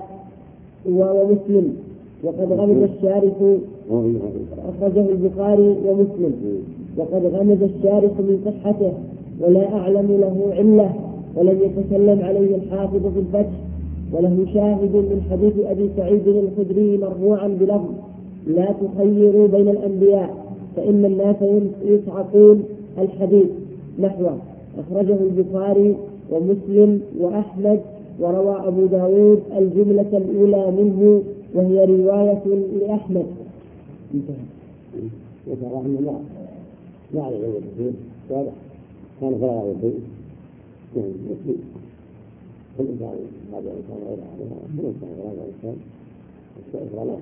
ومسلم وقد غمز الشارح أخرجه البخاري ومسلم وقد غمز الشارح من صحته ولا أعلم له علة، ولم يتكلم عليه الحافظ في الفتح. وله شاهد من حديث أبي سعيد الخدري مرفوعا بلفظ: لا تخيروا بين الأنبياء فإن الناس يصعقون الحديث نحوه. أخرجه البخاري ومسلم وأحمد، وروى أبو داود الجملة الأولى منه وهي رواية لأحمد. وترى أن لا لا على العلم كثير واضح كان فلا يضيء كل إنسان هذا الإنسان غير عليها كل إنسان غير هذا الإنسان الشيء لا.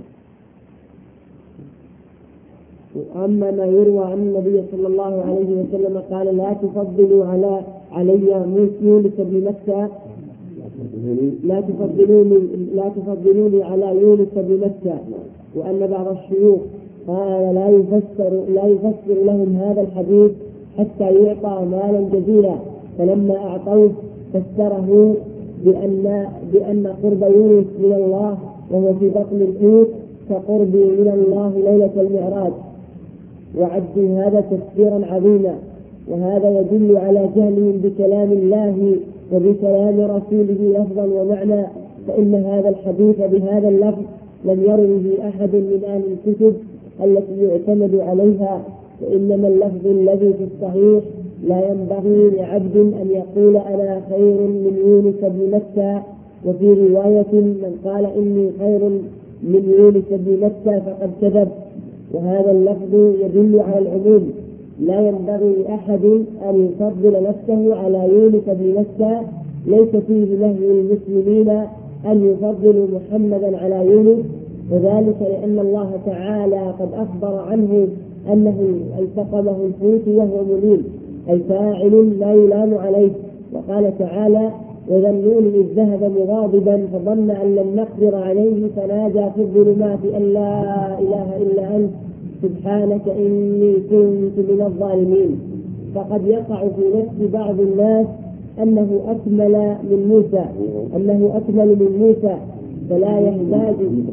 أما ما يروى أن النبي صلى الله عليه وسلم قال: لا تفضلوا على علي يونس بن متى لا تفضلوني لا تفضلوني على يونس بن متى، وأن بعض الشيوخ قال لا يفسر لا يفسر لهم هذا الحديث حتى يعطى مالا جزيلا، فلما أعطوه فسره بأن بأن قرب يونس من الله وهو في بطن الحوت كقربي من الله ليلة المعراج، وعدوا هذا تفسيرا عظيما. وهذا يدل على جهلهم بكلام الله وبكلام رسوله لفظا ومعنى، فإن هذا الحديث بهذا اللفظ لم يروه أحد من أهل الكتب التي يعتمد عليها، وإنما اللفظ الذي في الصحيح لا ينبغي لعبد أن يقول أنا خير من يونس بن متى. وفي رواية من قال إني خير من يونس بن متى فقد كذب، وهذا اللفظ يدل على العموم. لا ينبغي لأحد أن يفضل نفسه على يونس بن متى، ليس فيه نهي المسلمين أن يفضلوا محمدا على يونس، وذلك لأن الله تعالى قد أخبر عنه أنه التقمه الحوت وهو مليم أي فاعل لا يلام عليه. وقال تعالى: وذا النون إذ ذهب مغاضبا فظن أن لم نقدر عليه فنادى في الظلمات أن لا إله إلا أنت سبحانك إني كنت من الظالمين. فقد يقع في نفس بعض الناس أنه أكمل من موسى أنه أكمل من موسى فلا يحتاج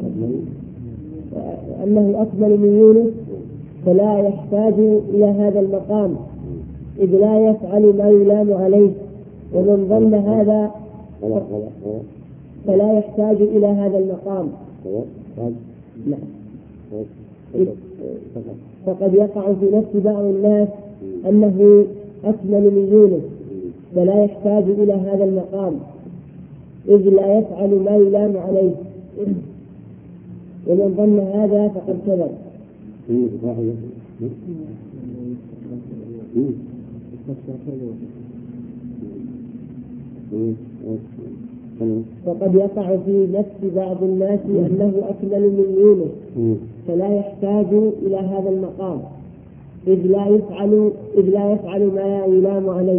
أنه أكمل من يونس فلا يحتاج إلى هذا المقام، إذ لا يفعل ما يلام عليه. ومن ظن هذا فلا يحتاج إلى هذا المقام، فقد يقع في نفس بعض الناس أنه أكمل من يونس فلا يحتاج إلى هذا المقام إذ لا يفعل ما يلام عليه، ومن ظن هذا فقد كذب. فقد يقع في نفس بعض الناس أنه أكمل من يونس فلا يحتاج إلى هذا المقام إذ لا يفعل إذ لا يفعل ما يلام عليه.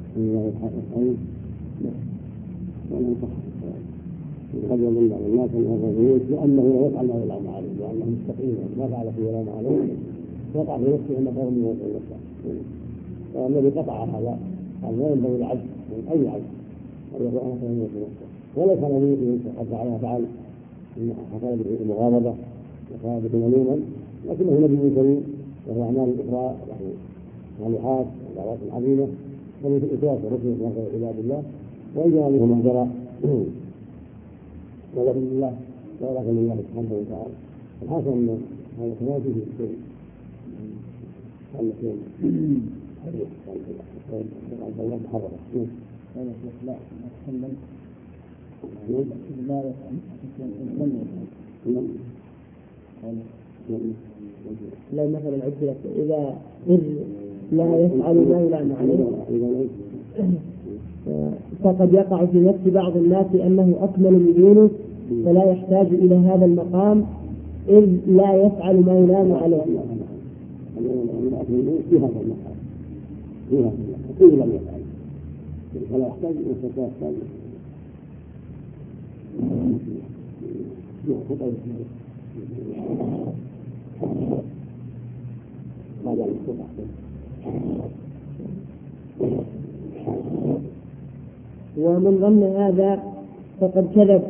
قد يظن بعض الناس لأنه لا يفعل ما يلام عليه لأنه مستقيم ما فعل في يلام عليه وقع في نفسه أن خير من الناس. والذي قطع هذا قال لا ينبغي العبد من أي عبد أن يكون أنا خير من نفسه وليس له قد فعل فعل حصل بمغاضبة وصار بملوما، لكنه نبي كريم وهو أعمال أخرى له صالحات ودعوات عظيمة ومن إخلاص ورسل عباد الله وإذا منه ما جرى ولكن الله ولكن الله سبحانه وتعالى. الحاصل أن هذا كمان فيه شيء قال شيء حديث قال الله محرمة لا لا أتكلم لا لا مثلا عجلت إذا إذ لا يفعل ما يلام عليه فقد يقع في نفس بعض الناس أنه أكمل من يونس فلا يحتاج إلى هذا المقام إذ لا يفعل ما يلام عليه. في هذا المقام في هذا المقام كله لم يفعل فلا يحتاج إلى يحتاج هذا المستطاع. ومن ظن هذا فقد كذب.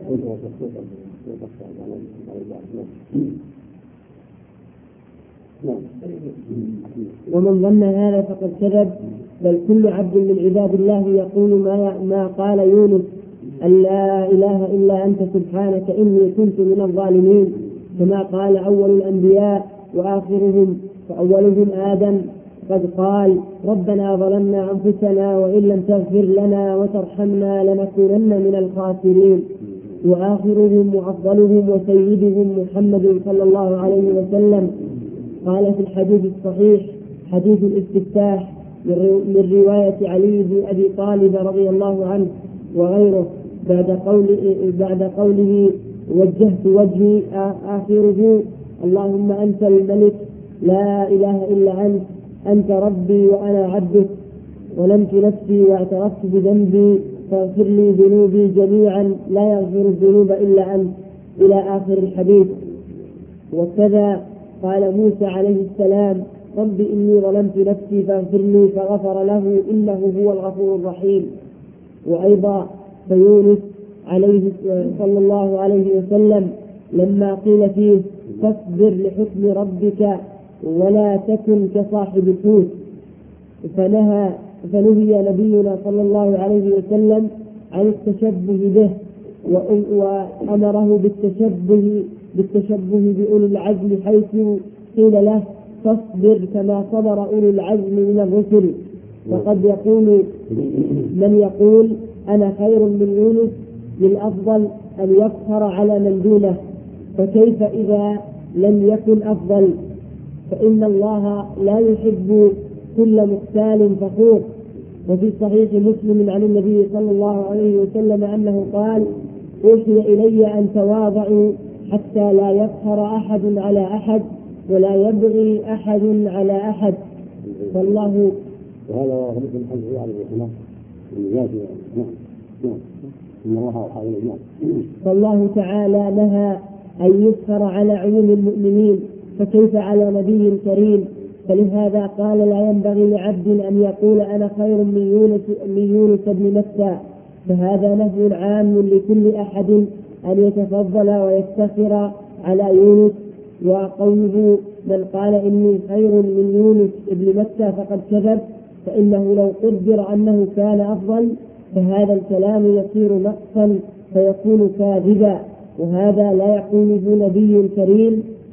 ومن ظن هذا فقد كذب، بل كل عبد من عباد الله يقول ما ما قال يونس أن لا إله إلا أنت سبحانك إني كنت من الظالمين، كما قال أول الأنبياء وآخرهم، فأولهم آدم قد قال ربنا ظلمنا أنفسنا وإن لم تغفر لنا وترحمنا لنكونن من الخاسرين، وآخرهم وأفضلهم وسيدهم محمد صلى الله عليه وسلم قال في الحديث الصحيح حديث الاستفتاح من رواية علي بن أبي طالب رضي الله عنه وغيره بعد قوله, بعد قوله وجهت وجهي آخره اللهم أنت الملك لا إله إلا أنت أنت ربي وأنا عبدك ظلمت نفسي واعترفت بذنبي فاغفر لي ذنوبي جميعا لا يغفر الذنوب إلا أنت إلى آخر الحديث. وكذا قال موسى عليه السلام رب إني ظلمت نفسي فاغفر لي فغفر له إنه هو الغفور الرحيم. وأيضا فيونس عليه صلى الله عليه وسلم لما قيل فيه فاصبر لحكم ربك ولا تكن كصاحب الحوت فنهى فنهي نبينا صلى الله عليه وسلم عن التشبه به وأمره بالتشبه بالتشبه بأولي العزم حيث قيل له فاصبر كما صبر أولي العزم من الرسل. وقد يقول من يقول أنا خير من يونس للأفضل أن يفخر على من دونه، فكيف إذا لم يكن أفضل؟ فإن الله لا يحب كل مختال فخور. وفي صحيح مسلم عن النبي صلى الله عليه وسلم أنه قال أوحي إلي أن تواضعوا حتى لا يفخر أحد على أحد ولا يبغي أحد على أحد. فالله وهذا هو حديث الحج عليه السلام إن الله وحاول فالله تعالى نهى أن يفخر على عيون المؤمنين فكيف على نبي كريم؟ فلهذا قال لا ينبغي لعبد أن يقول أنا خير من يونس, من يونس بن متى، فهذا نهي عام لكل أحد أن يتفضل ويفتخر على يونس. وقوله من قال إني خير من يونس بن متى فقد كذب، فإنه لو قدر أنه كان أفضل فهذا الكلام يصير نقصا فيكون كاذبا، وهذا لا يقوله نبي كريم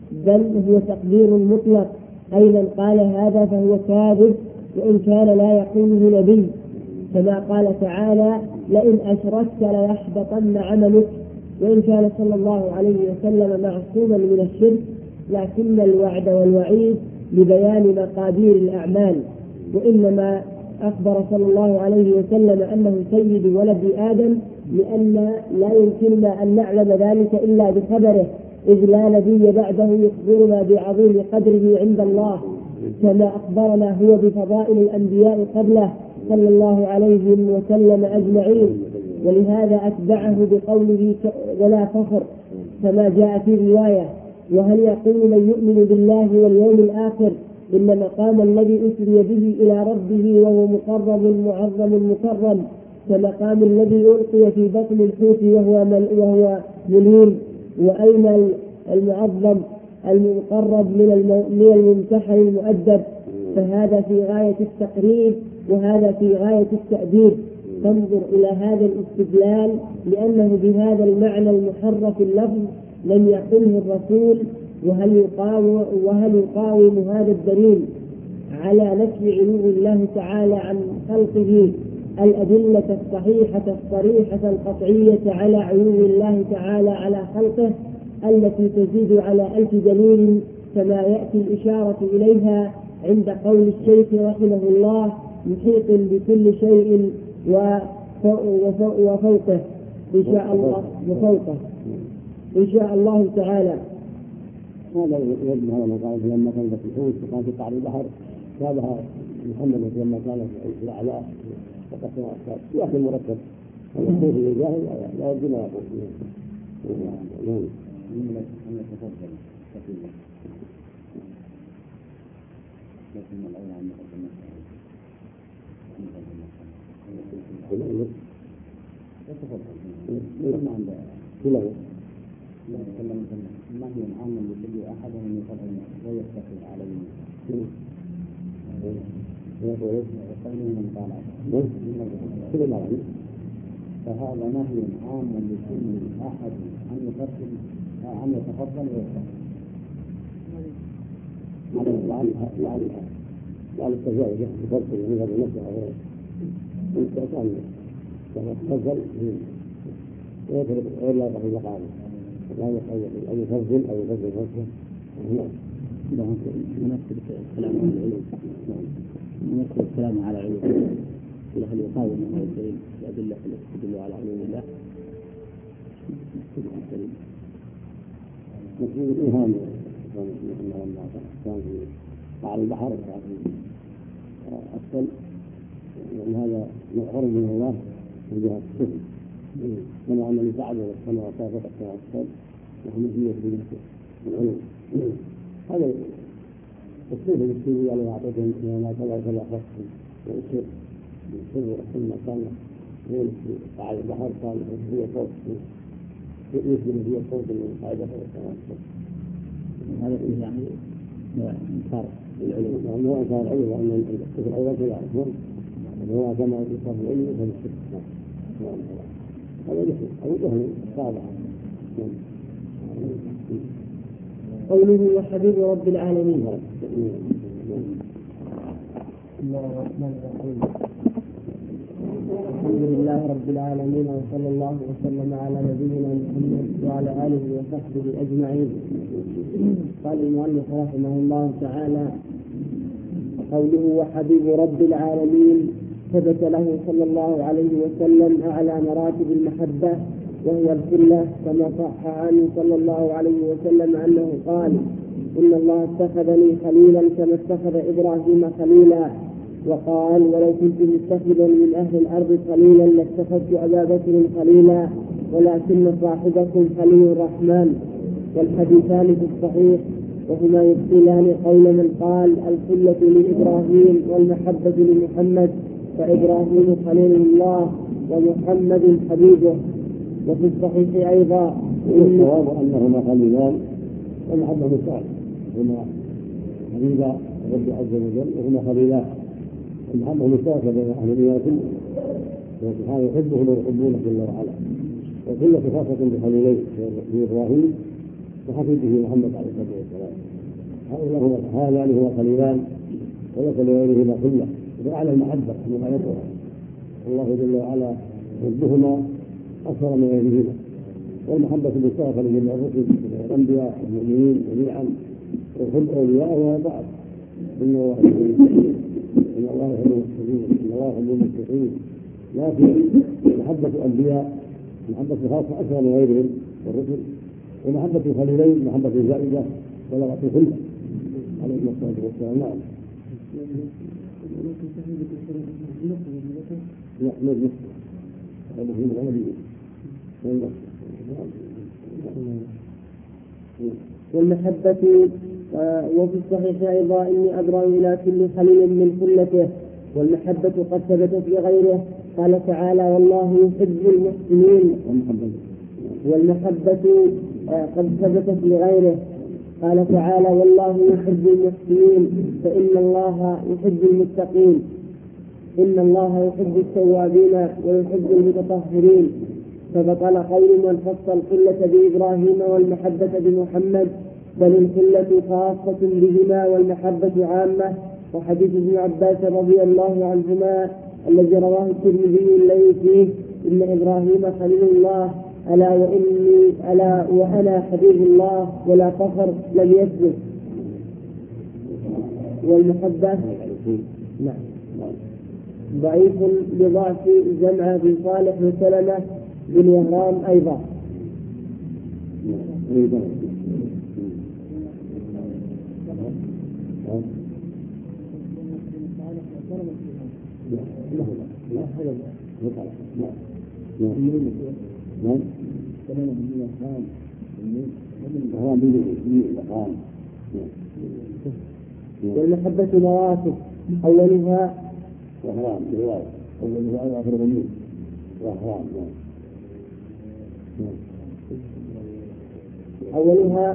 بل هو تقدير مطلق، أي من قال هذا فهو كاذب وإن كان لا يقوله نبي، كما قال تعالى لئن أشركت ليحبطن عملك، وإن كان صلى الله عليه وسلم معصوما من الشرك، لكن الوعد والوعيد لبيان مقادير الأعمال، وإنما أخبر صلى الله عليه وسلم أنه سيد ولد آدم لأن لا يمكننا أن نعلم ذلك إلا بخبره، إذ لا نبي بعده يخبرنا بعظيم قدره عند الله، كما أخبرنا هو بفضائل الأنبياء قبله صلى الله عليه وسلم أجمعين. ولهذا أتبعه بقوله ولا فخر كما جاء في رواية. وهل يقول من يؤمن بالله واليوم الآخر إن مقام الذي أسري به إلى ربه وهو مقرب معظم مكرم كمقام الذي ألقي في بطن الحوت وهو وهو مليم؟ وأين المعظم المقرب من الممتحن المؤدب؟ فهذا في غاية التقريب وهذا في غاية التأديب. فانظر إلى هذا الاستدلال، لأنه بهذا المعنى المحرف اللفظ لم يقله الرسول. وهل يقاوم, وهل يقاوم هذا الدليل على نفي علو الله تعالى عن خلقه الأدلة الصحيحة الصريحة القطعية على علو الله تعالى على خلقه التي تزيد على ألف دليل، كما يأتي الإشارة إليها عند قول الشيخ رحمه الله محيط بكل شيء وفوقه إن شاء الله وفوقه إن شاء الله تعالى. هذا يجب هذا ما قال لما كان في الحوت وكان في قعر البحر شابه محمد لما كان في الأعلى وقد في أخي مركب والحوت الجاهل لا يجب ما يقول نعم أن يتفضل كثيرا لكن الأولى أن يقدم يتفضل ما عنده كله لا يتكلم ما هي عاما لكل أحد من يفضل ويستقل عليه وقوله من قال كل ما فهذا نهي عام لكل أحد أن يفضل أن يتفضل ويستقل على على التجاوز يفضل من هذا النفس أو أنت كان كما تفضل ويترك غير لا يقف المقام لا أو يفضل أو يفضل فرصة. نعم نمثل الكلام على العلوم نمثل الكلام على العلوم هل يقاوم هذا الدليل الأدلة التي تدل على علوم الله؟ نقول إيهام كان في قعر البحر وكان في أسفل لأن هذا مقر من الله من جهة السفل كما أن لسعد والسماء وصافت أكثر أسفل وهم مجيئة بنفسه العلوم. هذا السفل السفل على يعطيكم ما كلا كلا خصم والسفل السفل ثم كان في قعر البحر كان هي صوت يسجد هي صوت من قاعدة السماء. هذا فيه يعني إنكار العلم وهو إنكار العلم وأن السفل أيضا لا يعرفون وهو كما يصف العلم فالسفل هذا جهل أو جهل صالح. قوله وحبيب رب العالمين. الحمد لله رب العالمين وصلى الله وسلم على نبينا محمد وعلى آله وصحبه أجمعين. قال المؤلف رحمه الله تعالى قوله وحبيب رب العالمين ثبت له صلى الله عليه وسلم أعلى مراتب المحبة وهي الخلة، كما صح عنه صلى الله عليه وسلم أنه قال إن الله اتخذني خليلا كما اتخذ إبراهيم خليلا، وقال ولو كنت متخذا من أهل الأرض خليلا لاتخذت أبا بكر خليلا ولكن صاحبكم خليل الرحمن. والحديثان في الصحيح وهما يبطلان قول من قال الخلة لإبراهيم والمحبة لمحمد، فإبراهيم خليل الله ومحمد حبيبه. وفي الصحيح أيضا الصواب أنهما خليلان والمحبة مستعد هما حبيبا رب عز وجل وهما خليلان. المحبة مستعد بين أهل الدنيا كله وسبحانه يحبه ويحبونه جل وعلا، وكل خاصة بخليلين بإبراهيم وحفيده محمد عليه الصلاة والسلام. هؤلاء هذان هما خليلان وليس لغيرهما خلة، وأعلى المحبة مما يطلع الله جل وعلا يحبهما أكثر من غيرهما. والمحبة مشتركة لجميع الرسل والأنبياء والمؤمنين جميعا، ويحب أولياءه وبعض. إن الله يحب المتقين إن الله يحب المتقين إن الله يحب المتقين. لكن محبة الأنبياء محبة خاصة أكثر من غيرهم والرسل، ومحبة الخليلين محبة زائدة بلغت الخلة عليهم الصلاة والسلام. نعم. لا ما يمسك هذا في الغالب والمحبة وفي الصحيح أيضا إني أبرأ إلى كل خليل من خلته. والمحبة قد ثبتت لغيره، قال تعالى والله يحب المحسنين. والمحبة قد ثبتت لغيره، قال تعالى والله يحب المحسنين فإن الله يحب المتقين. إن الله يحب التوابين ويحب المتطهرين. فبطل قول من خص الخلة بإبراهيم والمحبة بمحمد، بل الخلة خاصة بهما والمحبة عامة. وحديث ابن عباس رضي الله عنهما الذي رواه الترمذي الذي فيه إن إبراهيم خليل الله ألا وإني ألا وأنا حبيب الله ولا فخر لم يثبت. والمحبة نعم ضعيف لضعف جمع بن صالح وسلمة بن يهرام أيضا. والمحبة مراتب، أولها وحرام برواية أولها آخر منين وحرام. أولها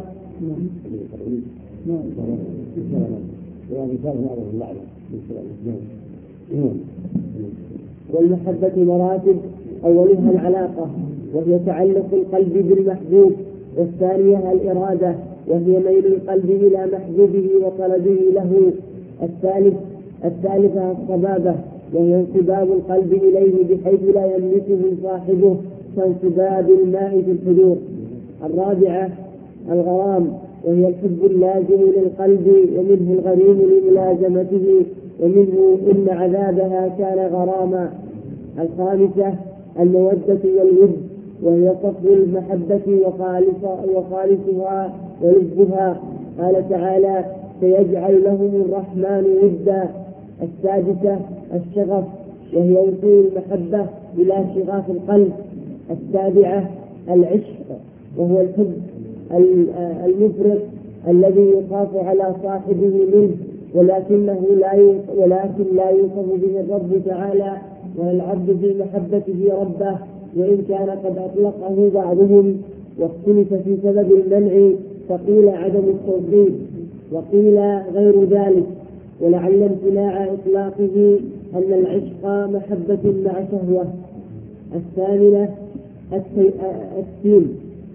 والمحبة مراتب، أولها العلاقة وهي تعلق القلب بالمحبوب، والثانية الإرادة وهي ميل القلب إلى محبوبه وطلبه له، الثالث الثالثة الصبابة وهي انصباب القلب إليه بحيث لا يملكه صاحبه كانصباب الماء في الحجور، الرابعة الغرام وهي الحب اللازم للقلب ومنه الغريم لملازمته ومنه إن عذابها كان غراما، الخامسة المودة والود وهي صفو المحبة وخالصها ولذها، قال تعالى سيجعل لهم الرحمن ودا، السادسة الشغف وهي وصول المحبة إلى شغاف القلب، السابعة العشق وهو الحب المفرط الذي يخاف على صاحبه منه ولكنه لا ولكن لا يوصف به الرب تعالى ولا العبد في محبته ربه، وإن كان قد أطلقه بعضهم واختلف في سبب المنع، فقيل عدم التوحيد وقيل غير ذلك، ولعل امتناع إطلاقه أن العشق محبة مع شهوة. الثامنة التين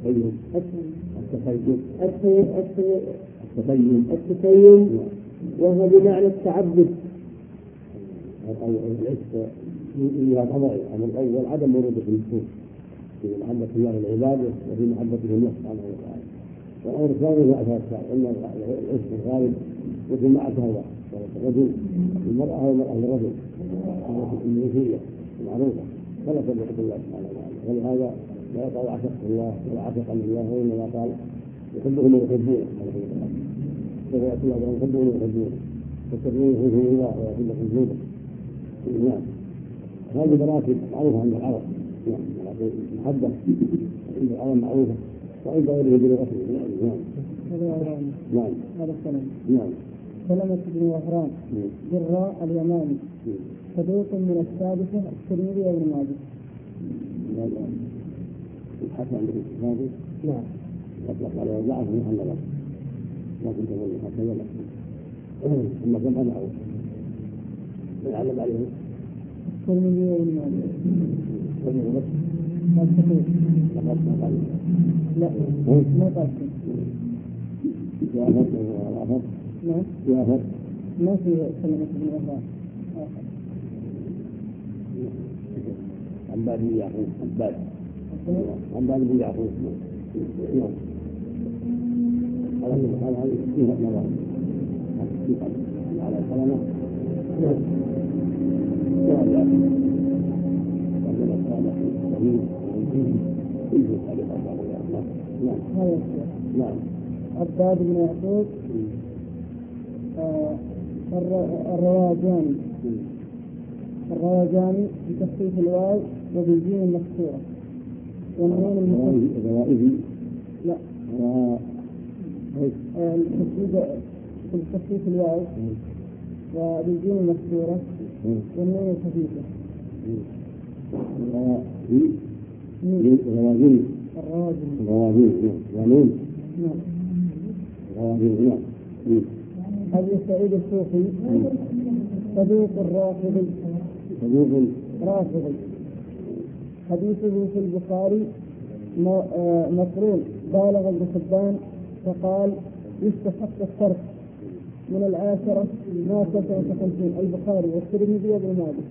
التسيم وهو بمعنى التعبد. العشق يعتبر عن الأول عدم ورود في النصوص في محبة الله لعباده وفي محبته النفس سبحانه وتعالى. والأمر الثاني هو أساس أن العشق الغالب يكون مع شهوة، الرجل المرأة والمرأة للرجل الملوكية المعروفة فلا تبقى يحب الله سبحانه وتعالى، ولهذا لا يقع عشق الله ولا عشق عن الله، وإنما قال يحبهم ويحبونه كما يأتي الله يحبهم ويحبونه فاتبعوه يحبهم الله ويحبكم ذنوبه. نعم هذه مراتب معروفة عند العرب. نعم المحبة عند العرب معروفة وعند غيره بلغته. نعم نعم هذا الكلام نعم سلمة بن وهران بالراء اليماني صدوق من السادسة الترمذي وابن ماجه. الحسن بن هذا نعم يطلق على وضعه محمد لكن تقول الحسن ولا ثم كم أنا أعوذ من علم عليه الترمذي وابن ماجه. لا ما قال جافت وغرافت نعم جافت ما في كلمة ابن عباس عباد بن يعقوب عباد عباد بن يعقوب نعم هذا هذا فيها نظر على الكلمة نعم وهذا رجل صالح سليم كله صالح نعم هذا نعم عباد بن يعقوب الرواجاني الرواجاني بتخفيف الواو وبالجيم المكسورة والنون المكسورة الروائدي لا التشديد بتخفيف الواو وبالجيم المكسورة والنون الخفيفة الرواجين الرواجين الرواجين ونون نعم الرواجين نعم أبي سعيد الصوفي صدوق الرافضي صدوق رافضي حديثه في البخاري مقرون بالغ ابن حبان فقال يستحق الترك من العاشرة ما تسعة وخمسين البخاري والترمذي وابن ماجه.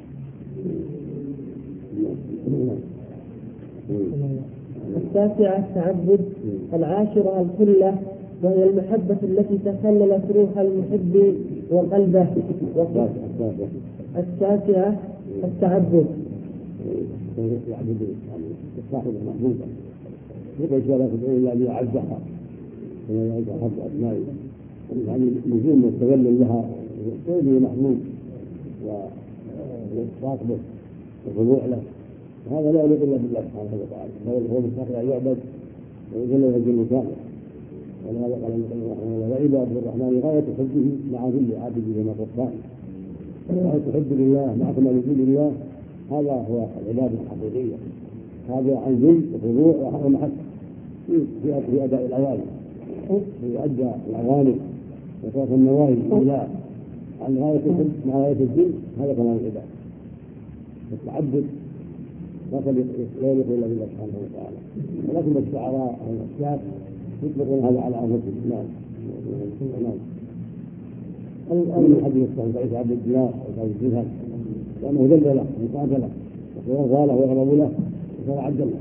التاسعة التعبد. العاشرة الخلة وهي المحبة التي تخللت روح المحب وقلبه. التاسعة التعبد. يعبد صاحب المحبوبة يقول ولا تدعو إلا أن يعزها ولا يعز أحب أسمائه يعني لزوم والتذلل لها غير محمود والإشراك به والخضوع له هذا لا يليق إلا بالله سبحانه وتعالى هو مستحق أن يعبد ويجل ويجل كامل ولهذا قال النبي رحمه الله وعباد الرحمن غاية حبه مع ذل عابده كما قال غاية حب لله مع كمال وجود الله هذا هو العبادة الحقيقية هذا عن ذل وخضوع ومحبة في أداء الأوامر في أداء الأوامر وترك النواهي لا عن غاية الحب مع غاية الذل هذا كمال العبادة التعبد لا يليق إلا بالله سبحانه وتعالى ولكن الشعراء أو الأشياء يطلقون هذا على أنفسهم نعم نعم من حديث الصحيح عبد الله وعبد الجهل لأنه ذل له وقاتل له ويرضى له ويغضب له وصار عبد الله.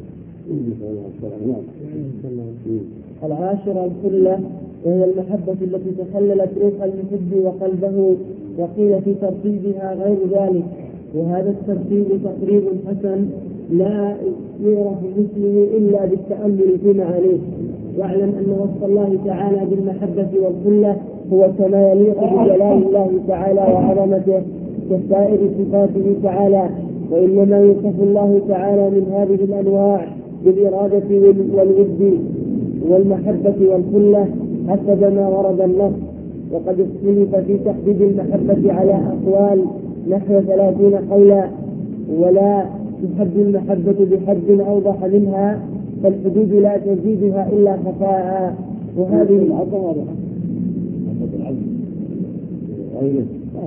العاشرة الخلة وهي المحبة التي تخللت روح المحب وقلبه وقيل في ترتيبها غير ذلك وهذا الترتيب تقريب حسن لا يعرف مثله إلا بالتأمل في معانيه. واعلم أن وصف الله تعالى بالمحبة والخلة هو كما يليق بجلال الله تعالى وعظمته كسائر صفاته تعالى وإنما يوصف الله تعالى من هذه الأنواع بالإرادة والود والمحبة والخلة حسب ما ورد النص. وقد اختلف في تحديد المحبة على أقوال نحو ثلاثين قولا ولا تحد المحبة بحد أوضح منها فالحدود لا تزيدها إلا خفاء. وهذه العظمة واضحة محبة العبد غيره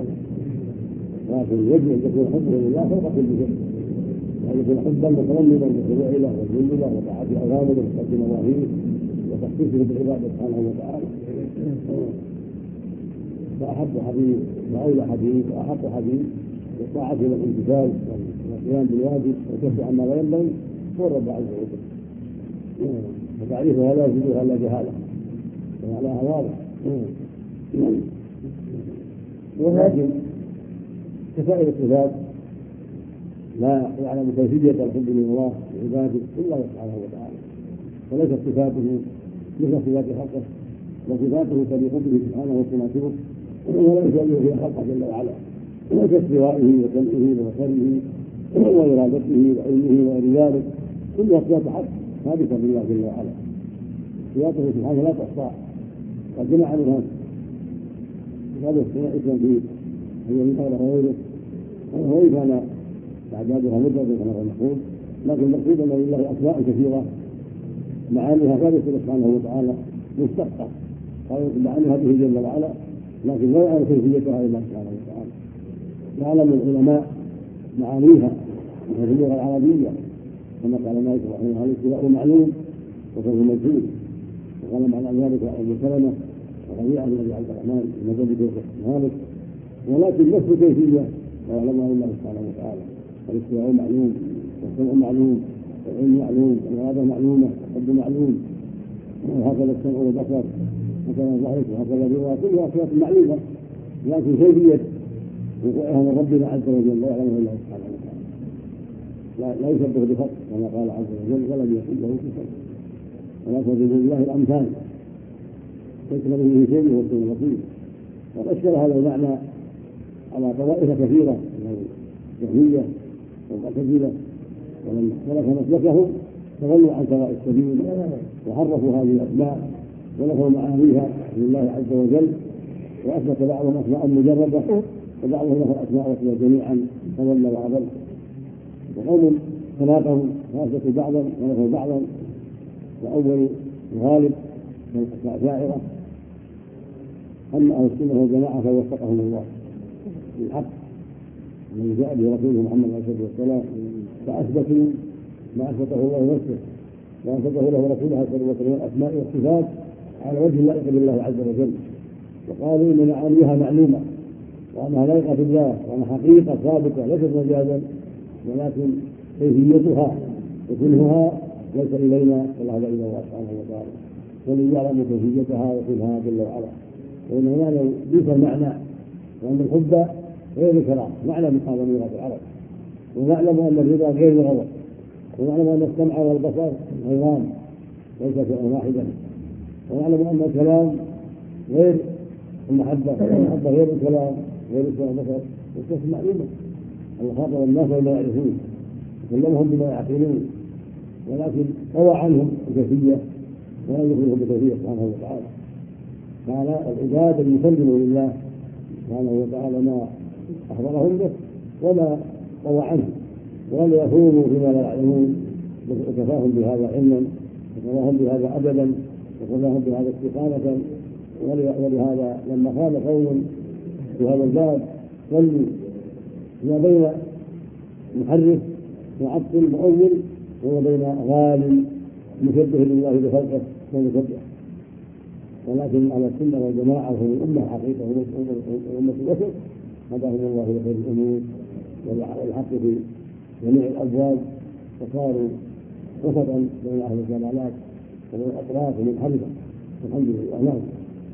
لكن يجب أن يكون حبه لله فوق كل شيء يعني يكون حبا متضمنا للخضوع له والذل له وطاعة أوامره وترك نواهيه وتخصيصه بالعبادة سبحانه وتعالى. فأحب حديث وأولى حديث وأحب حديث والطاعة والامتثال والقيام بالواجب والكف عما لا ينبغي هو الرب عز وجل وتعريفها لا يجوزها إلا جهالة وعلاها واضح. ولكن كسائر الصفات لا يعلم كيفية الحب لله وعباده إلا سبحانه وتعالى وليست صفاته مثل صفات خلقه وصفاته فلحبه سبحانه وتناسبه ولا يسأله في خلقه جل وعلا وكاستوائه وسمعه وبصره وإرادته وعلمه وغير ذلك كلها صفات حق ثابتة بالله جل وعلا. صفاته سبحانه لا تحصى قد جمع عنها هذا اسم فيه أن يقال غيره وإن كان تعدادها مدة كما هو المفروض لكن المقصود أن لله أسماء كثيرة معانيها ثابتة سبحانه وتعالى مشتقة معانيها به جل وعلا لكن لا يعلم كيفيتها إلا سبحانه وتعالى. يعلم العلماء معانيها في اللغة العربية كما قال مالك رحمه الله الاستواء معلوم وفهو مجهول. وقال معنى ذلك ابو سلمه وربيعه بن عبد الرحمن المدني مالك، ولكن نفس كيفيه ويعلمها الله سبحانه وتعالى. الاستواء معلوم والسمع معلوم والعلم معلوم والاراده معلومه والقلب معلوم، وهكذا السمع والبصر وهكذا الضحك وهكذا الرضا، كلها اشياء معلومه، لكن كيفيه وقوعها من ربنا عز وجل لا يعلمه الله سبحانه وتعالى. لا, لا يشبه بخلق كما قال عز وجل ولم يكن له كفوا، ولا تضربوا لله الامثال ليس له به شيء وهو السميع البصير. وقد اشكل هذا المعنى على طوائف كثيره من الجهميه والمعتزله، ومن سلك مسلكهم تولوا عن سواء السبيل وحرفوا هذه الاسماء ونفوا معانيها لله عز وجل، واثبت بعضهم اسماء مجرده وبعضهم له الاسماء والصفات جميعا فضل واضل. وقوم تناقضوا فاثبتوا بعضا ونفوا بعضا، واول الغالب من الاشاعره اما اهل السنه والجماعه فوفقهم الله بالحق الذي جاء به رسوله محمد عليه الصلاه والسلام، فاثبتوا ما اثبته الله نفسه واثبته له رسوله عليه الصلاه والسلام الاسماء والصفات على وجه اللائق بالله عز وجل، وقالوا ان معانيها معلومه وانها لائقه بالله وانها حقيقه ثابته ليست مجازا، ولكن كيفيتها وكلها ليس الينا ولا الى الله سبحانه وتعالى، ومن يعلم كيفيتها وكلها جل وعلا. وانما لو بيت المعنى وان الحب غير الكلام نعلم من هذا ميراث العرب، ونعلم ان الرضا غير الغضب، ونعلم ان السمع والبصر غيران ليس شيئا واحدا، ونعلم ان الكلام غير المحبه، المحبه غير الكلام غير السمع والبصر، والكسب معلومه. الله خاطب الناس بما يعرفون وكلمهم بما يعقلون، ولكن روى عنهم الكيفيه ولا يخبرهم بكيفيه سبحانه وتعالى. كان العباد المسلموا لله سبحانه وتعالى ما اخبرهم به وما روى عنه، ولم يخوضوا فيما لا يعلمون، وكفاهم بهذا علما وكفاهم بهذا ادبا وكفاهم بهذا استقامه. ولهذا لما قال قوم في هذا الباب صلوا ما بين محرف معطل مؤول وما بين غال مشبه لله بخلقه ومشبه، ولكن على السنه والجماعه هم الامه حقيقه والامه الوسط هداهم الله لخير الامور والحق في جميع الابواب، وصاروا وسطا بين اهل الجلالات وبين الاطراف المنحرفه. الحمد لله. نعم.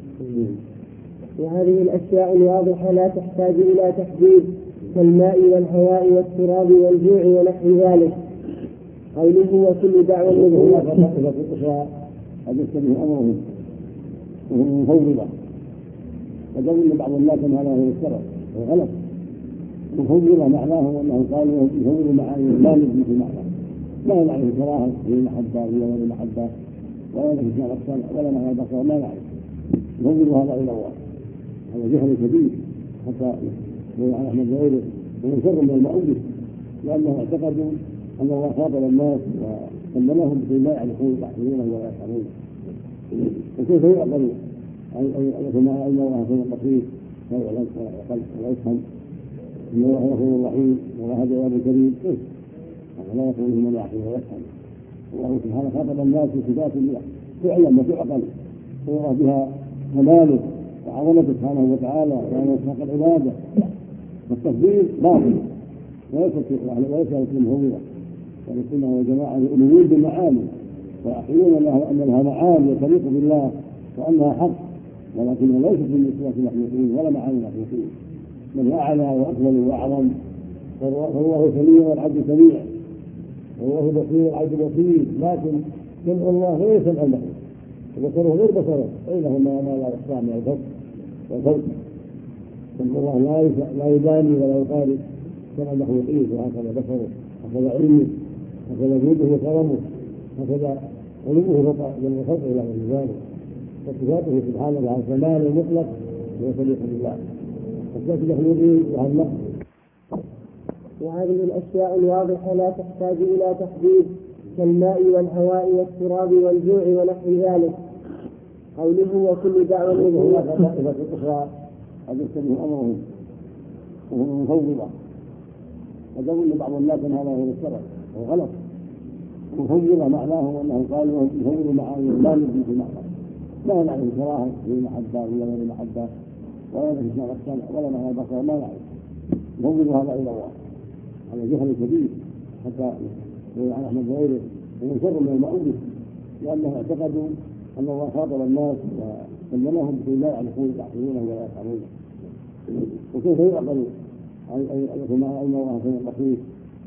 وهذه الاشياء الواضحه لا تحتاج الى تحديد كالماء والهواء والتراب والجوع ونحو ذلك. قوله وكل دعوة منه طائفة أخرى قد يشتبه أمرهم وهم مفوضة، وظن بعض الناس أن هذا هو الشرع وهو غلط. مفوضة معناه أنه قالوا يفوضوا معاني لا نجم في معناه، لا نعرف الكراهة في المحبة ولا غير المحبة ولا نعرف معنى السمع ولا معنى البصر، ما نعرف. يفوضوا هذا إلى الله، هذا جهل كبير حتى يقول عن أحمد وغيره ومن شر من المؤلف، لأنهم اعتقدوا أن الله خاطب الناس وكلمهم بما يعرفون يحسنونه ولا يفهمون. وكيف يعقل أن يكون أن الله سميع بصير لا يعلم ولا يفهم إن الله غفور رحيم وهذا جواب كريم؟ كيف؟ لا يقول من يعقل ويفهم. الله سبحانه خاطب الناس بصفات تعلم وتعقل ويرى بها كماله وعظمته سبحانه وتعالى وأن يستحق العبادة. والتفضيل باطل وليس وليس في المفوضة، يعني السنة والجماعة يؤمنون بالمعاني ويعقلون أن لها معاني تليق بالله وأنها حق، ولكنها ليست من صفات المخلوقين ولا معاني المخلوقين، بل أعلى وأكمل وأعظم. فالله سميع والعبد سميع، والله بصير والعبد بصير، لكن سمع الله غير سمع المخلوق وبصره غير بصره، بينهما ما لا يخفى من الفرق والفرق. سمع الله لا لا يباني ولا يقارب سمع المخلوقين، وهكذا بصره هكذا علمه هكذا جوده وكرمه هكذا علمه فوق جميع خلقه الى غير ذلك. وصفاته سبحانه على الكمال المطلق ويصدق بالله، وصفات المخلوقين وهذا النقص. وهذه الاشياء الواضحه لا تحتاج الى تحديد كالماء والهواء والتراب والجوع ونحو ذلك. قوله وكل دعوة منه طائفة أخرى قد يشتبه أمرهم وهم مفوضة، وظن بعض الناس أن هذا هو الشرع وهو غلط. مفوضة معناه أنه قال مفوض معاني لا نبني في معنى لا نعرف كراهة في محبة ولا غير محبة ولا نعرف معنى السمع ولا معنى البصر ما نعرف مفوض هذا إلى الله هذا جهل كبير حتى يقول عن أحمد وغيره ومن شر من المؤلف لأنهم اعتقدوا أن الله خاطب الناس وكلمهم بشيء لا يعرفون يعقلونه ولا يفهمونه وكيف يعقل أن يكون مع أن الله سميع بصير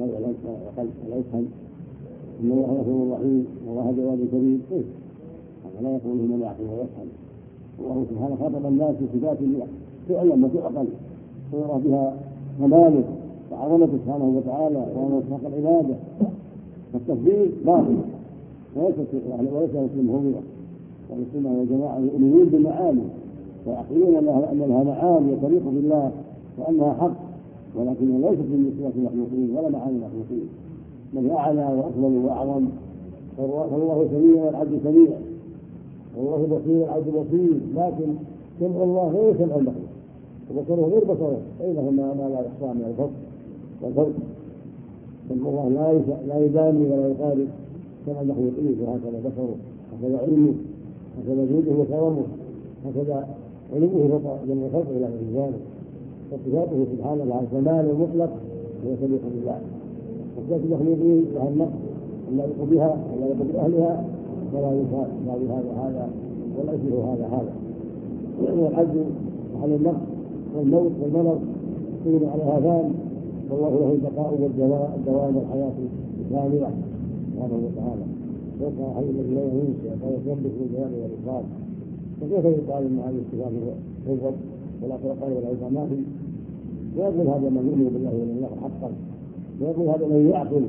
ولا يفهم إن الله غفور رحيم والله جواد كريم كيف هذا لا يقوله من يعقل ويفهم الله سبحانه خاطب الناس بصفات تعلم وتعقل ويرى بها كماله وعظمته سبحانه وتعالى وأنه يستحق العبادة فالتفضيل باطل وليس في المهوية والسنة والجماعة يؤمنون بالمعاني ويعقلون أن لها معاني يتليق بالله وأنها حق ولكن ليست من صفات المخلوقين ولا معاني المخلوقين بل أعلى وأفضل وأعظم فالله سميع والعبد سميع والله بصير والعبد بصير لكن سمع الله غير سمع المخلوق وبصره غير بصره بينهما ما لا يخفى من الفرق والفرق سمع الله لا لا يداني ولا يقارب سمع المخلوقين وهكذا بصره هكذا علمه هكذا جوده وكرمه هكذا علمه فوق جميع خلقه الى غير ذلك وصفاته سبحانه لها الكمال المطلق وهو تليق بالله وصفات المخلوقين لها النقص لا يليق بها ولا يليق باهلها ولا ينفع بهذا هذا ولا يشبه هذا هذا يعني العبد على النقص والموت والمرض يكون على هذان والله له البقاء والدوام والحياه الكامله سبحانه وتعالى يبقى حي الذي لا يموت ويثبت بالجلال والاكرام فكيف يقال ان هذه الصفات تنفض ولا تقال ولا يسمى ويقول هذا من يؤمن بالله واليوم حقا ويقول هذا من يعقل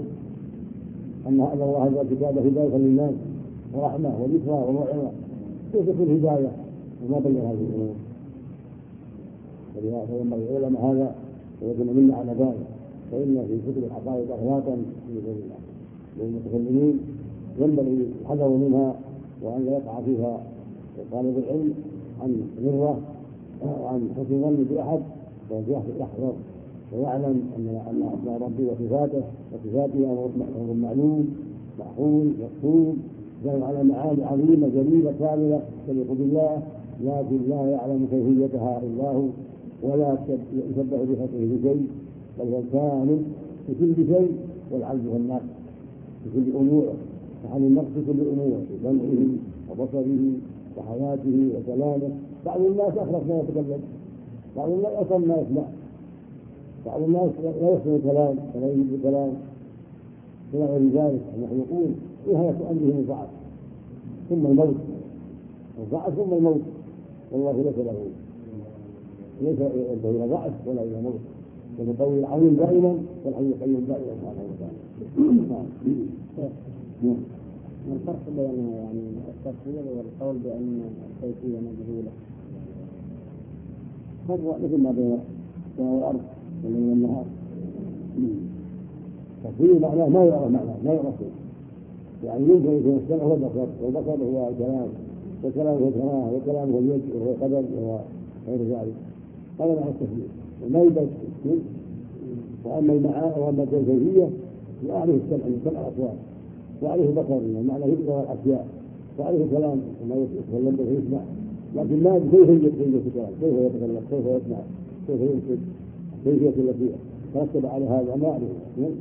ان ان الله انزل كتابه هدايه للناس ورحمه وذكرى وموعظه كيف تكون هدايه وما بين هذه الامور ولهذا ينبغي العلماء هذا ويكون منا على ذلك فان في كتب الحقائق اغلاطا في دين الله للمتكلمين ينبغي الحذر منها وان لا يقع فيها طالب العلم عن غره وعن حسن ظن باحد يحذر ويعلم ان ان اسماء ربي وصفاته وصفاته امر معلوم محفوظ مكتوب دل على معاني عظيمه جليله كامله تليق بالله لكن لا يعلم كيفيتها الا هو ولا يشبه بخلقه بشيء بل هو كامل في كل شيء والعبد هو الناس في كل اموره فعن النقص في كل اموره في سمعه وبصره وحياته وكلامه بعض الناس اخرس ما يتكلم بعض الناس اصلا ما يسمع بعض الناس لا يسمع الكلام ولا يجيب الكلام الى غير ذلك المخلوقون نهايه امرهم الضعف ثم الموت الضعف ثم الموت والله ليس له ليس الى ضعف ولا الى موت والقوي العظيم دائما والحي القيوم دائما سبحانه وتعالى. ما الفرق بين يعني التفسير والقول بأن الكيفية مجهولة؟ فرق مثل ما بين السماء والأرض والليل والنهار. التفسير معناه ما يعرف معناه ما يعرف يعني يمكن يكون السمع هو البصر والبصر هو الكلام والكلام هو السماء والكلام هو اليد وهو القدم وهو غير ذلك هذا معنى التفسير وما يدرك وأما المعاني وأما الكيفية يعرف السمع من سمع الأصوات وعليه بصر معنى يبقى الاشياء وعليه كلام وما يتكلم به يسمع لكن ما كيف يتكلم الكلام كيف يتكلم كيف يسمع كيف ينطق كيفية التي ترتب على هذا ما أعرف.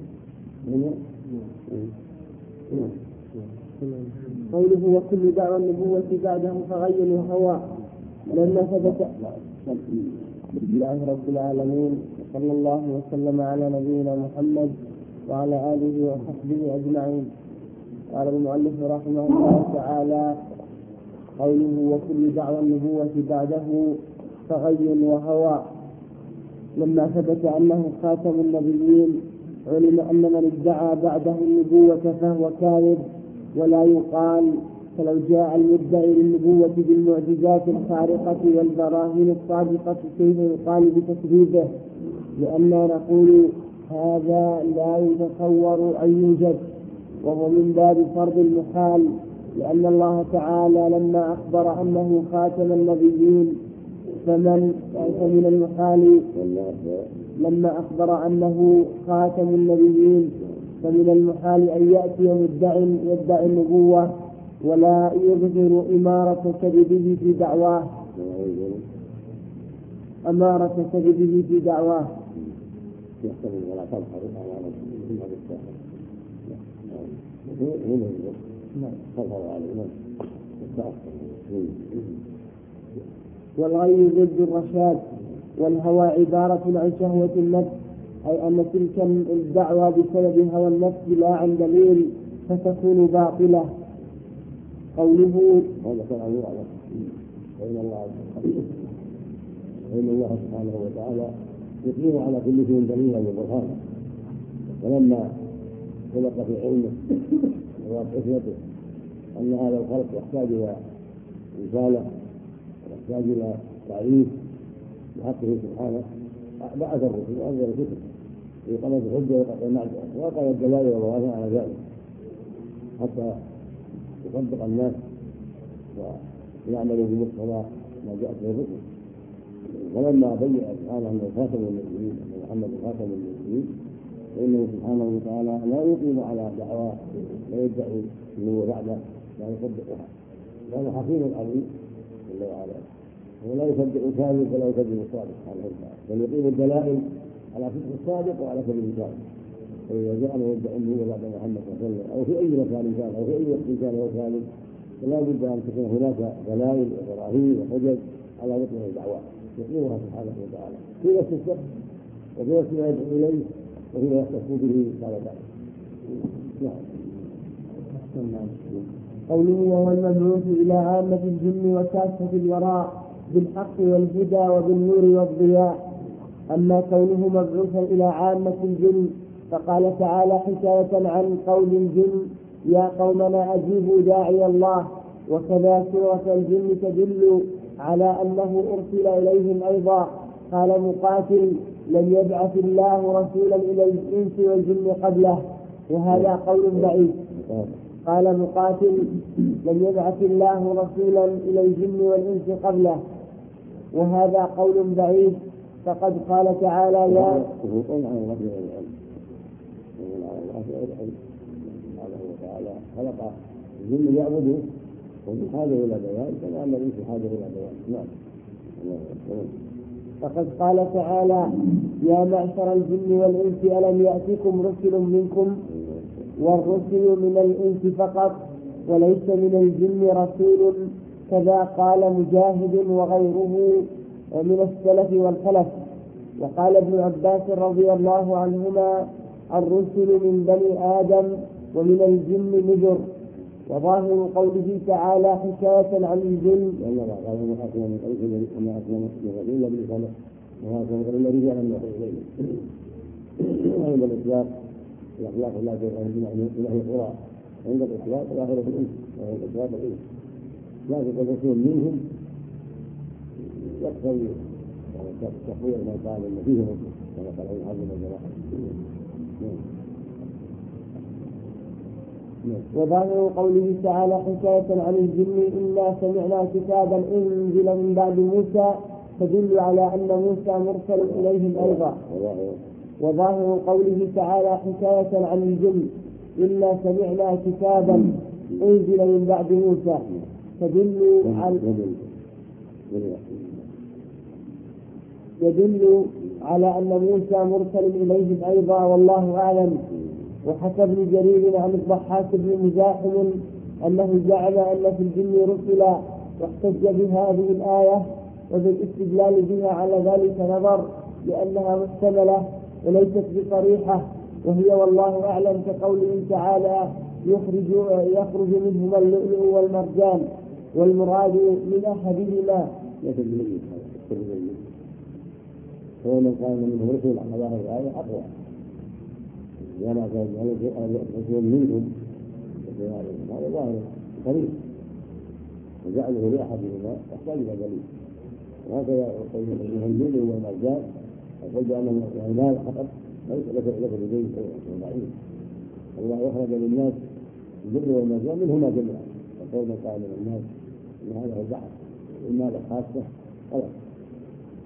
قوله وكل دعوى النبوة بعده فغير وهوى لما ثبت. بسم الله رب العالمين صلى الله وسلم على نبينا محمد وعلى آله وصحبه أجمعين. قال المؤلف رحمه الله تعالى قوله وكل دعوى النبوة بعده فغي وهوى لما ثبت أنه خاتم النبيين علم أن من ادعى بعده النبوة فهو كاذب ولا يقال فلو جاء المدعي للنبوة بالمعجزات الخارقة والبراهين الصادقة كيف يقال بتكذيبه لأننا نقول هذا لا يتصور أن يوجد وهو من باب فرض المحال لأن الله تعالى لما أخبر أنه خاتم النبيين فمن فمن المحال لما أخبر أنه خاتم النبيين فمن المحال أن يأتي مدعي يدعي النبوة ولا يظهر إمارة كذبه في دعواه أمارة كذبه في دعواه يحتمل ولا تظهر أمارة الساحر تظهر عليه والغي ضد الرشاد، والهوى عبارة عن شهوة النفس، أي أن تلك الدعوة بسبب هوى النفس لا عن دليل فتكون باطلة. قوله هذا كان أمير على فإن الله فإن الله سبحانه وتعالى يقيم على كل شيء دليلا وبرهانا، ولما خلق في علمه وحكمته أن هذا الخلق يحتاج إلى رسالة ويحتاج إلى تعريف بحقه سبحانه، بعث الرسل وأنزل الكتب لإقامة الحجة والمعجزة وقال الدلائل والبراهين على ذلك حتى يصدق الناس ويعملوا بمقتضى ما جاءت به الرسل. ولما بين سبحانه أنه خاتم المرسلين أن محمد خاتم المرسلين فإنه سبحانه وتعالى لا يقيم على دعوى لا يدعي النبوة بعده لا يصدقها، لأنه حكيم عليم جل وعلا، ولا يصدق الكاذب ولا يكذب الصادق سبحانه وتعالى، بل يقيم الدلائل على صدق الصادق وعلى كذب الكاذب. فإذا جاء من يدعي النبوة بعد محمد صلى الله عليه وسلم أو في أي مكان كان أو في أي وقت كان هو كاذب، فلا بد أن تكون هناك دلائل وبراهين وحجج على بطن الدعوات يقيمها سبحانه وتعالى في نفس الشخص وفي نفس ما يدعو إليه وفيما يختص به بعد ذلك. نعم. قوله وهو المبعوث إلى عامة الجن وكافة الوراء بالحق والهدى وبالنور والضياء. أما كونه مبعوثا إلى عامة الجن فقال تعالى حكاية عن قول الجن يا قومنا أجيبوا داعي الله، وكذا سورة الجن تدل على أنه أرسل إليهم أيضا. قال مقاتل لم يبعث الله رسولا إلى الإنس والجن قبله، وهذا قول بعيد. قال مقاتل لم يبعث الله رسولا إلى الجن والإنس قبله، وهذا قول بعيد، فقد قال تعالى يا خلق الجن يعبدوا ومن حاجة إلى بيان كما أن الإنس حاجة إلى بيان. نعم. فقد قال تعالى يا معشر الجن والإنس ألم يأتكم رسل منكم، والرسل من الإنس فقط وليس من الجن رسول. كذا قال مجاهد وغيره من السلف والخلف. وقال ابن عباس رضي الله عنهما الرسل من بني آدم ومن الجن نذر. وظاهر قوله تعالى حكاية عن الجن والله قال وما أكرم من أرسل وما أكرم من رسول إلا بالرسالة وما أكرم من الذي جعل من يحيي إليه. وعند الإطلاق الأخلاق لا تغير من نحو القرى، عند الإطلاق الآخرة في الإنس وعند الإطلاق الإنس، لكن قد يكون منهم يقتضي تقوية ما قال إن فيهم كما قال ابن حزم الجماعة. وظاهر قوله تعالى حكاية عن الجن إنا سمعنا كتابا أنزل من بعد موسى تدل على أن موسى مرسل إليهم أيضا. وظاهر قوله تعالى حكاية عن الجن إنا سمعنا كتابا أنزل من بعد موسى تدل على يدل على أن موسى مرسل إليهم أيضا، والله أعلم. وحكى ابن جرير عن الضحاك بن مزاحم أنه زعم أن في الجن رسلا، واحتج بهذه الآية وبالاستدلال بها على ذلك نظر لأنها محتملة وليست بصريحة، وهي والله أعلم كقوله تعالى يخرج, يخرج منهما اللؤلؤ والمرجان، والمراد من أحدهما. هو من قال منه رسل على ظاهر الآية أقوى، وما كان رسول منهم هذا ظاهر قريب، وجعله لأحدهما يحتاج إلى دليل. وهكذا يقول الجن والمرجان يقول أنه المال فقط ليس لك بدين وضعيف، الله يخرج للناس الجن والمرجان منهما جميعا، يقول من قال من الناس إن هذا هو البحث المال خاصة خلاص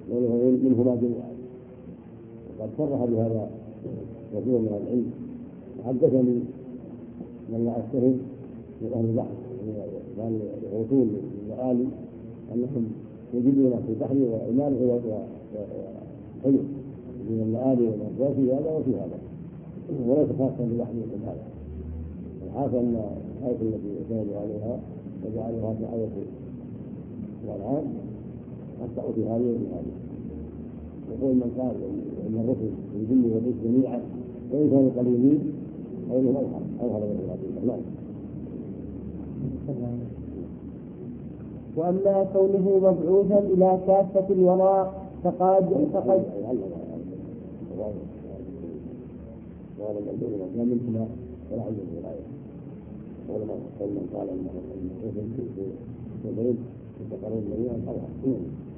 منهما جميعا. وقد صرح بهذا كثير من العلم حدثني من لا أشتهر من أهل البحر كان الوصول للمآلي أنهم يجدون في البحر وإيمان وحلو من المآلي والأرجاء في هذا وفي هذا وليس خاصا ببحر مثل هذا. الحاصل أن الآية التي يشاهدوا عليها وجعلوها في آية الأنعام أخطأوا في هذه وفي هذه. يقول من قال إن الرسل في الجن والإنس جميعا وإن كانوا قليلين فإنهم أظهر أظهر من الغيب. نعم. وأما كونه مبعوثا إلى كافة الورى فقد فقد وهذا الموضوع لا منهما ولا عندهم ولاية ولما من قال إن الرسل في البيت يتقرون جميعا أظهر.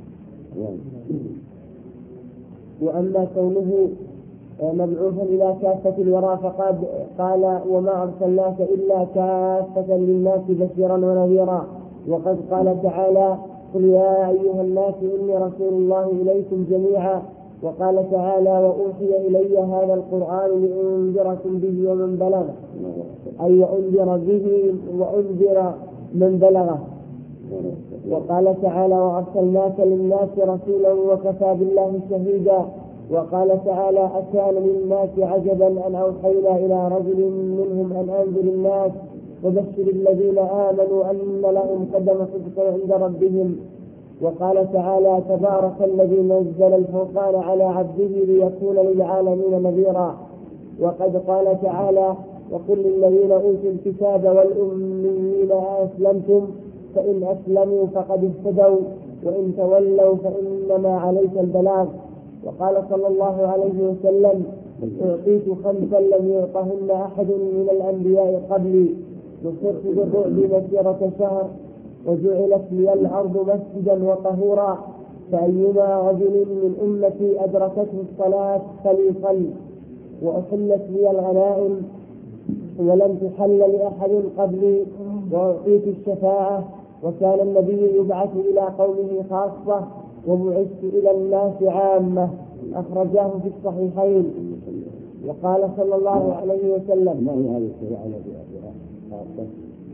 وأما كونه مبعوثا إلى كافة الورى فقد قال وما أرسلناك إلا كافة للناس بشيرا ونذيرا. وقد قال تعالى قل يا أيها الناس إني رسول الله إليكم جميعا. وقال تعالى وأوحي إلي هذا القرآن لأنذركم به ومن بلغ أي أنذر به وأنذر من بلغه. وقال تعالى وأرسلناك للناس رسولا وكفى بالله شهيدا. وقال تعالى أكان للناس عجبا أن أوحينا إلى رجل منهم أن أنذر الناس وبشر الذين آمنوا أن لهم قدم صدق عند ربهم. وقال تعالى تبارك الذي نزل الفرقان على عبده ليكون للعالمين نذيرا. وقد قال تعالى وقل للذين أوتوا الكتاب والأميين أسلمتم فإن أسلموا فقد اهتدوا وإن تولوا فإنما عليك البلاغ. وقال صلى الله عليه وسلم أعطيت خمسا لم يعطهن أحد من الأنبياء قبلي نصرت بالرعب مسيرة شهر وجعلت لي الأرض مسجدا وطهورا فأيما رجل من أمتي أدركته الصلاة فليصل وأحلت لي الغنائم ولم تحل لأحد قبلي وأعطيت الشفاعة وكان النبي يبعث إلى قومه خاصة وبعثت إلى الناس عامة. أخرجاه في الصحيحين. وقال صلى الله عليه وسلم ما هي هذه الشفاعة التي خاصة؟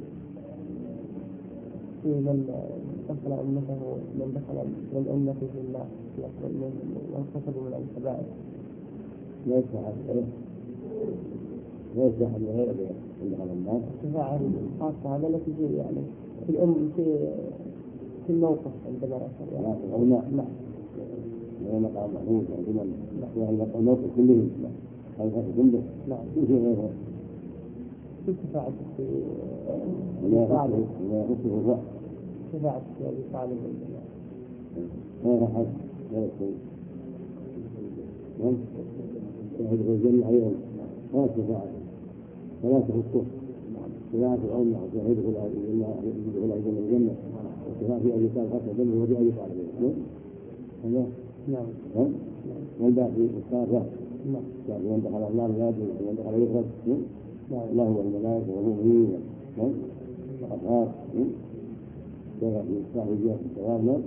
في من دخل أمته من دخل من أمته في الله وانقصد من الكبائر لا يسمح به لا يسمح به عند هذا الناس. الشفاعة الخاصة هذا التي تجي يعني في الأم في في الموقف عندما يعني أو لا لا لا مقام محمود عندما يعني الموقف كله هذا كله لا في شيء غيره في شفاعة في لا يخصه لا يخصه الرأي شفاعة في أبي طالب لا يحد لا يكون يهدف الجنة أيضا لا شفاعة فلا تخصه شفاعة الأمة وشهدة الجنة الجنة وشفاعة في أبي طالب خاصة الجنة وفي أبي طالب هذا نعم والباقي الصالح يعني من دخل النار لا يدري ومن دخل يخرج الله والملائكة والمؤمنين والأطهار كما في إصلاح الجهة الثواب.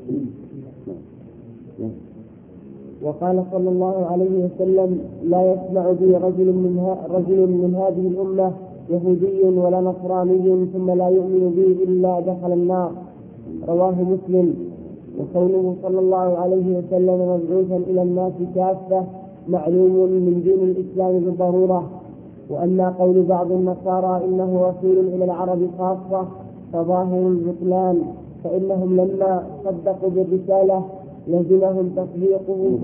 وقال صلى الله عليه وسلم لا يسمع بي رجل من رجل من هذه الأمة يهودي ولا نصراني ثم لا يؤمن بي إلا دخل النار. رواه مسلم. وقوله صلى الله عليه وسلم مبعوثا إلى الناس كافة معلوم من دين الإسلام بالضرورة. وأما قول بعض النصارى إنه رسول إلى العرب خاصة فظاهر البطلان فإنهم لما صدقوا بالرسالة لزمهم تصديقه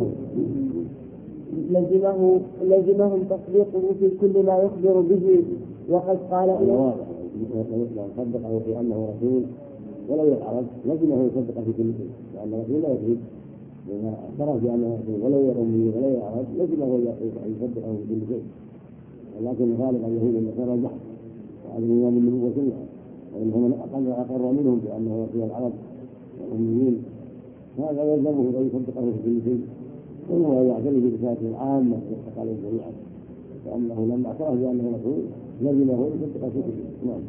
لزمه لزمهم تصديقه في كل ما يخبر به. وقد قال إنه صدقه في أنه رسول ولو العرب لزمه يصدق في كل شيء لأن الرسول لا يكذب لأن اعترف بأنه رسول ولو الأمي ولو العرب لزمه يصدقه في كل شيء. ولكن غالب اليهود والنصارى البحث وعدم النبوة كلها وإنهم أقل أقر منهم بأنه رسول العرب والأميين هذا يلزمه أن يصدقه في كل شيء وهو يعترف برسالته العامة يتفق عليه جميعا لأنه لما اعترف بأنه رسول لزمه يصدق في كل شيء. نعم.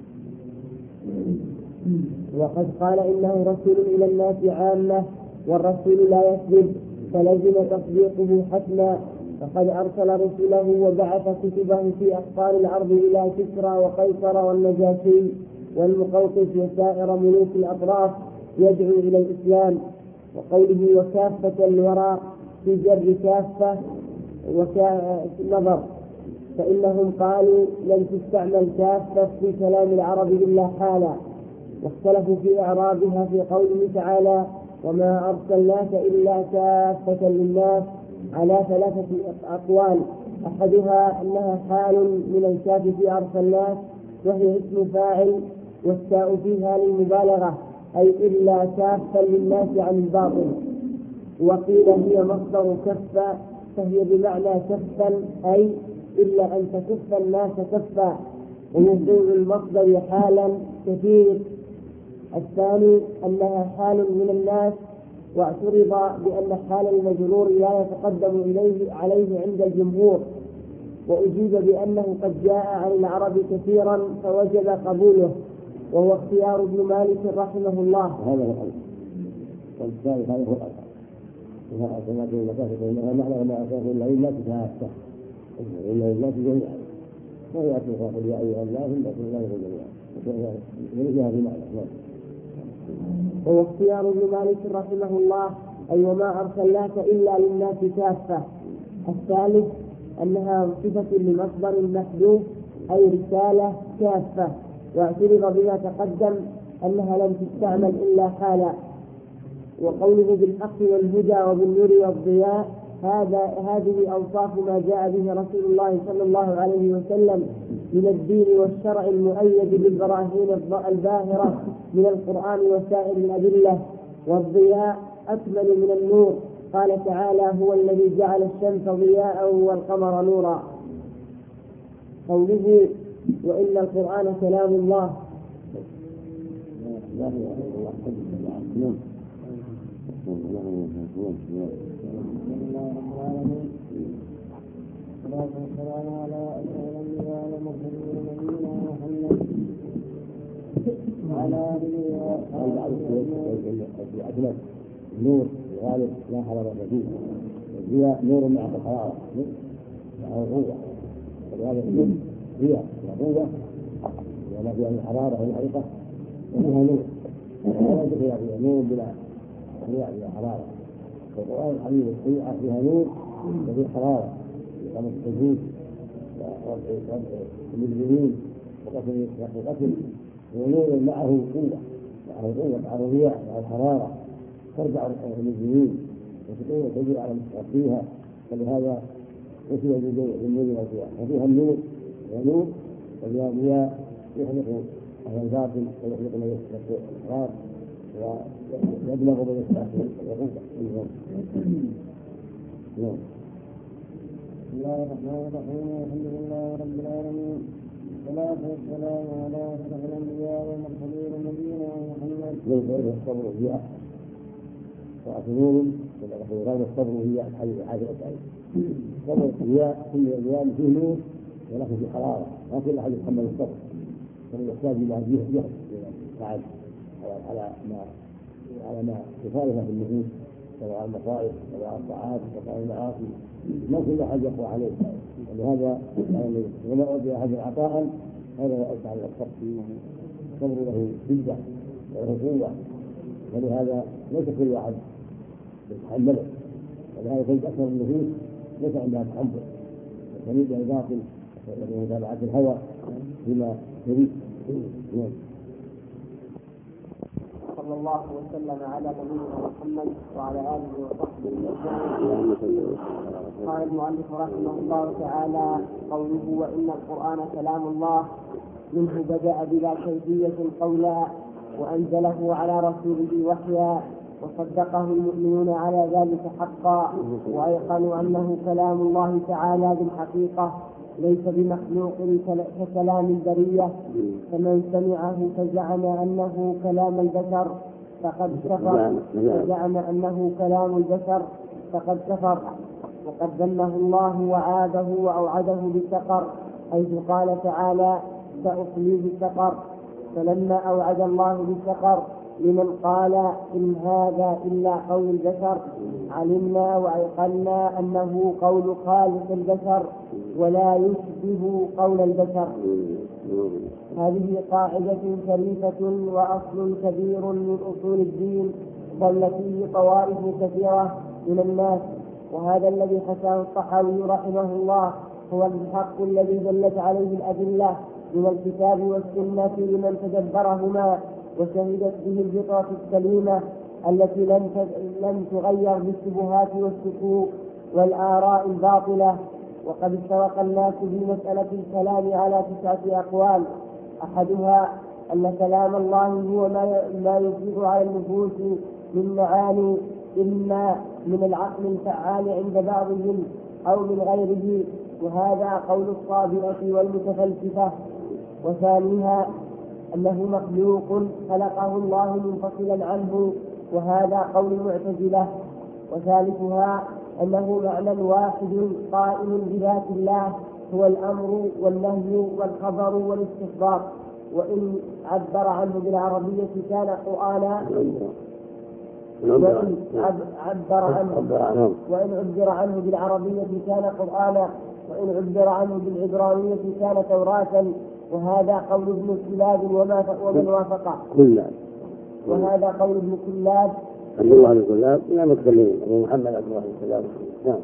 وقد قال إنه رسول إلى الناس عامة والرسول لا يكذب فلزم تصديقه حتما. فقد أرسل رسله وبعث كتبه في أقطار الأرض إلى كسرى وقيصر والنجاشي والمقوقس وسائر ملوك الأطراف يدعو إلى الإسلام. وقوله وكافة الورى في جر كافة ونظر، فإنهم قالوا لن تستعمل كافة في كلام العرب إلا حالا، واختلفوا في إعرابها في قوله تعالى وما أرسلناك إلا كافة للناس على ثلاثة أقوال، أحدها أنها حال من الكاف في أرسلناك وهي اسم فاعل والتاء فيها للمبالغة أي إلا كافا للناس عن الباطل. وقيل هي مصدر كف فهي بمعنى كفا أي إلا أن تكف الناس كفا، ووقوع المصدر حالا كثير. الثاني أنها حال من الناس، واعترض بأن حال المجرور لا يتقدم إليه عليه عند الجمهور، وأجيب بأنه قد جاء عن العرب كثيرا فوجب قبوله، وهو اختيار ابن مالك رحمه الله. هذا هو الأمر. والثالث هذا هو الأمر. وهذا كما تقول المكافة إنها معنى ما أكافة إلا إلا كافة إلا إلا جميعا، ويأتي فاقل يا أيها الناس إلا كل ذلك جميعا ولجها بمعنى. وهو اختيار ابن مالك رحمه الله أي وما أرسلناك إلا للناس كافة. الثالث أنها صفة لمصدر محذوف أي رسالة كافة، واعترض بما تقدم أنها لم تستعمل إلا حالا. وقوله بالحق والهدى وبالنور والضياء هذا هذه أوصاف ما جاء به رسول الله صلى الله عليه وسلم من الدين والشرع المؤيد بالبراهين الباهرة من القرآن وسائر الأدلة. والضياء أكمل من النور، قال تعالى هو الذي جعل الشمس ضياء والقمر نورا. قوله وإن القرآن كلام الله. النور غالب لا حرارة فيه، الضياء نور مع الحرارة مع القوة، ولهذا النور ضياء وقوة وما فيها من حرارة والحريقة وفيها نور، ولا فيها نور بلا ضياء بلا حرارة. فالقرآن الحديث الطبيعة فيها نور وفيها حرارة كما التجهيز ووضع المجرمين وقتل القتل، ونور معه قوة معه قوة معه ضياء مع الحرارة ترجع المجرمين وتقوم تجري على مستحقيها. فلهذا وسيله بالنور والضياء، وفيها النور ونور وفيها ضياء يحرق اهل الباطل ويحرق من يستحق الاحرار ويدمغ من يستحق العقوبه. نعم. بسم الله الرحمن الرحيم، الحمد لله رب العالمين، والصلاة والسلام على أشرف الأنبياء والمرسلين نبينا محمد. ليس الصبر ضياء وأعتذور غير الصبر هي حاجة أسعد. الصبر ضياء كل أيام فيه نور ولكن في حرارة، ما كل أحد يتحمل الصبر، فيحتاج إلى جهد تعب على ما على ما يخالف في النفوس سواء المصائب سواء الطاعات سواء المعاصي، ما كل أحد يقوى عليه. ولهذا يعني وما أعطي أحد عطاء هذا هو أوسع من الصبر. الصبر له شدة وله قوة، ولهذا ليس كل واحد يتحمله، ولهذا تجد أكثر النفوس ليس عندها تحمل وتريد الباطل ومتابعة الهوى بما تريد. صلى الله وسلم على نبينا محمد وعلى آله وصحبه أجمعين. قال المؤلف رحمه الله تعالى قوله وإن القرآن كلام الله منه بدأ بلا كيفية قولا وأنزله على رسوله وحيا، وصدقه المؤمنون على ذلك حقا، وأيقنوا أنه كلام الله تعالى بالحقيقة ليس بمخلوق ككلام البرية. فمن سمعه فزعم أنه كلام البشر فقد كفر فزعم أنه كلام البشر فقد كفر وقد ذمه الله وعاده وأوعده بالسقر، حيث قال تعالى سأصليه سقر. فلما أوعد الله بالسقر لمن قال إن هذا إلا قول البشر علمنا وأيقنا أنه قول خالق البشر ولا يشبه قول البشر. هذه قاعدة شريفة وأصل كبير من أصول الدين ضل فيه طوائف كثيرة من الناس، وهذا الذي حكاه الطحاوي رحمه الله هو الحق الذي دلت عليه الأدلة من الكتاب والسنة لمن تدبرهما وشهدت به الفطرة السليمة التي لم تغير بالشبهات والشكوك والآراء الباطلة. وقد اشترك الناس في مسألة الكلام على تسعة أقوال، أحدها أن كلام الله هو ما يفيض على النفوس من معاني إما من العقل الفعال عند بعضهم أو من غيره، وهذا قول الصابئة والمتفلسفة. وثانيها أنه مخلوق خلقه الله منفصلا عنه، وهذا قول المعتزلة. وثالثها أنه معنى واحد قائم بذات الله هو الأمر والنهي والخبر والاستخبار، وإن عبر عنه بالعربية كان قرآنا وإن عبر عنه وإن عبر عنه بالعربية كان قرآنا وإن عبر عنه بالعبرانية كان توراة، وهذا قول ابن كلاب ومن وافقه. وهذا قول ابن كلاب عبد الله بن كلاب لا متكلمين أبو محمد عبد الله بن كلاب نعم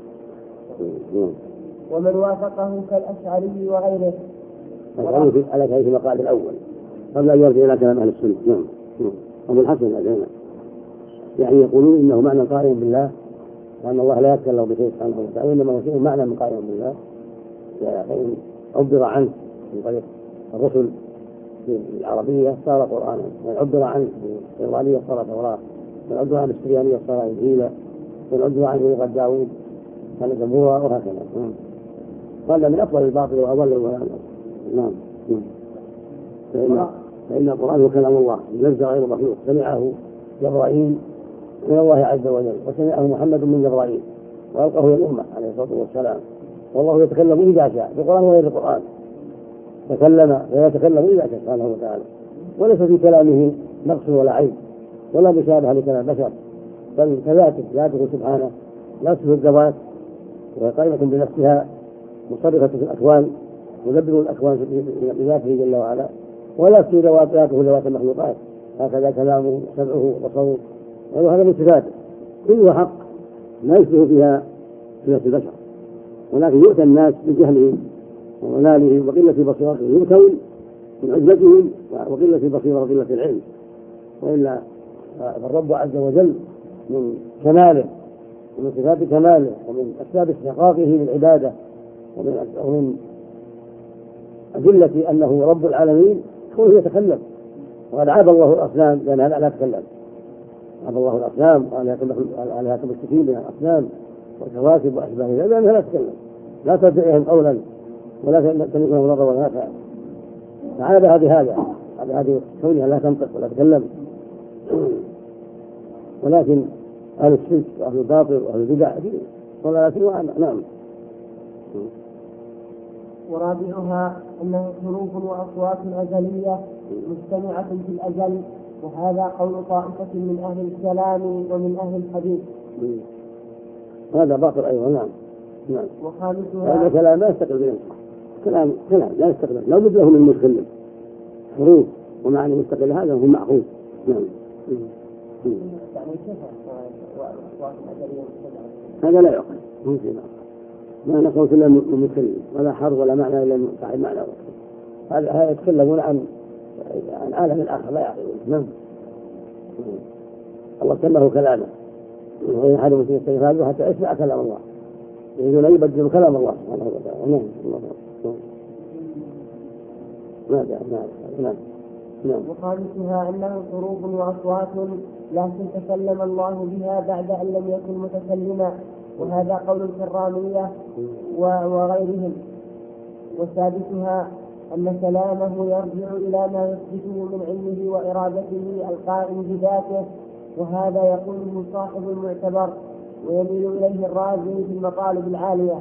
ومن وافقه كالأشعري وغيره. القول على كيف المقال الأول قبل أن يرجع إلى كلام أهل السنة. نعم أبو الحسن الأشعري يعني يقولون إنه معنى قائم بالله، وأن الله لا يتكلم بشيء سبحانه وتعالى، وإنما هو شيء معنى من قائم بالله يعني عبر عنه من طريق الرسل في العربية صار قرآنا، وعبر عنه في الإبرانية صار توراة، وعبر عنه بالسريانية صار إنجيلا، وعبر عنه لغة داوود كان زبورا، وهكذا. قال من أفضل الباطل وأضل الضلال. نعم فإن فإن القرآن هو كلام الله منزل غير مخلوق، سمعه جبرائيل من الله عز وجل، وسمعه محمد من جبرائيل وألقاه الأمة عليه الصلاة والسلام، والله يتكلم إذا شاء بالقرآن وغير القرآن، تكلم ويتكلم إذا شاء سبحانه وتعالى، وليس في كلامه نقص ولا عيب ولا مشابهة لكلام البشر، بل كذاته ذاته سبحانه لا تشبه الذوات، وهي قائمة بنفسها مصرفة في الأكوان، مدبر الأكوان بذاته جل وعلا، ولا تشبه ذواته ذوات المخلوقات، هكذا كلامه سمعه وبصره، وهذا من صفاته كلها حق لا يشبه فيها صفات البشر، ولكن يؤتى الناس بجهلهم وضلالهم وقلة بصيرتهم يؤتون من عجلتهم وقلة البصيرة وقلة العلم. وإلا فالرب عز وجل من كماله ومن صفات كماله ومن أسباب استحقاقه للعبادة ومن أدلة أنه رب العالمين كونه يتكلم، وقد عاب الله الأصنام لأن هذا لا تكلم، عاب الله الأصنام وآلهة المشركين من الأصنام والكواكب وأشباهها لأنها لا تتكلم، لا تدعيهم قولا ولا تملكهم ضرا ولا نفعا، فعاب هذه هذا هذه كونها لا تنطق ولا تتكلم. ولكن أهل الشرك وأهل الباطل وأهل البدع ضلالات وأعمى. نعم. ورابعها أنه حروف وأصوات أزلية مجتمعة في الأزل، وهذا قول طائفة من أهل الكلام ومن أهل الحديث. هذا باطل أيضا. نعم نعم. وخامسها هذا كلام لا يستقل بنفسه، كلام كلام لا يستقل، لا بد له من متكلم، حروف ومعنى مستقل، هذا هو معقول. نعم. هذا لا يعقل، ممكن ما نقول إلا متكلم ولا حرف ولا معنى إلا صاحب معنى، هذا هذا يتكلمون عن عن عالم الآخر لا يعقلون. نعم. الله سماه كلامه، وإن أحد مسلم يستغفر حتى يسمع كلام الله، يريدون أن يبدلوا كلام الله سبحانه وتعالى. نعم. ماذا؟ نعم. نعم. وخامسها أنه حروف وأصوات لكن تكلم الله بها بعد أن لم يكن متكلما، وهذا قول الكرامية وغيرهم. وسادسها أن كلامه يرجع إلى ما يثبته من علمه وإرادته القائم بذاته، وهذا يقوله صاحب المعتبر ويميل إليه الرازي في المطالب العالية.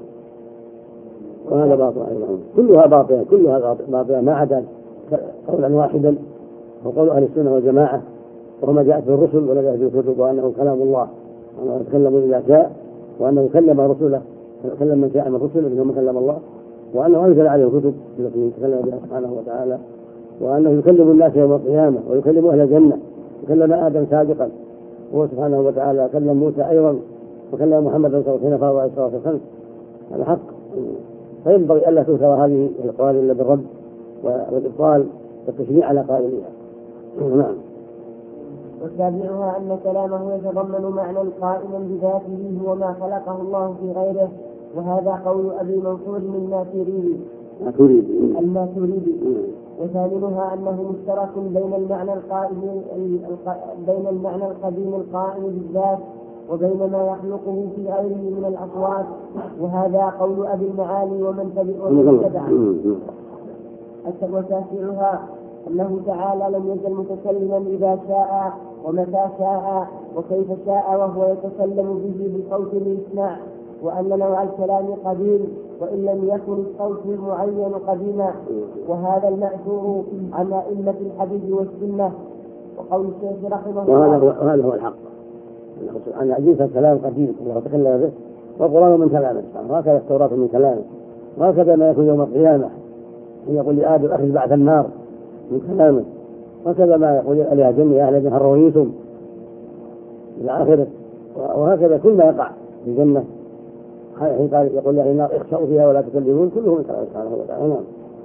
وهذا باطل أيضا، كلها باطلة، كلها باطلة ما عدا قولا واحدا وقول أهل السنة والجماعة وهو ما جاءت به الرسل ولا جاءت به الكتب، وأنه كلام الله وأنه يتكلم إذا شاء، وأنه كلم رسله كلم من شاء من رسله منهم من كلم الله، وأنه أنزل عليه الكتب التي تكلم بها سبحانه وتعالى، وأنه يكلم الناس يوم القيامة ويكلم أهل الجنة، وكلم آدم سابقا هو سبحانه وتعالى، كلم موسى أيضا، وكلم محمد صلى الله عليه وسلم عليه الصلاة والسلام. هذا حق، فينبغي ألا تؤثر هذه الأقوال إلا بالرد والإبطال والتشريع على قائلها. نعم. وسابعها أن كلامه يتضمن معنى قائما بذاته هو ما خلقه الله في غيره، وهذا قول أبي منصور من الماتريدي الماتريدي. وثامنها أنه مشترك بين المعنى القائم بين المعنى القديم القائم بالذات وبين ما يخلقه في غيره من الأصوات، وهذا قول أبي المعالي ومن تبعه. وتاسعها أنه تعالى لم يزل متكلما إذا شاء ومتى شاء وكيف شاء وهو يتكلم به بصوت يسمع، وأن نوع الكلام قديم وإن لم يكن الصوت المعين قديما، وهذا المأثور عن أئمة الحديث والسنة. وقول الشيخ رحمه الله وهذا هو الحق، أن جنس الكلام قديم الله تكلم به، والقرآن من كلامه، وهكذا التوراة من كلامه، وهكذا ما يكون يوم القيامة أن يقول لآدم أخرج بعث النار من كلامه، وهكذا ما يقول لأهل الجنة يا أهل الجنة هل رويتم إلى آخره، وهكذا كل ما يقع في الجنة حين قال يقول لأهل النار اخشوا فيها ولا تكلمون، كله من كلام سبحانه وتعالى.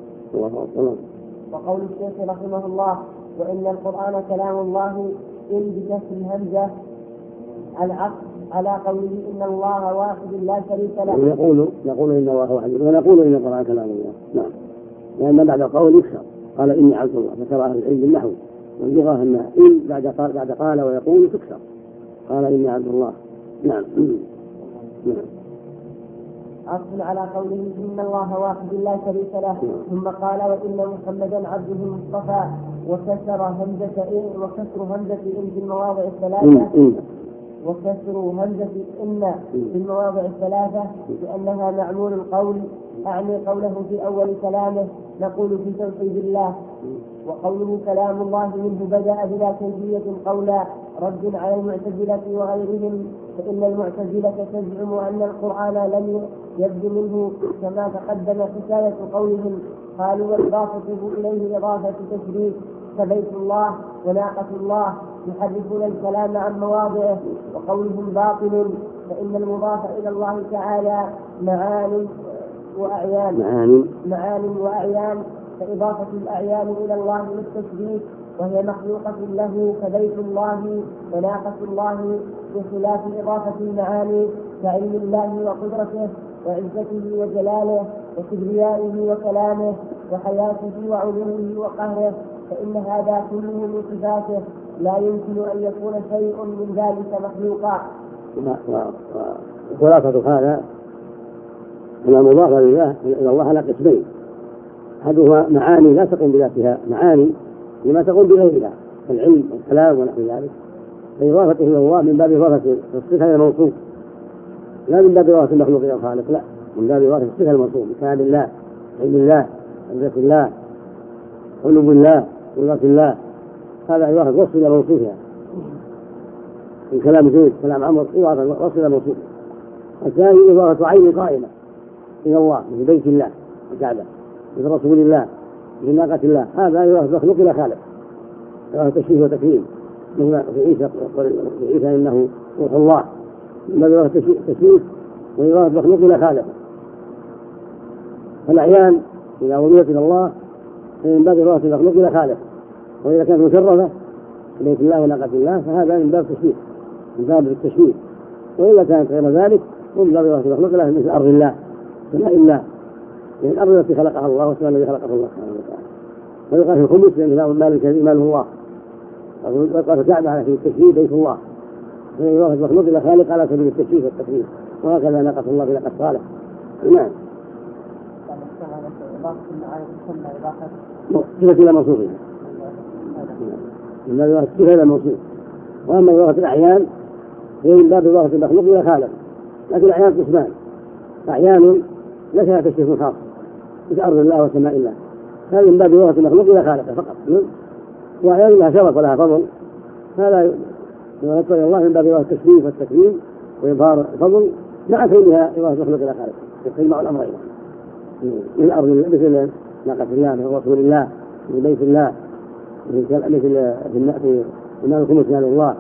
وقول الشيخ رحمه الله وإن القرآن كلام الله إن بكسر الهمزة العقل على قوله إن الله واحد لا شريك له. نقول نقول إن الله واحد، ونقول إن القرآن كلام الله. نعم. لأن بعد القول يكسر، قال إني عبد الله، ذكر أهل العلم بالنحو واللغة أن إن بعد قال بعد قال ويقول تكسر، قال إني عبد الله. نعم. نعم. أصل على قوله إن الله واحد لا شريك له، ثم قال وإن محمدا عبده المصطفى، وكسر همزة إن وكسر همزة إن في المواضع الثلاثة وكسر همزة إن في المواضع الثلاثة لأنها معمول القول، أعني قوله في أول كلامه نقول في توحيد الله، وقوله كلام الله منه بدأ بلا كيفية قولا رد على المعتزلة وغيرهم، فإن المعتزلة تزعم أن القرآن لم يبدو منه كما تقدم حكاية قولهم، قالوا والإضافة إليه إضافة تشريف كبيت الله وناقة الله، يحرفون الكلام عن مواضعه، وقولهم باطل، فإن المضاف إلى الله تعالى معان وأعيان معان معان وأعيان فإضافة الأعيان إلى الله للتشريف وهي مخلوقة له كبيت الله وناقة الله، بخلاف إضافة المعاني كعلم الله وقدرته وعزته وجلاله وكبريائه وكلامه وحياته وعلومه وقهره، فإن هذا كله من صفاته لا يمكن أن يكون شيء من ذلك مخلوقا. خلاصة هذا أن المضافة لله إلى الله على قسمين، أحدها معاني لا تقوم بذاتها، معاني لما تقوم بغيرها العلم والكلام ونحو ذلك، فإضافته إلى الله من باب إضافة الصفة إلى الموصوف، لا من باب إضافة المخلوق إلى الخالق، لا من باب إضافة الصفة الموصوف، كلام الله، علم الله، عزة الله، علو الله، قدرة الله، هذا إضافة وصف إلى موصوفها. من كلام زيد كلام عمرو إضافة وصف إلى موصوفها. الثاني إضافة عين قائمة إلى الله من بيت الله الكعبة، من رسول الله، من ناقة الله، هذا إضافة مخلوق إلى خالق، إضافة تشريف وتكريم، مثل في عيسى في عيسى إنه روح الله، من باب إضافة تشريف وإضافة مخلوق إلى خالق. فالأعيان إذا وضعت إلى الله من باب إضافة مخلوق إلى خالق، وإذا كانت مشرفة بيت الله وناقة الله فهذا من باب تشريف، من باب التشريف، وإلا كانت غير ذلك من باب إضافة مخلوق إلى مثل أرض الله، سماء الله، يعني الأرض التي خلقها الله والسماء التي خلقها الله سبحانه وتعالى. ويقال في الخمس لأن كتاب المال الكريم ماله الله، ويقال في الكعبة على سبيل التشريف بيت الله، يعني إضافة مخلوق إلى خالق على سبيل التشريف والتكريم، وهكذا ناقة الله بناقة صالح. نعم. صفة إلى موصوفها، من باب إضافة الصفة إلى الموصوف، وأما إضافة الأعيان هي من باب إضافة المخلوق إلى خالق، لكن الأعيان قسمان، أعيان ليس لها تشريف خاص مثل أرض الله وسماء الله، هذه من باب إضافة المخلوق إلى خالقه فقط، وأعيان لها شرف ولها فضل هذا يقول الله من باب إظهار التشريف والتكريم وإظهار الفضل مع كونها إظهار مخلوق إلى خالق يجمع الأمرين من أرض مثل ناقة الله من رسول الله من بيت الله مثل في إمام الخمس مال الله.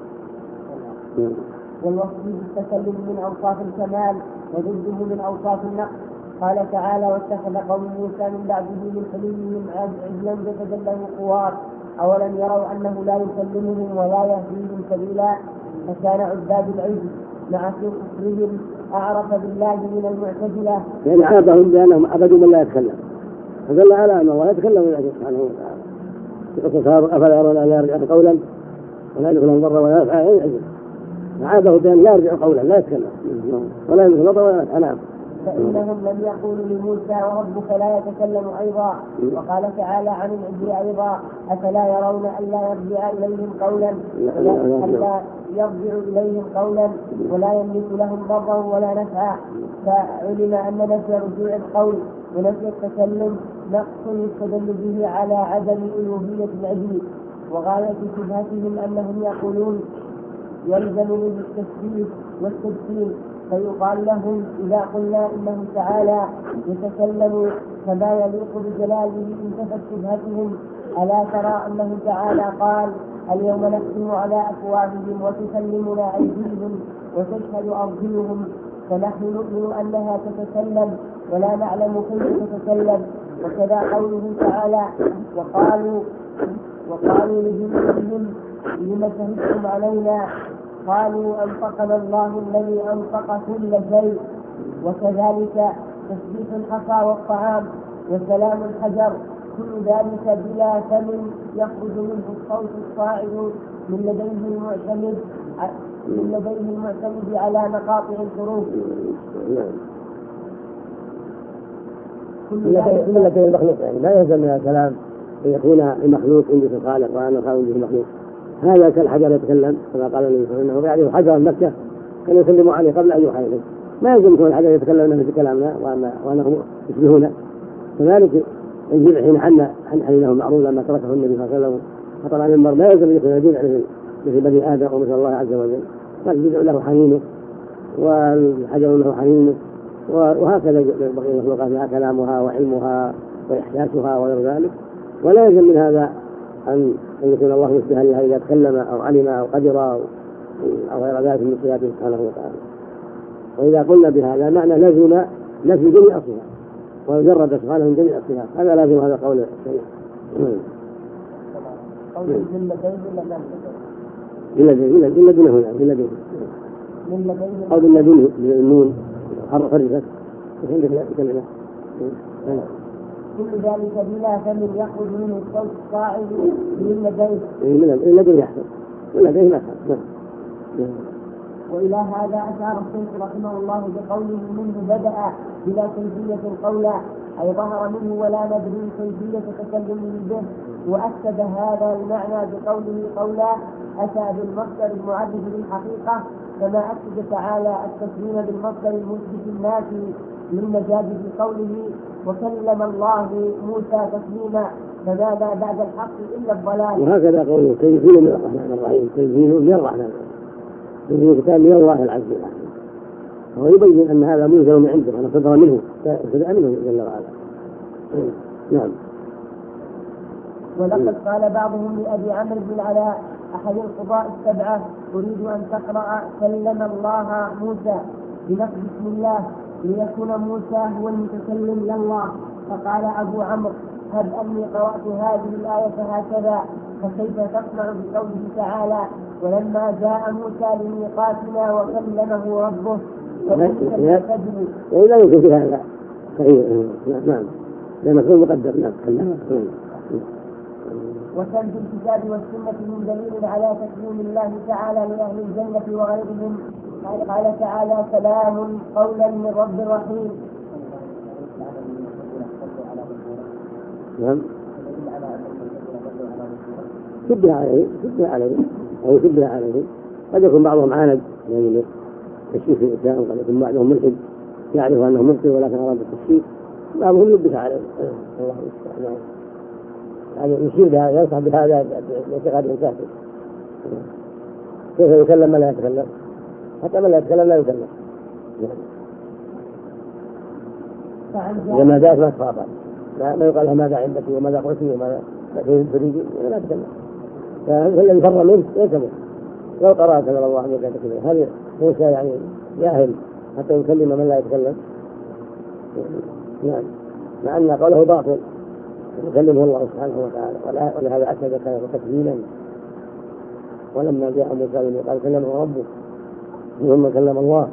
والوصف بالتكلم من أوصاف الكمال وضده من أوصاف النقص. قال تعالى: واتخذ قوم موسى من بعده من حليهم عجلا جسدا له خوار أولم يروا أنه لا يكلمهم ولا يهديهم سبيلا فكان عباد العجل مع كفرهم أعرف بالله من المعتزلة. يعني عابهم بأنهم عبدوا من لا يتكلم فدل على أن الله يتكلم من أجل سبحانه وتعالى. أفلا يرون أن يرجع قولا ولا يدخل ضر ولا يفعل أي عجل عابه بأن لا يرجع قولا لا يتكلم ولا يدخل ضر ولا يفعل. فإنهم لم يقولوا لموسى وربك لا يتكلم أيضا. وقال تعالى عن العجل أيضا: أفلا يرون ألا يرجع إليهم قولا ألا يرجع إليهم قولا ولا يملك لهم ضرا ولا نفعا. فعلم أن نفي رجوع القول ونفي التكلم نقص يستدل به على عدم ألوهية العجل. وغاية شبهتهم أنهم يقولون يلزم منه التشبيه والتجسيم فيقال لهم إذا قلنا إنه تعالى يتكلم كما يليق بجلاله انتفت شبهتهم. ألا ترى أنه تعالى قال: اليوم نختم على أفواههم وتكلمنا أيديهم وتشهد أرجلهم. فنحن نؤمن أنها تتكلم ولا نعلم كيف تتكلم. وكذا قوله تعالى: وقالوا وقالوا لجنودهم لم شهدتم علينا قالوا أنطقنا الله الذي أنطق كل شيء. وكذلك تسبيح الحصى والطعام وسلام الحجر كل ذلك بلا فم يخرج منه الصوت الصاعد من لديه المعتمد من لديه المعتمد على مقاطع الحروف. كل ذلك المخلوق يعني لا يلزم من الكلام أن يكون المخلوق عند الخالق وأن الخالق عنده المخلوق. هذا كالحجر يتكلم كما قال النبي صلى الله عليه وسلم يعرف حجر مكة كان يسلم عليه قبل أن يوحى إليه. ما يلزم يكون الحجر يتكلم أنه بكلامنا وأنهم يشبهونه. كذلك الجذع حين حن حن له معروض لما تركه النبي صلى الله عليه وسلم خطر عن المرء لا يلزم يكون الجذع مثل بني آدم ومثل الله عز وجل. فالجذع له حنينه والحجر له حنينه وهكذا بقي المخلوقات لها كلامها وعلمها وإحساسها وغير ذلك. ولا يلزم من هذا أن يكون الله مشبها لها إذا تكلم أو علم أو قدر أو غير ذلك من صفاته سبحانه وتعالى. وإذا قلنا بهذا معنى لزم نفي جميع الصفات ويجرد سبحانه من جميع الصفات. هذا لازم هذا قول الشيء. قول باللدين إلا إلا إلا دونه يعني إلا دونه أو باللدين النون حرف الرفات كلمة كل ذلك بلا فم يخرج منه الصوت الصاعد من لديه من اللدين يحصل من لديه ما يحصل. وإلى هذا أشار الشيخ رحمه الله بقوله منه بدأ بلا كيفية القول أي ظهر منه ولا ندري كيفية تكلمه به. وأكد هذا المعنى بقوله قولا أتى بالمصدر المعرف بالحقيقة كما أكد تعالى التكليم بالمصدر المثبت النافي للمجاز بقوله وكلم الله موسى تكليما فماذا بعد الحق إلا الضلال. وهكذا قوله تنزيل من الرحمن الرحيم تنزيل من الرحمن تنزيل كتاب من الله العز وجل. هو يبين أن هذا منزل من عنده وأن صدر منه بدأ منه جل وعلا. نعم. ولقد قال بعضهم لأبي عمرو بن العلاء أحد القضاء السبعة أريد أن تقرأ كلم الله موسى بلفظ بسم الله ليكون موسى هو المتكلم لله. فقال أبو عمرو هب أني قرأت هذه الآية هكذا فكيف تصنع بقوله تعالى ولما جاء موسى لميقاتنا وكلمه ربه لا يمكن في هذا صحيح. نعم لأنه يكون مقدر. نعم وكان في الكتاب والسنة من دليل على تكريم الله تعالى لأهل الجنة وغيرهم. قال تعالى سلام قولا من رب رحيم. نعم شبه عليه شبه عليه أو شبه عليه. قد يكون بعضهم عاند يعني تشريف الإسلام وقد يكون بعضهم ملحد يعرف أنه مبطل ولكن أراد التشريف. بعضهم يلبس عليه الله المستعان يعني يشير بهذا ينصح بهذا باعتقاد كافر كيف يكلم من لا يتكلم؟ حتى من لا يتكلم لا يكلم. لما جاءت ما تخاطب، ما يقال لها ماذا عندك وماذا قلتي وماذا تريدين، لا تتكلم. فالذي فر منه يكتمل. لو قرأ كلام الله عز وجل هذه موسى يعني ياهل حتى يكلم من لا يتكلم. نعم، مع أن قوله باطل يكلمه الله سبحانه وتعالى، ولهذا أكد كان تكذيبا. ولما جاء موسى قال كلمه ربه ثم كلم الله.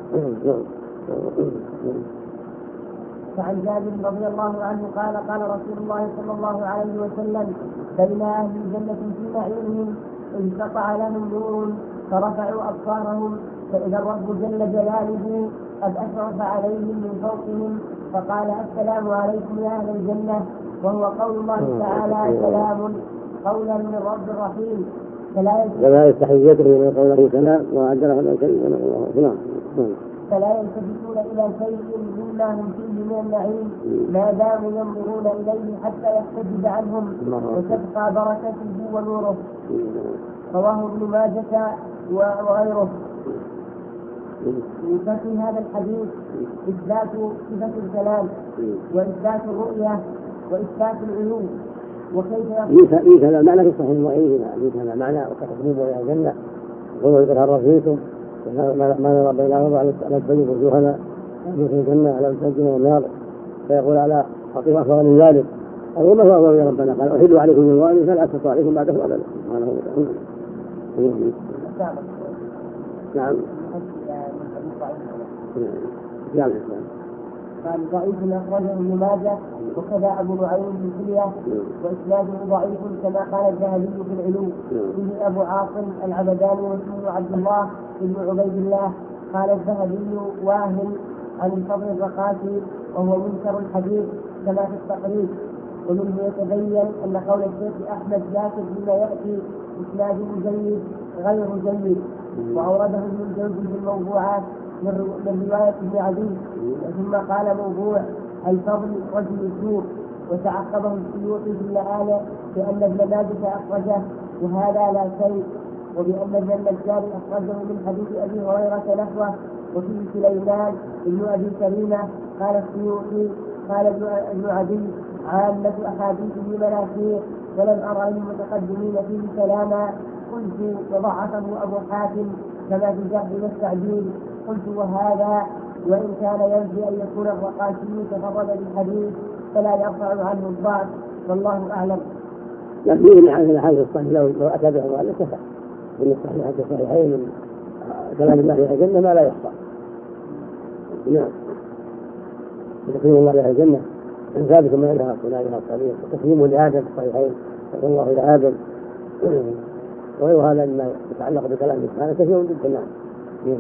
فعن جابر رضي الله عنه قال قال رسول الله صلى الله عليه وسلم: بين أهل الجنة في نعيمهم انقطع لهم نور فرفعوا أبصارهم فإذا الرب جل جلاله قد أشرف عليهم من فوقهم فقال: السلام عليكم يا أهل الجنة، وهو قول الله تعالى: سلام قولا من رب رحيم. فلا يستحي يدعو من قوله سلام وأجره الكلمة. فلا يلتفتون إلى شيء مما هم فيه من النعيم ما داموا ينظرون إليه حتى يحتجب عنهم وتبقى بركته ونوره. رواه ابن ماجه وغيره. ففي هذا الحديث إثبات صفة الكلام وإثبات الرؤية وإثبات العلوم. وكيف ليس هذا المعنى في الصحيح وغيره، ليس هذا المعنى وكتقديمه إلى الجنة وهو يتهرب فيكم ما نرى بينهم على الطيب وجوهنا في الجنة على الجنة والنار، فيقول على حقيقة أفضل من ذلك أو ما هو أفضل يا ربنا؟ قال: أحل عليكم من الوالد فلا أستطيع عليكم بعده أبدا سبحانه وتعالى. نعم. نعم. قال: ضعيف أخرجه ابن ماجه وكذا أبو نعيم في الكلية وإسناده ضعيف كما قال الذهبي في العلوم. فيه أبو عاصم العبداني واسمه عبد الله بن عبيد الله. قال الذهبي: واهن عن الفضل الرقاشي وهو منكر الحديث كما في التقريب. ومنه يتبين أن قول الشيخ أحمد ذاكر فيما يأتي إسناده جيد غير جيد. وأورده ابن الجوزي في الموضوعات من رواية ابن عدي. ثم قال: موضوع الفضل رجل السوء. وتعقبه السيوطي في اللآلة بأن ابن ماجه أخرجه وهذا لا شيء، وبأن ابن النجار أخرجه من حديث أبي هريرة نحوه. وفيه سليمان ابن أبي كريمة. قال السيوطي: قال ابن عدي: عامة أحاديثه مناكير ولم أرى للمتقدمين فيه كلاما. قلت: وضعفه أبو حاتم كما في الجرح والتعديل. قلت: وهذا وإن كان ينفي أن يكون الرقاشي تفرد بالحديث فلا يرفع عنه الضعف، والله أعلم. لكن يغني عن الحديث الصحيح لو لو أتى به وأن كفى. إن الصحيح الصحيحين من كلام الله في الجنة ما لا يخفى. نعم. تكريم الله في الجنة ثابت ما لها صناعها الصغير، وتكريمه لآدم الصحيحين صلى الله إلى آدم وغير هذا مما يتعلق بكلام سبحانه كثير جدا. نعم.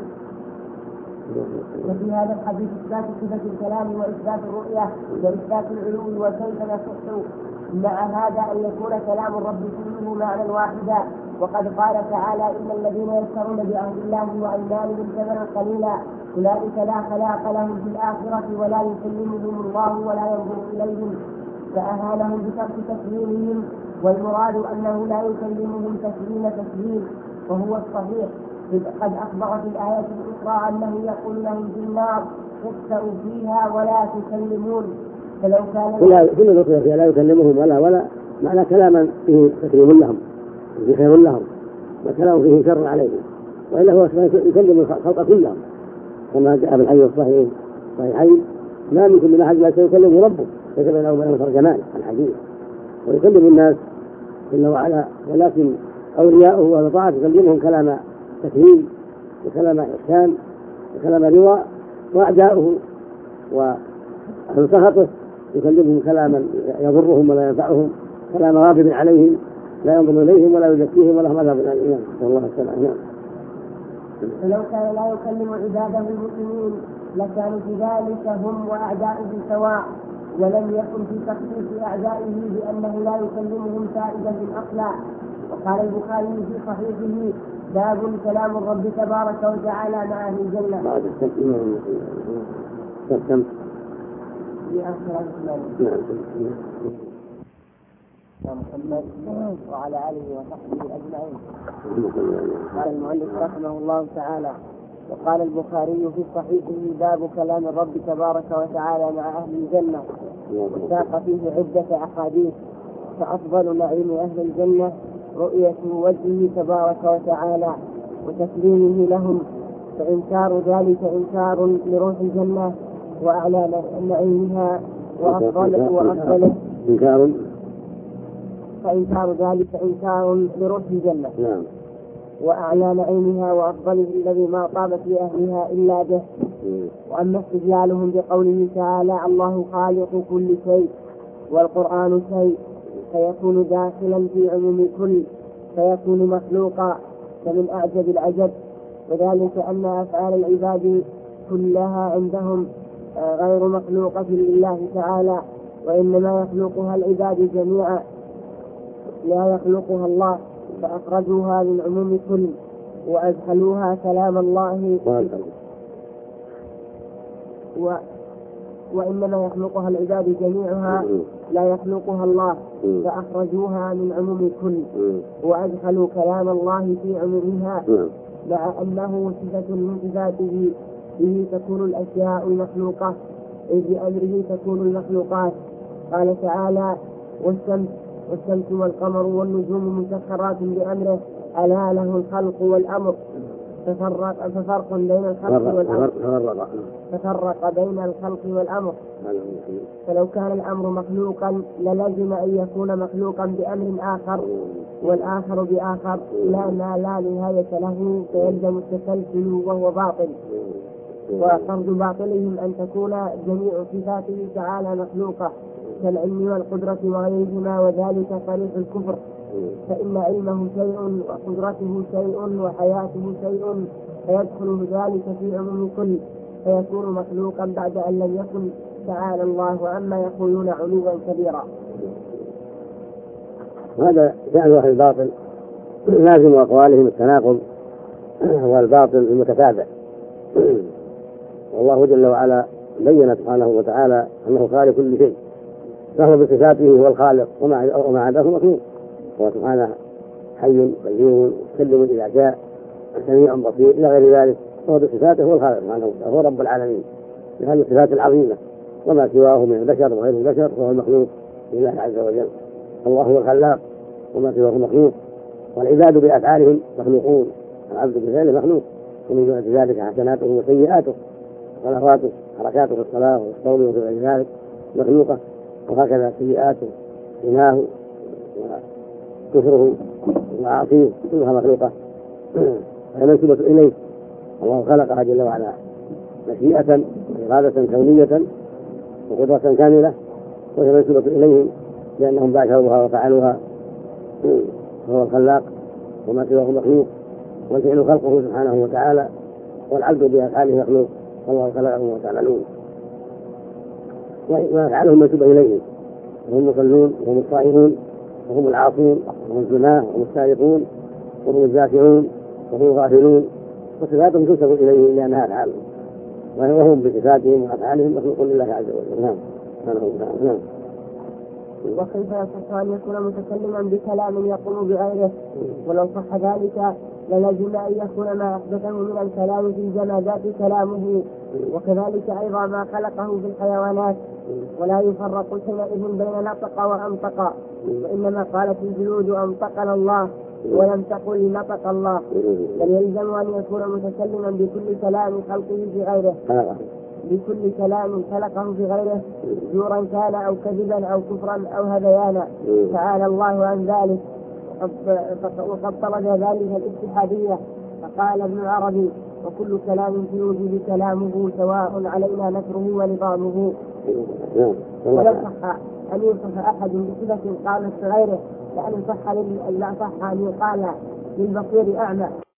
وفي هذا الحديث إثبات صفة الكلام وإثبات الرؤية وإثبات العلو. وكيف يصح مع هذا أن يكون كلام الرب كله معنى واحدا؟ وقد قال تعالى: إن الذين يشترون بعهد الله وأيمانهم ثمنا قليلا أولئك لا خلاق لهم في الآخرة ولا يكلمهم الله ولا ينظر إليهم، فأهانهم بترك تسليمهم، والمراد أنه لا يكلمهم تسليم تسليم وهو الصحيح. قد أخبر في الآية الأخرى أنه يقول لهم في النار: اخسأوا فيها ولا تكلمون. فلو كان كل ذكر فيها لا يكلمهم ولا ولا معنى كلاما فيه تكريم لهم فيه خير لهم، وكلام فيه شر عليهم، وإلا هو يكلم الخلق كلهم كما جاء في الحديث الصحيح صحيحين: ما من كل أحد لا سيكلم ربه فكما له بينه ترجمان الحديث. ويكلم الناس جل وعلا، ولكن أولياؤه وطاعته يكلمهم كلام تكريم وكلام إحسان وكلام رضا، وأعداؤه وأهل سخطه يكلمهم كلاما يضرهم ولا ينفعهم، كلام غاضب عليهم لا ينظر إليهم ولا يزكيهم ولهم عذاب أليم. والله تعالى. فلو كان لا يكلم عباده المؤمنين لكانوا في ذلك هم وأعداؤه سواء، ولم يكن في تخصيص أعدائه بأنه لا يكلمهم فائدة أصلا. وقال البخاري في صحيحه: باب كلام الرب تبارك وتعالى مع أهل الجنة. بعد التسليم لآخر الإسلام. محمد وعلى آله وصحبه أجمعين. قال المؤلف رحمه الله تعالى: وقال البخاري في صحيحه: باب كلام الرب تبارك وتعالى مع أهل الجنة، وساق فيه عدة أحاديث. فأفضل نعيم أهل الجنة رؤية وجهه تبارك وتعالى وتسليمه لهم، فإنكار ذلك إنكار لروح الجنة وأعلى نعيمها وأفضله وأفضله إنكار فإنكار ذلك إنكار لروح الجنة نعم. وأعلى نعيمها وأفضله الذي ما طابت لأهلها إلا به. وأما استدلالهم بقوله تعالى: الله خالق كل شيء والقرآن شيء، فيكون داخلا في عموم كل، فيكون مخلوقا، فمن أعجب العجب. وذلك أن أفعال العباد كلها عندهم غير مخلوقة لله تعالى، وإنما يخلقها العباد جميعا لا يخلقها الله، فأخرجوها من عموم كل وأدخلوها كلام الله و... وإنما يخلقها العباد جميعها لا يخلقها الله، فأخرجوها من عموم كل وأدخلوا كلام الله في عمومها، مع أنه صفة من صفاته، به تكون الأشياء المخلوقة، إذ بأمره تكون المخلوقات. قال تعالى: والشمس والشمس والقمر والنجوم مسخرات بأمره، ألا له الخلق والأمر. ففرق, ففرق بين الخلق والأمر ففرق بين الخلق والأمر فلو كان الأمر مخلوقا للزم أن يكون مخلوقا بأمر آخر، والآخر بآخر، لا ما لا نهاية له، فيلزم التسلسل وهو باطل. وفرض باطلهم أن تكون جميع صفاته تعالى مخلوقة كالعلم والقدرة وغيرهما، وذلك صريح الكفر، فإن علمه شيء وقدرته شيء وحياته شيء، فيدخل ذلك في عموم كل، فيكون مخلوقا بعد أن لم يكن تعالى الله عما يقولون علوا كبيرا. هذا شأن أهل الباطل، لازم أقوالهم التناقض والباطل المتتابع. والله جل وعلا بين سبحانه وتعالى أنه خالق كل شيء، فهو بصفاته هو الخالق، وما عداه مخلوق. هو سبحانه حي قيوم متكلم إذا جاء سميع بصير إلى غير ذلك، وهو بصفاته هو الخالق سبحانه وتعالى، هو رب العالمين بهذه الصفات العظيمة. وما سواه من البشر وغير البشر فهو المخلوق لله عز وجل. الله هو الخلاق وما سواه مخلوق، والعباد بأفعالهم مخلوقون، العبد بفعله مخلوق، ومن جملة ذلك حسناته وسيئاته، صلواته، حركاته في الصلاة والصوم وفي غير ذلك مخلوقة، وهكذا سيئاته، غناه وكفره وعاصيه كلها مخلوقة فمنسوبة إليه. الله خلقها جل وعلا مشيئة وإرادة كونية وقدرة كاملة، وهي منسوبة إليهم لأنهم باشروها وفعلوها، فهو الخلاق وما سواه مخلوق، والفعل خلقه سبحانه وتعالى، والعبد بأفعاله مخلوق، والله خلقهم وتعالون، ويفعلهم منسوبة إليهم، وهم المصلون وهم الصائمون وهم العاصون وهم الزناه وهم السارقون وهم الزاكرون وهم الغافلون، وصفاتهم تنسب إليهم لأنها أفعالهم، وهم بصفاتهم وأفعالهم مخلوق لله عز وجل. نعم. نعم. وكيف يصح أن يكون متكلما بكلام يقوم بغيره؟ ولو صح ذلك للزم أن يكون ما أحدثه من الكلام في الجمادات كلامه، وكذلك أيضا ما خلقه في الحيوانات. ولا يفرق حينئذ بين نطق وأنطق، وإنما قالت الجلود أنطقنا الله ولم تقل نطق الله، بل يلزم أن يكون متكلما بكل كلام خلقه في غيره بكل كلام خلقه في غيره، زورا كان أو كذبا أو كفرا أو هذيانا، تعالى الله عن ذلك. وقد طرد ذلك الاتحادية، فقال ابن العربي: وكل كلام في وجود كلامه سواء علينا نشره ونظامه. ولو صح أن يوصف أحد بصفة قامت في غيره، لأن صح أن يقال للبصير أعمى.